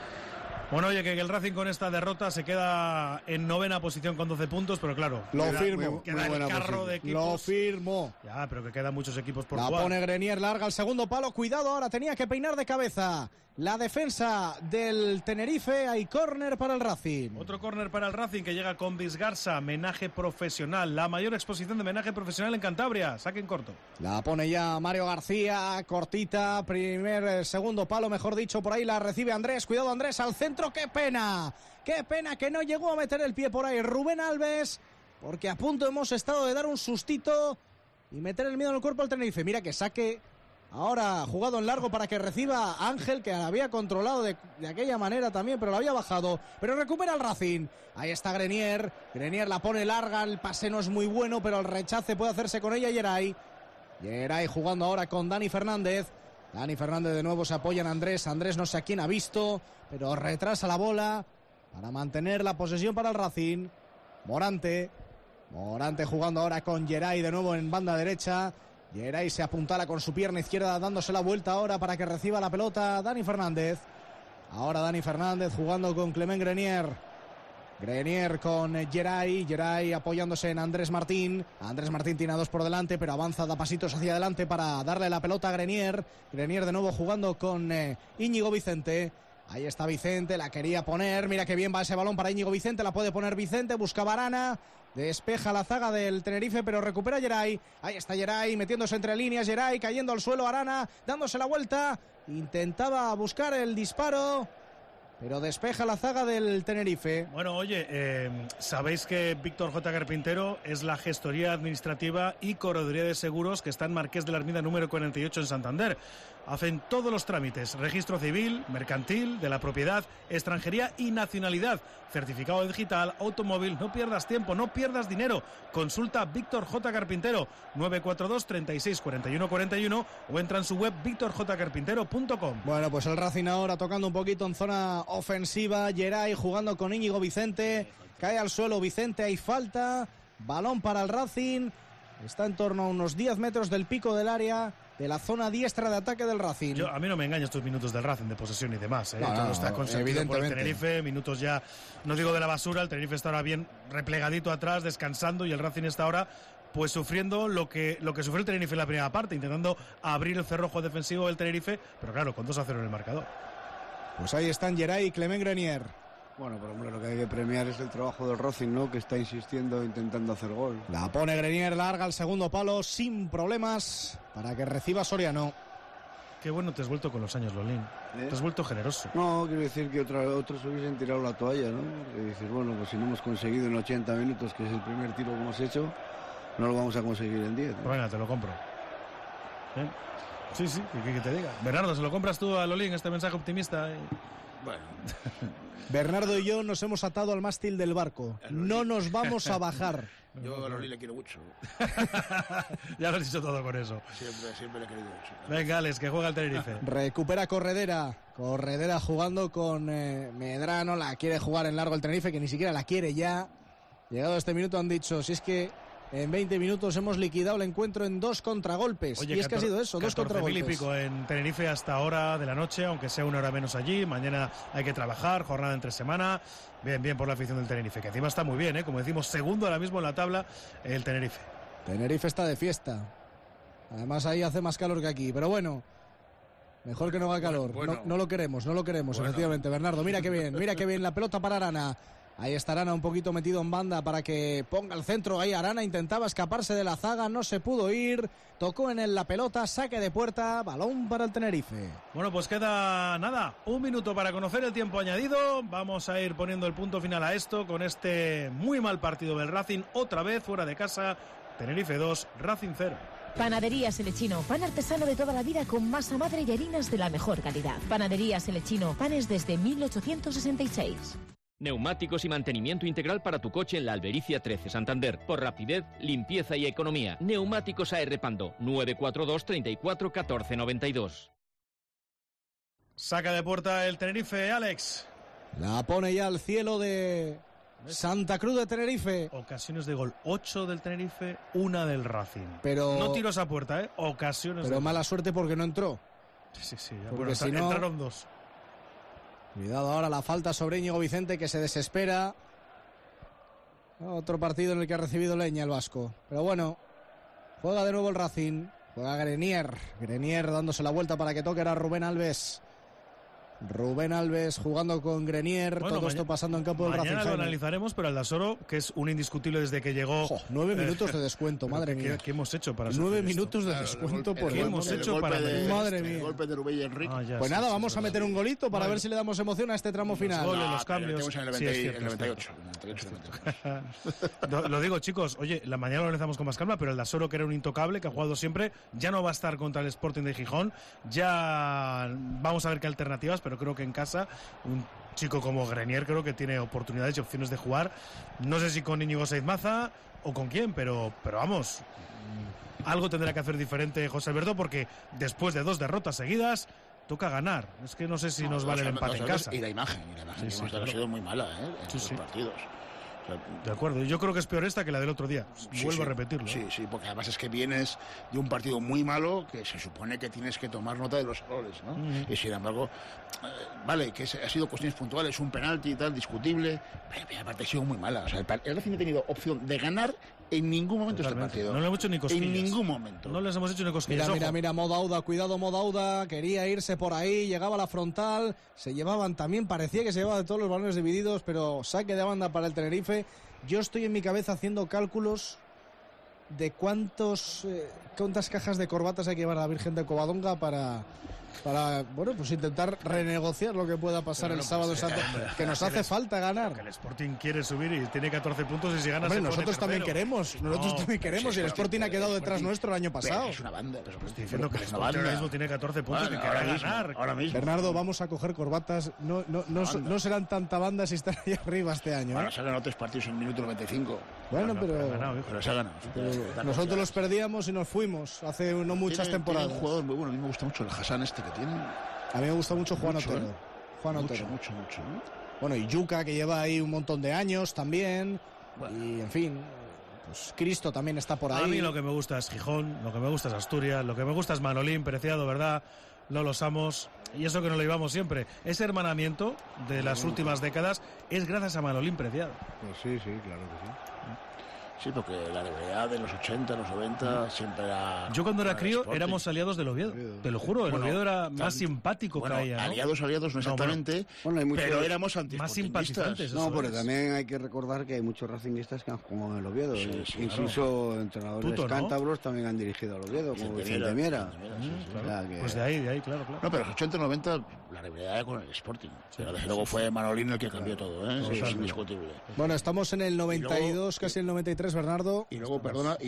Bueno, oye, que el Racing con esta derrota se queda en 9ª posición con 12 puntos, pero claro, lo firmo. Queda el carro de equipos. Lo firmo. Ya, pero que quedan muchos equipos por jugar. La pone Grenier, larga al segundo palo. Cuidado, ahora tenía que peinar de cabeza la defensa del Tenerife. Hay córner para el Racing. Otro córner para el Racing que llega con Visgarsa. Menaje profesional. La mayor exposición de menaje profesional en Cantabria. Saque en corto. La pone ya Mario García. Cortita. Segundo palo, mejor dicho. Por ahí la recibe Andrés. Cuidado, Andrés, al centro. ¡Qué pena! ¡Qué pena que no llegó a meter el pie por ahí Rubén Alves! Porque a punto hemos estado de dar un sustito y meter el miedo en el cuerpo al Tenerife. Mira que saque ahora jugado en largo para que reciba Ángel, que había controlado de aquella manera también, pero lo había bajado. Pero recupera el Racing. Ahí está Grenier. Grenier la pone larga. El pase no es muy bueno, pero el rechace puede hacerse con ella Geray. Geray jugando ahora con Dani Fernández. Dani Fernández de nuevo se apoya en Andrés. Andrés no sé a quién ha visto, pero retrasa la bola para mantener la posesión para el Racing. Morante jugando ahora con Geray de nuevo en banda derecha. Geray se apuntala con su pierna izquierda, dándose la vuelta ahora para que reciba la pelota Dani Fernández. Ahora Dani Fernández jugando con Clement Grenier. Grenier con Geray apoyándose en Andrés Martín. Andrés Martín tiene a 2 por delante, pero avanza, da pasitos hacia adelante para darle la pelota a Grenier. Grenier de nuevo jugando con Íñigo Vicente. Ahí está Vicente, la quería poner. Mira que bien va ese balón para Íñigo Vicente, la puede poner Vicente, busca Arana. Despeja la zaga del Tenerife, pero recupera Geray. Ahí está Geray metiéndose entre líneas. Geray cayendo al suelo. Arana dándose la vuelta. Intentaba buscar el disparo. pero despeja la zaga del Tenerife. Bueno, oye, sabéis que Víctor J. Carpintero es la gestoría administrativa y correduría de seguros que está en Marqués de la Armida número 48 en Santander. Hacen todos los trámites: registro civil, mercantil, de la propiedad, extranjería y nacionalidad, certificado digital, automóvil. No pierdas tiempo, no pierdas dinero. Consulta Víctor J. Carpintero, 942 36 41 41 o entra en su web victorjcarpintero.com. Bueno, pues el Racing ahora tocando un poquito en zona ofensiva. Geray jugando con Íñigo Vicente. Cae al suelo Vicente, hay falta. Balón para el Racing. Está en torno a unos 10 metros del pico del área, de la zona diestra de ataque del Racing. A mí no me engañan estos minutos del Racing de posesión y demás. No, está consentido por el Tenerife. Minutos ya, no digo de la basura. El Tenerife está ahora bien replegadito atrás, descansando, y el Racing está ahora pues sufriendo lo que sufrió el Tenerife en la primera parte, intentando abrir el cerrojo defensivo del Tenerife, pero claro, con 2-0 en el marcador. Pues ahí están Geray y Clement Grenier. Bueno, pero hombre, lo que hay que premiar es el trabajo del Racing, ¿no? Que está insistiendo, intentando hacer gol. La pone Grenier, larga al segundo palo sin problemas para que reciba Soriano. Qué bueno te has vuelto con los años, Lolín. Te has vuelto generoso. No, quiero decir que otros hubiesen tirado la toalla, ¿no? Y decir, bueno, pues si no hemos conseguido en 80 minutos, que es el primer tiro que hemos hecho, no lo vamos a conseguir en 10. ¿no? Pues venga, te lo compro. Sí, que te diga. Bernardo, ¿se lo compras tú a Lolín este mensaje optimista? Bueno. Bernardo y yo nos hemos atado al mástil del barco. No nos vamos a bajar. Yo a Lolín le quiero mucho. Ya lo has dicho todo con eso. Siempre le he querido mucho. Venga, Alex, que juega el Tenerife. Recupera Corredera. Corredera jugando con Medrano. La quiere jugar en largo el Tenerife, que ni siquiera la quiere ya. Llegado a este minuto han dicho, si es que en 20 minutos hemos liquidado el encuentro en 2 contragolpes. Oye, y es que ha sido eso, 2 contragolpes. 14.000 y pico en Tenerife hasta ahora de la noche, aunque sea 1 hora menos allí. Mañana hay que trabajar, jornada entre semana. Bien por la afición del Tenerife, que encima está muy bien, como decimos, segundo ahora mismo en la tabla el Tenerife. Tenerife está de fiesta. Además ahí hace más calor que aquí, pero bueno, mejor que no haga calor. Bueno. No lo queremos, efectivamente, Bernardo. Mira qué bien, la pelota para Arana. Ahí está Arana un poquito metido en banda para que ponga el centro. Ahí Arana intentaba escaparse de la zaga, no se pudo ir. Tocó en él la pelota, saque de puerta, balón para el Tenerife. Bueno, pues queda nada, 1 minuto para conocer el tiempo añadido. Vamos a ir poniendo el punto final a esto con este muy mal partido del Racing. Otra vez fuera de casa, Tenerife 2, Racing 0. Panaderías El Echino, pan artesano de toda la vida con masa madre y harinas de la mejor calidad. Panaderías El Echino, panes desde 1866. Neumáticos y mantenimiento integral para tu coche en la Albericia 13 Santander. Por rapidez, limpieza y economía. Neumáticos AR Pando, 942 34 14 92. Saca de puerta el Tenerife, Alex. La pone ya al cielo de Santa Cruz de Tenerife. Ocasiones de gol, 8 del Tenerife, 1 del Racing. Pero no tiros a puerta, ocasiones. Pero mala suerte porque no entró. Sí, ya, porque bueno, si no, entraron 2. Cuidado ahora la falta sobre Íñigo Vicente, que se desespera. Otro partido en el que ha recibido leña el vasco. Pero bueno, juega de nuevo el Racing. Juega Grenier dándose la vuelta para que toque ahora Rubén Alves. Rubén Alves jugando con Grenier, bueno, todo esto pasando en campo del Racing. Mañana lo analizaremos, pero Aldasoro, que es un indiscutible desde que llegó. 9 minutos de descuento, madre mía. ¿Qué hemos hecho para 9 minutos de descuento por ¿Qué hemos hecho para madre mía? El golpe de Rubén y Enrique. Pues nada, vamos a meter un golito para ver si le damos emoción a este tramo final. Los cambios. En el 98. Lo digo, chicos, oye, la mañana lo analizamos con más calma, pero Aldasoro, que era un intocable, que ha jugado siempre, ya no va a estar contra el Sporting de Gijón. Ya vamos a ver qué alternativas, pero creo que en casa un chico como Grenier creo que tiene oportunidades y opciones de jugar. No sé si con Íñigo Seizmaza o con quién, pero vamos, algo tendrá que hacer diferente José Alberto, porque después de 2 derrotas seguidas toca ganar. Es que no sé si nos vale el empate en casa. Y la imagen sí, ha sido muy mala en los partidos. De acuerdo, yo creo que es peor esta que la del otro día. Vuelvo a repetirlo. Sí, porque además es que vienes de un partido muy malo que se supone que tienes que tomar nota de los errores, ¿no? Y sin embargo, vale, que ha sido cuestiones puntuales, un penalti y tal, discutible, pero aparte ha sido muy mala. O sea, el Racing no ha tenido opción de ganar en ningún momento este partido. No le hemos hecho ni cosquillas. En ningún momento. No les hemos hecho ni cosquillas. Mira, Modauda, cuidado Modauda, quería irse por ahí, llegaba a la frontal, se llevaban también, parecía que se llevaba de todos los balones divididos, pero saque de banda para el Tenerife. Yo estoy en mi cabeza haciendo cálculos de cuántas cajas de corbatas hay que llevar a la Virgen de Covadonga para para, bueno, pues intentar renegociar lo que pueda pasar el sábado santo, que nos hace falta ganar. Que el Sporting quiere subir y tiene 14 puntos y si gana hombre, nosotros también queremos, y el Sporting ha quedado detrás nuestro el año pasado. Es una banda. Pero estoy diciendo que el Sporting ahora mismo tiene 14 puntos y quiere ganar. Ahora mismo. Bernardo, vamos a coger corbatas, no serán tanta banda si están ahí arriba este año. Bueno, se han ganado 3 partidos en el minuto 95. Bueno, pero se ha ganado. Nosotros los perdíamos y nos fuimos hace no muchas temporadas. Tiene un jugador muy bueno, a mí me gusta mucho el Hassan este que tiene. A mí me gusta mucho Juan Otero. Mucho. Bueno, y Yuka, que lleva ahí un montón de años también. Bueno. Y, en fin, pues Cristo también está por ahí. A mí lo que me gusta es Gijón, lo que me gusta es Asturias, lo que me gusta es Manolín, Preciado, ¿verdad? Lolo Samos, y eso que nos lo llevamos siempre. Ese hermanamiento de las últimas décadas es gracias a Manolín Preciado. Pues sí, claro que sí. Sí, porque la rivalidad de los 80, los 90 siempre era... Yo cuando era crío éramos aliados del Oviedo, te lo juro, el Oviedo era más simpático que ella, ¿no? Aliados no exactamente, pero éramos más simpatizantes. No, porque también hay que recordar que hay muchos racinguistas que han jugado en el Oviedo. Incluso entrenadores cántabros también han dirigido al Oviedo, como Vicente Miera. Pues de ahí, claro. No, pero los 80 y 90 la rivalidad era con el Sporting. Pero desde luego fue Manolín el que cambió todo, ¿eh? Eso es indiscutible. Bueno, estamos en el 92, casi el 93, Bernardo. Y luego, perdona,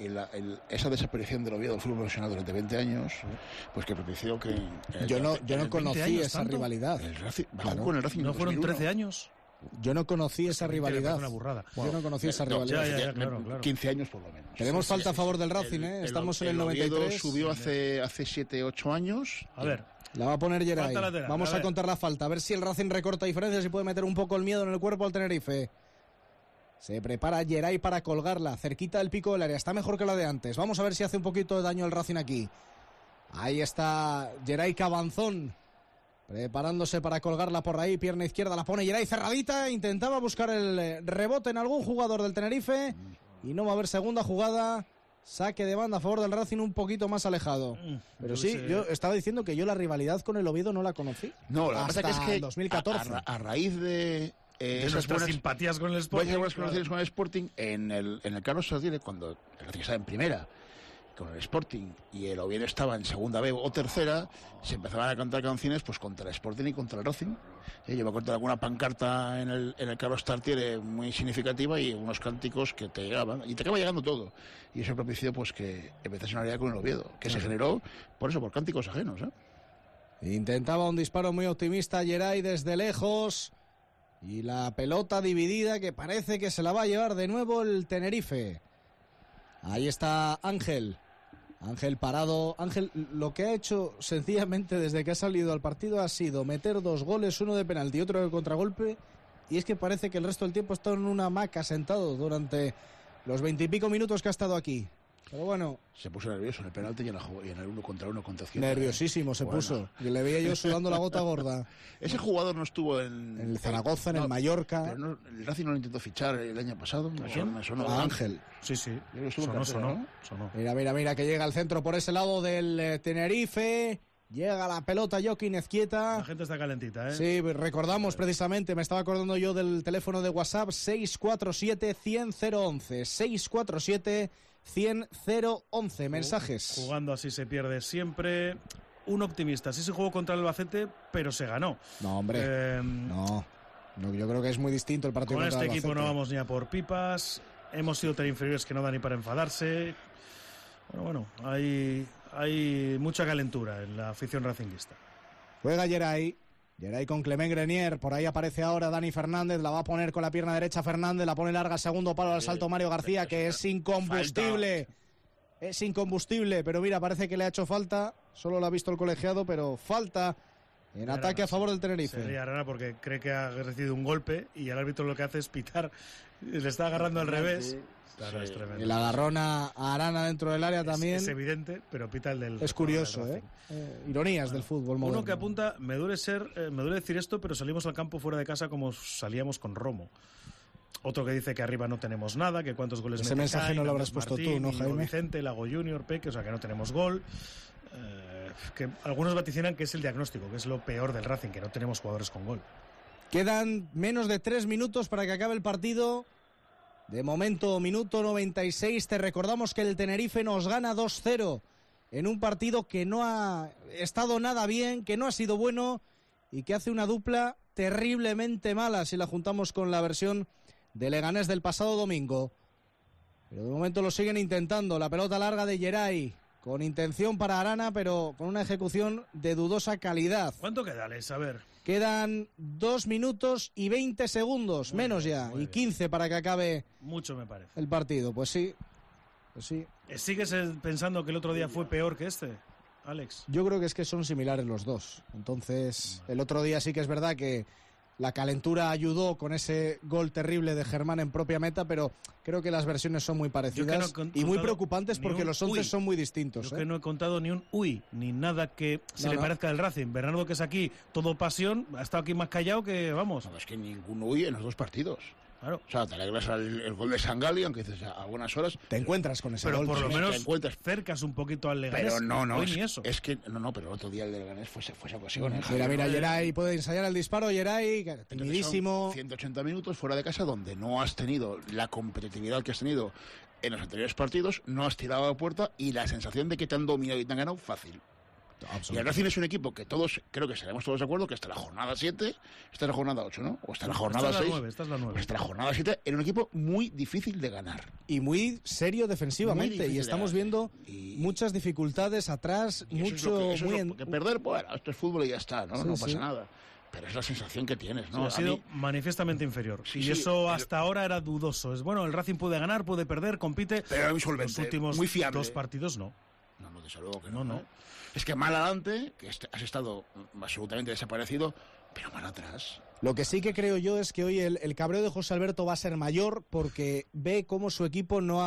esa desaparición del Oviedo del fútbol profesional durante 20 años, pues que propició que... Yo no conocí esa rivalidad. Con el Racing ¿No fueron 13 años? Yo no conocí esa rivalidad. Una burrada. Yo no conocí esa rivalidad. Claro. 15 años por lo menos. Tenemos falta a favor del Racing, ¿eh? Estamos en el 93. Oviedo subió hace 7-8 años. A ver. La va a poner Geray. Vamos a contar la falta. A ver si el Racing recorta diferencias y puede meter un poco el miedo en el cuerpo al Tenerife. Se prepara Geray para colgarla, cerquita del pico del área. Está mejor que la de antes. Vamos a ver si hace un poquito de daño el Racing aquí. Ahí está Geray Cabanzón, preparándose para colgarla por ahí. Pierna izquierda la pone Geray cerradita. Intentaba buscar el rebote en algún jugador del Tenerife. Y no va a haber segunda jugada. Saque de banda a favor del Racing un poquito más alejado. Pero sí, yo estaba diciendo que yo la rivalidad con el Oviedo no la conocí. No, la verdad es que 2014. A raíz de... esas buenas simpatías con el Sporting. Buenas conexiones con el Sporting en el Carlos Sardiere, cuando el Racing estaba en primera con el Sporting y el Oviedo estaba en segunda B o tercera, se empezaban a cantar canciones pues contra el Sporting y contra el Racing. Yo me acuerdo de alguna pancarta en el Carlos Sardiere muy significativa y unos cánticos que te llegaban, y te acaba llegando todo. Y eso propició pues que empezase una área con el Oviedo, que se generó por cánticos ajenos. Intentaba un disparo muy optimista Geray desde lejos. Y la pelota dividida que parece que se la va a llevar de nuevo el Tenerife. Ahí está Ángel parado. Ángel lo que ha hecho sencillamente desde que ha salido al partido ha sido meter 2 goles, uno de penalti y otro de contragolpe. Y es que parece que el resto del tiempo está en una hamaca sentado durante los 20 y pico minutos que ha estado aquí. Pero bueno. Se puso nervioso en el penalti y en el 1 contra 1 contra Izquierda. Nerviosísimo se puso. Y le veía yo sudando la gota gorda. Ese jugador no estuvo en el Zaragoza, en el Mallorca. Pero el Racing no lo intentó fichar el año pasado. Me sonó a Ángel. Sí. Sonó. Mira que llega al centro por ese lado del Tenerife. Llega la pelota Joaquín Ezquieta. La gente está calentita, ¿eh? Sí, recordamos precisamente, me estaba acordando yo del teléfono de WhatsApp 647-100-11. 647-100-11. Mensajes. Jugando así se pierde siempre. Un optimista. Sí se jugó contra el Albacete, pero se ganó. No, hombre. No, yo creo que es muy distinto el partido contra el Albacete. Con este equipo no vamos ni a por pipas. Hemos sido tan inferiores que no da ni para enfadarse. Bueno, hay mucha calentura en la afición racinguista. Juega Geray con Clement Grenier, por ahí aparece ahora Dani Fernández, la va a poner con la pierna derecha Fernández, la pone larga, segundo palo al salto Mario García, que es incombustible. Es incombustible, pero mira, parece que le ha hecho falta, solo lo ha visto el colegiado, pero falta en ataque a favor del Tenerife. Sería rara porque cree que ha recibido un golpe y el árbitro lo que hace es pitar, le está agarrando al revés. Claro, es tremendo. El agarrón a Arana dentro del área también. Es evidente, pero pita el del... Es curioso, ironías del fútbol moderno. Uno que apunta, me duele decir esto, pero salimos al campo fuera de casa como salíamos con Romo. Otro que dice que arriba no tenemos nada, que cuántos goles ese mensaje no lo habrás puesto tú, ¿no, Jaime? Vicente, Lago Junior, Peque, o sea que no tenemos gol. Que algunos vaticinan que es el diagnóstico, que es lo peor del Racing, que no tenemos jugadores con gol. Quedan menos de 3 minutos para que acabe el partido. De momento, minuto 96, te recordamos que el Tenerife nos gana 2-0 en un partido que no ha estado nada bien, que no ha sido bueno y que hace una dupla terriblemente mala si la juntamos con la versión de Leganés del pasado domingo. Pero de momento lo siguen intentando. La pelota larga de Geray, con intención para Arana, pero con una ejecución de dudosa calidad. ¿Cuánto queda, Alex? A ver. Quedan 2 minutos y 20 segundos, muy menos bien, ya, y 15 para que acabe mucho me parece el partido. Pues sí, pues sí. ¿Sigues pensando que el otro día fue peor que este, Alex? Yo creo que es que son similares los dos. Entonces, el otro día sí que es verdad que la calentura ayudó con ese gol terrible de Germán en propia meta, pero creo que las versiones son muy parecidas y muy preocupantes porque los 11 son muy distintos. Yo que no he contado ni un ni nada que se le parezca del Racing. Bernardo, que es aquí todo pasión, ha estado aquí más callado que, vamos. No, es que ningún en los dos partidos. Claro. O sea, te alegras el gol de Sangali, aunque dices a buenas horas. Te encuentras con ese gol. Pero por lo menos cercas un poquito al Leganés. Pero no, ni eso. Es que, pero el otro día el de Leganés fue ocasión. Mira, Geray puede ensayar el disparo, Geray, timidísimo. 180 minutos fuera de casa donde no has tenido la competitividad que has tenido en los anteriores partidos, no has tirado a la puerta y la sensación de que te han dominado y te han ganado fácil. Y el Racing es un equipo que todos, creo que estaremos todos de acuerdo, que hasta la jornada 7, esta es la jornada 8, ¿no? O hasta la jornada 6. Esta es la 9. Hasta la jornada 7 era un equipo muy difícil de ganar. Y muy serio defensivamente. Muy y estamos viendo muchas dificultades atrás, mucho... que perder, bueno, esto es fútbol y ya está, ¿no? Sí, no pasa nada. Pero es la sensación que tienes, ¿no? Sí, ha sido manifiestamente inferior. Y eso hasta ahora era dudoso. Es bueno, el Racing puede ganar, puede perder, compite. Pero muy solvente, los últimos muy fiable. 2 partidos no. No, desde luego que no. Es que mal adelante, que has estado absolutamente desaparecido, pero mal atrás. Lo que sí que creo yo es que hoy el cabreo de José Alberto va a ser mayor porque ve cómo su equipo no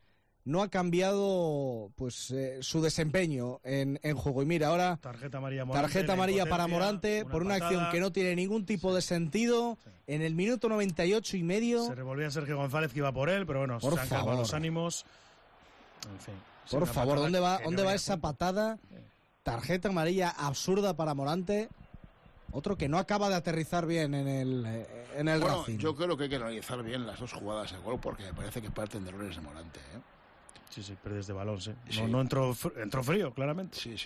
ha cambiado pues su desempeño en juego. Y mira, ahora tarjeta amarilla para Morante por una acción que no tiene ningún tipo de sentido. En el minuto 98 y medio. Se revolvía Sergio González que iba por él, pero bueno, se han calmado los ánimos. En fin. Por favor, ¿dónde va esa patada? Tarjeta amarilla absurda para Morante. Otro que no acaba de aterrizar bien en el Racing. Yo creo que hay que analizar bien las dos jugadas de gol porque me parece que parten de errores de Morante, ¿eh? Sí, pero desde balón, sí. No entró frío, claramente. Sí.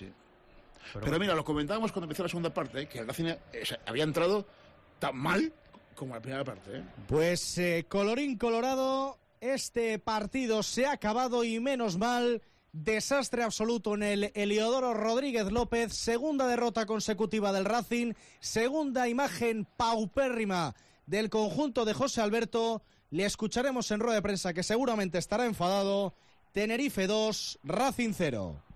Pero mira, lo comentábamos cuando empezó la segunda parte, que el Racing había entrado tan mal como la primera parte, ¿eh? Pues colorín colorado, este partido se ha acabado y menos mal. Desastre absoluto en el Heliodoro Rodríguez López, segunda derrota consecutiva del Racing, segunda imagen paupérrima del conjunto de José Alberto. Le escucharemos en rueda de prensa que seguramente estará enfadado. Tenerife 2, Racing 0.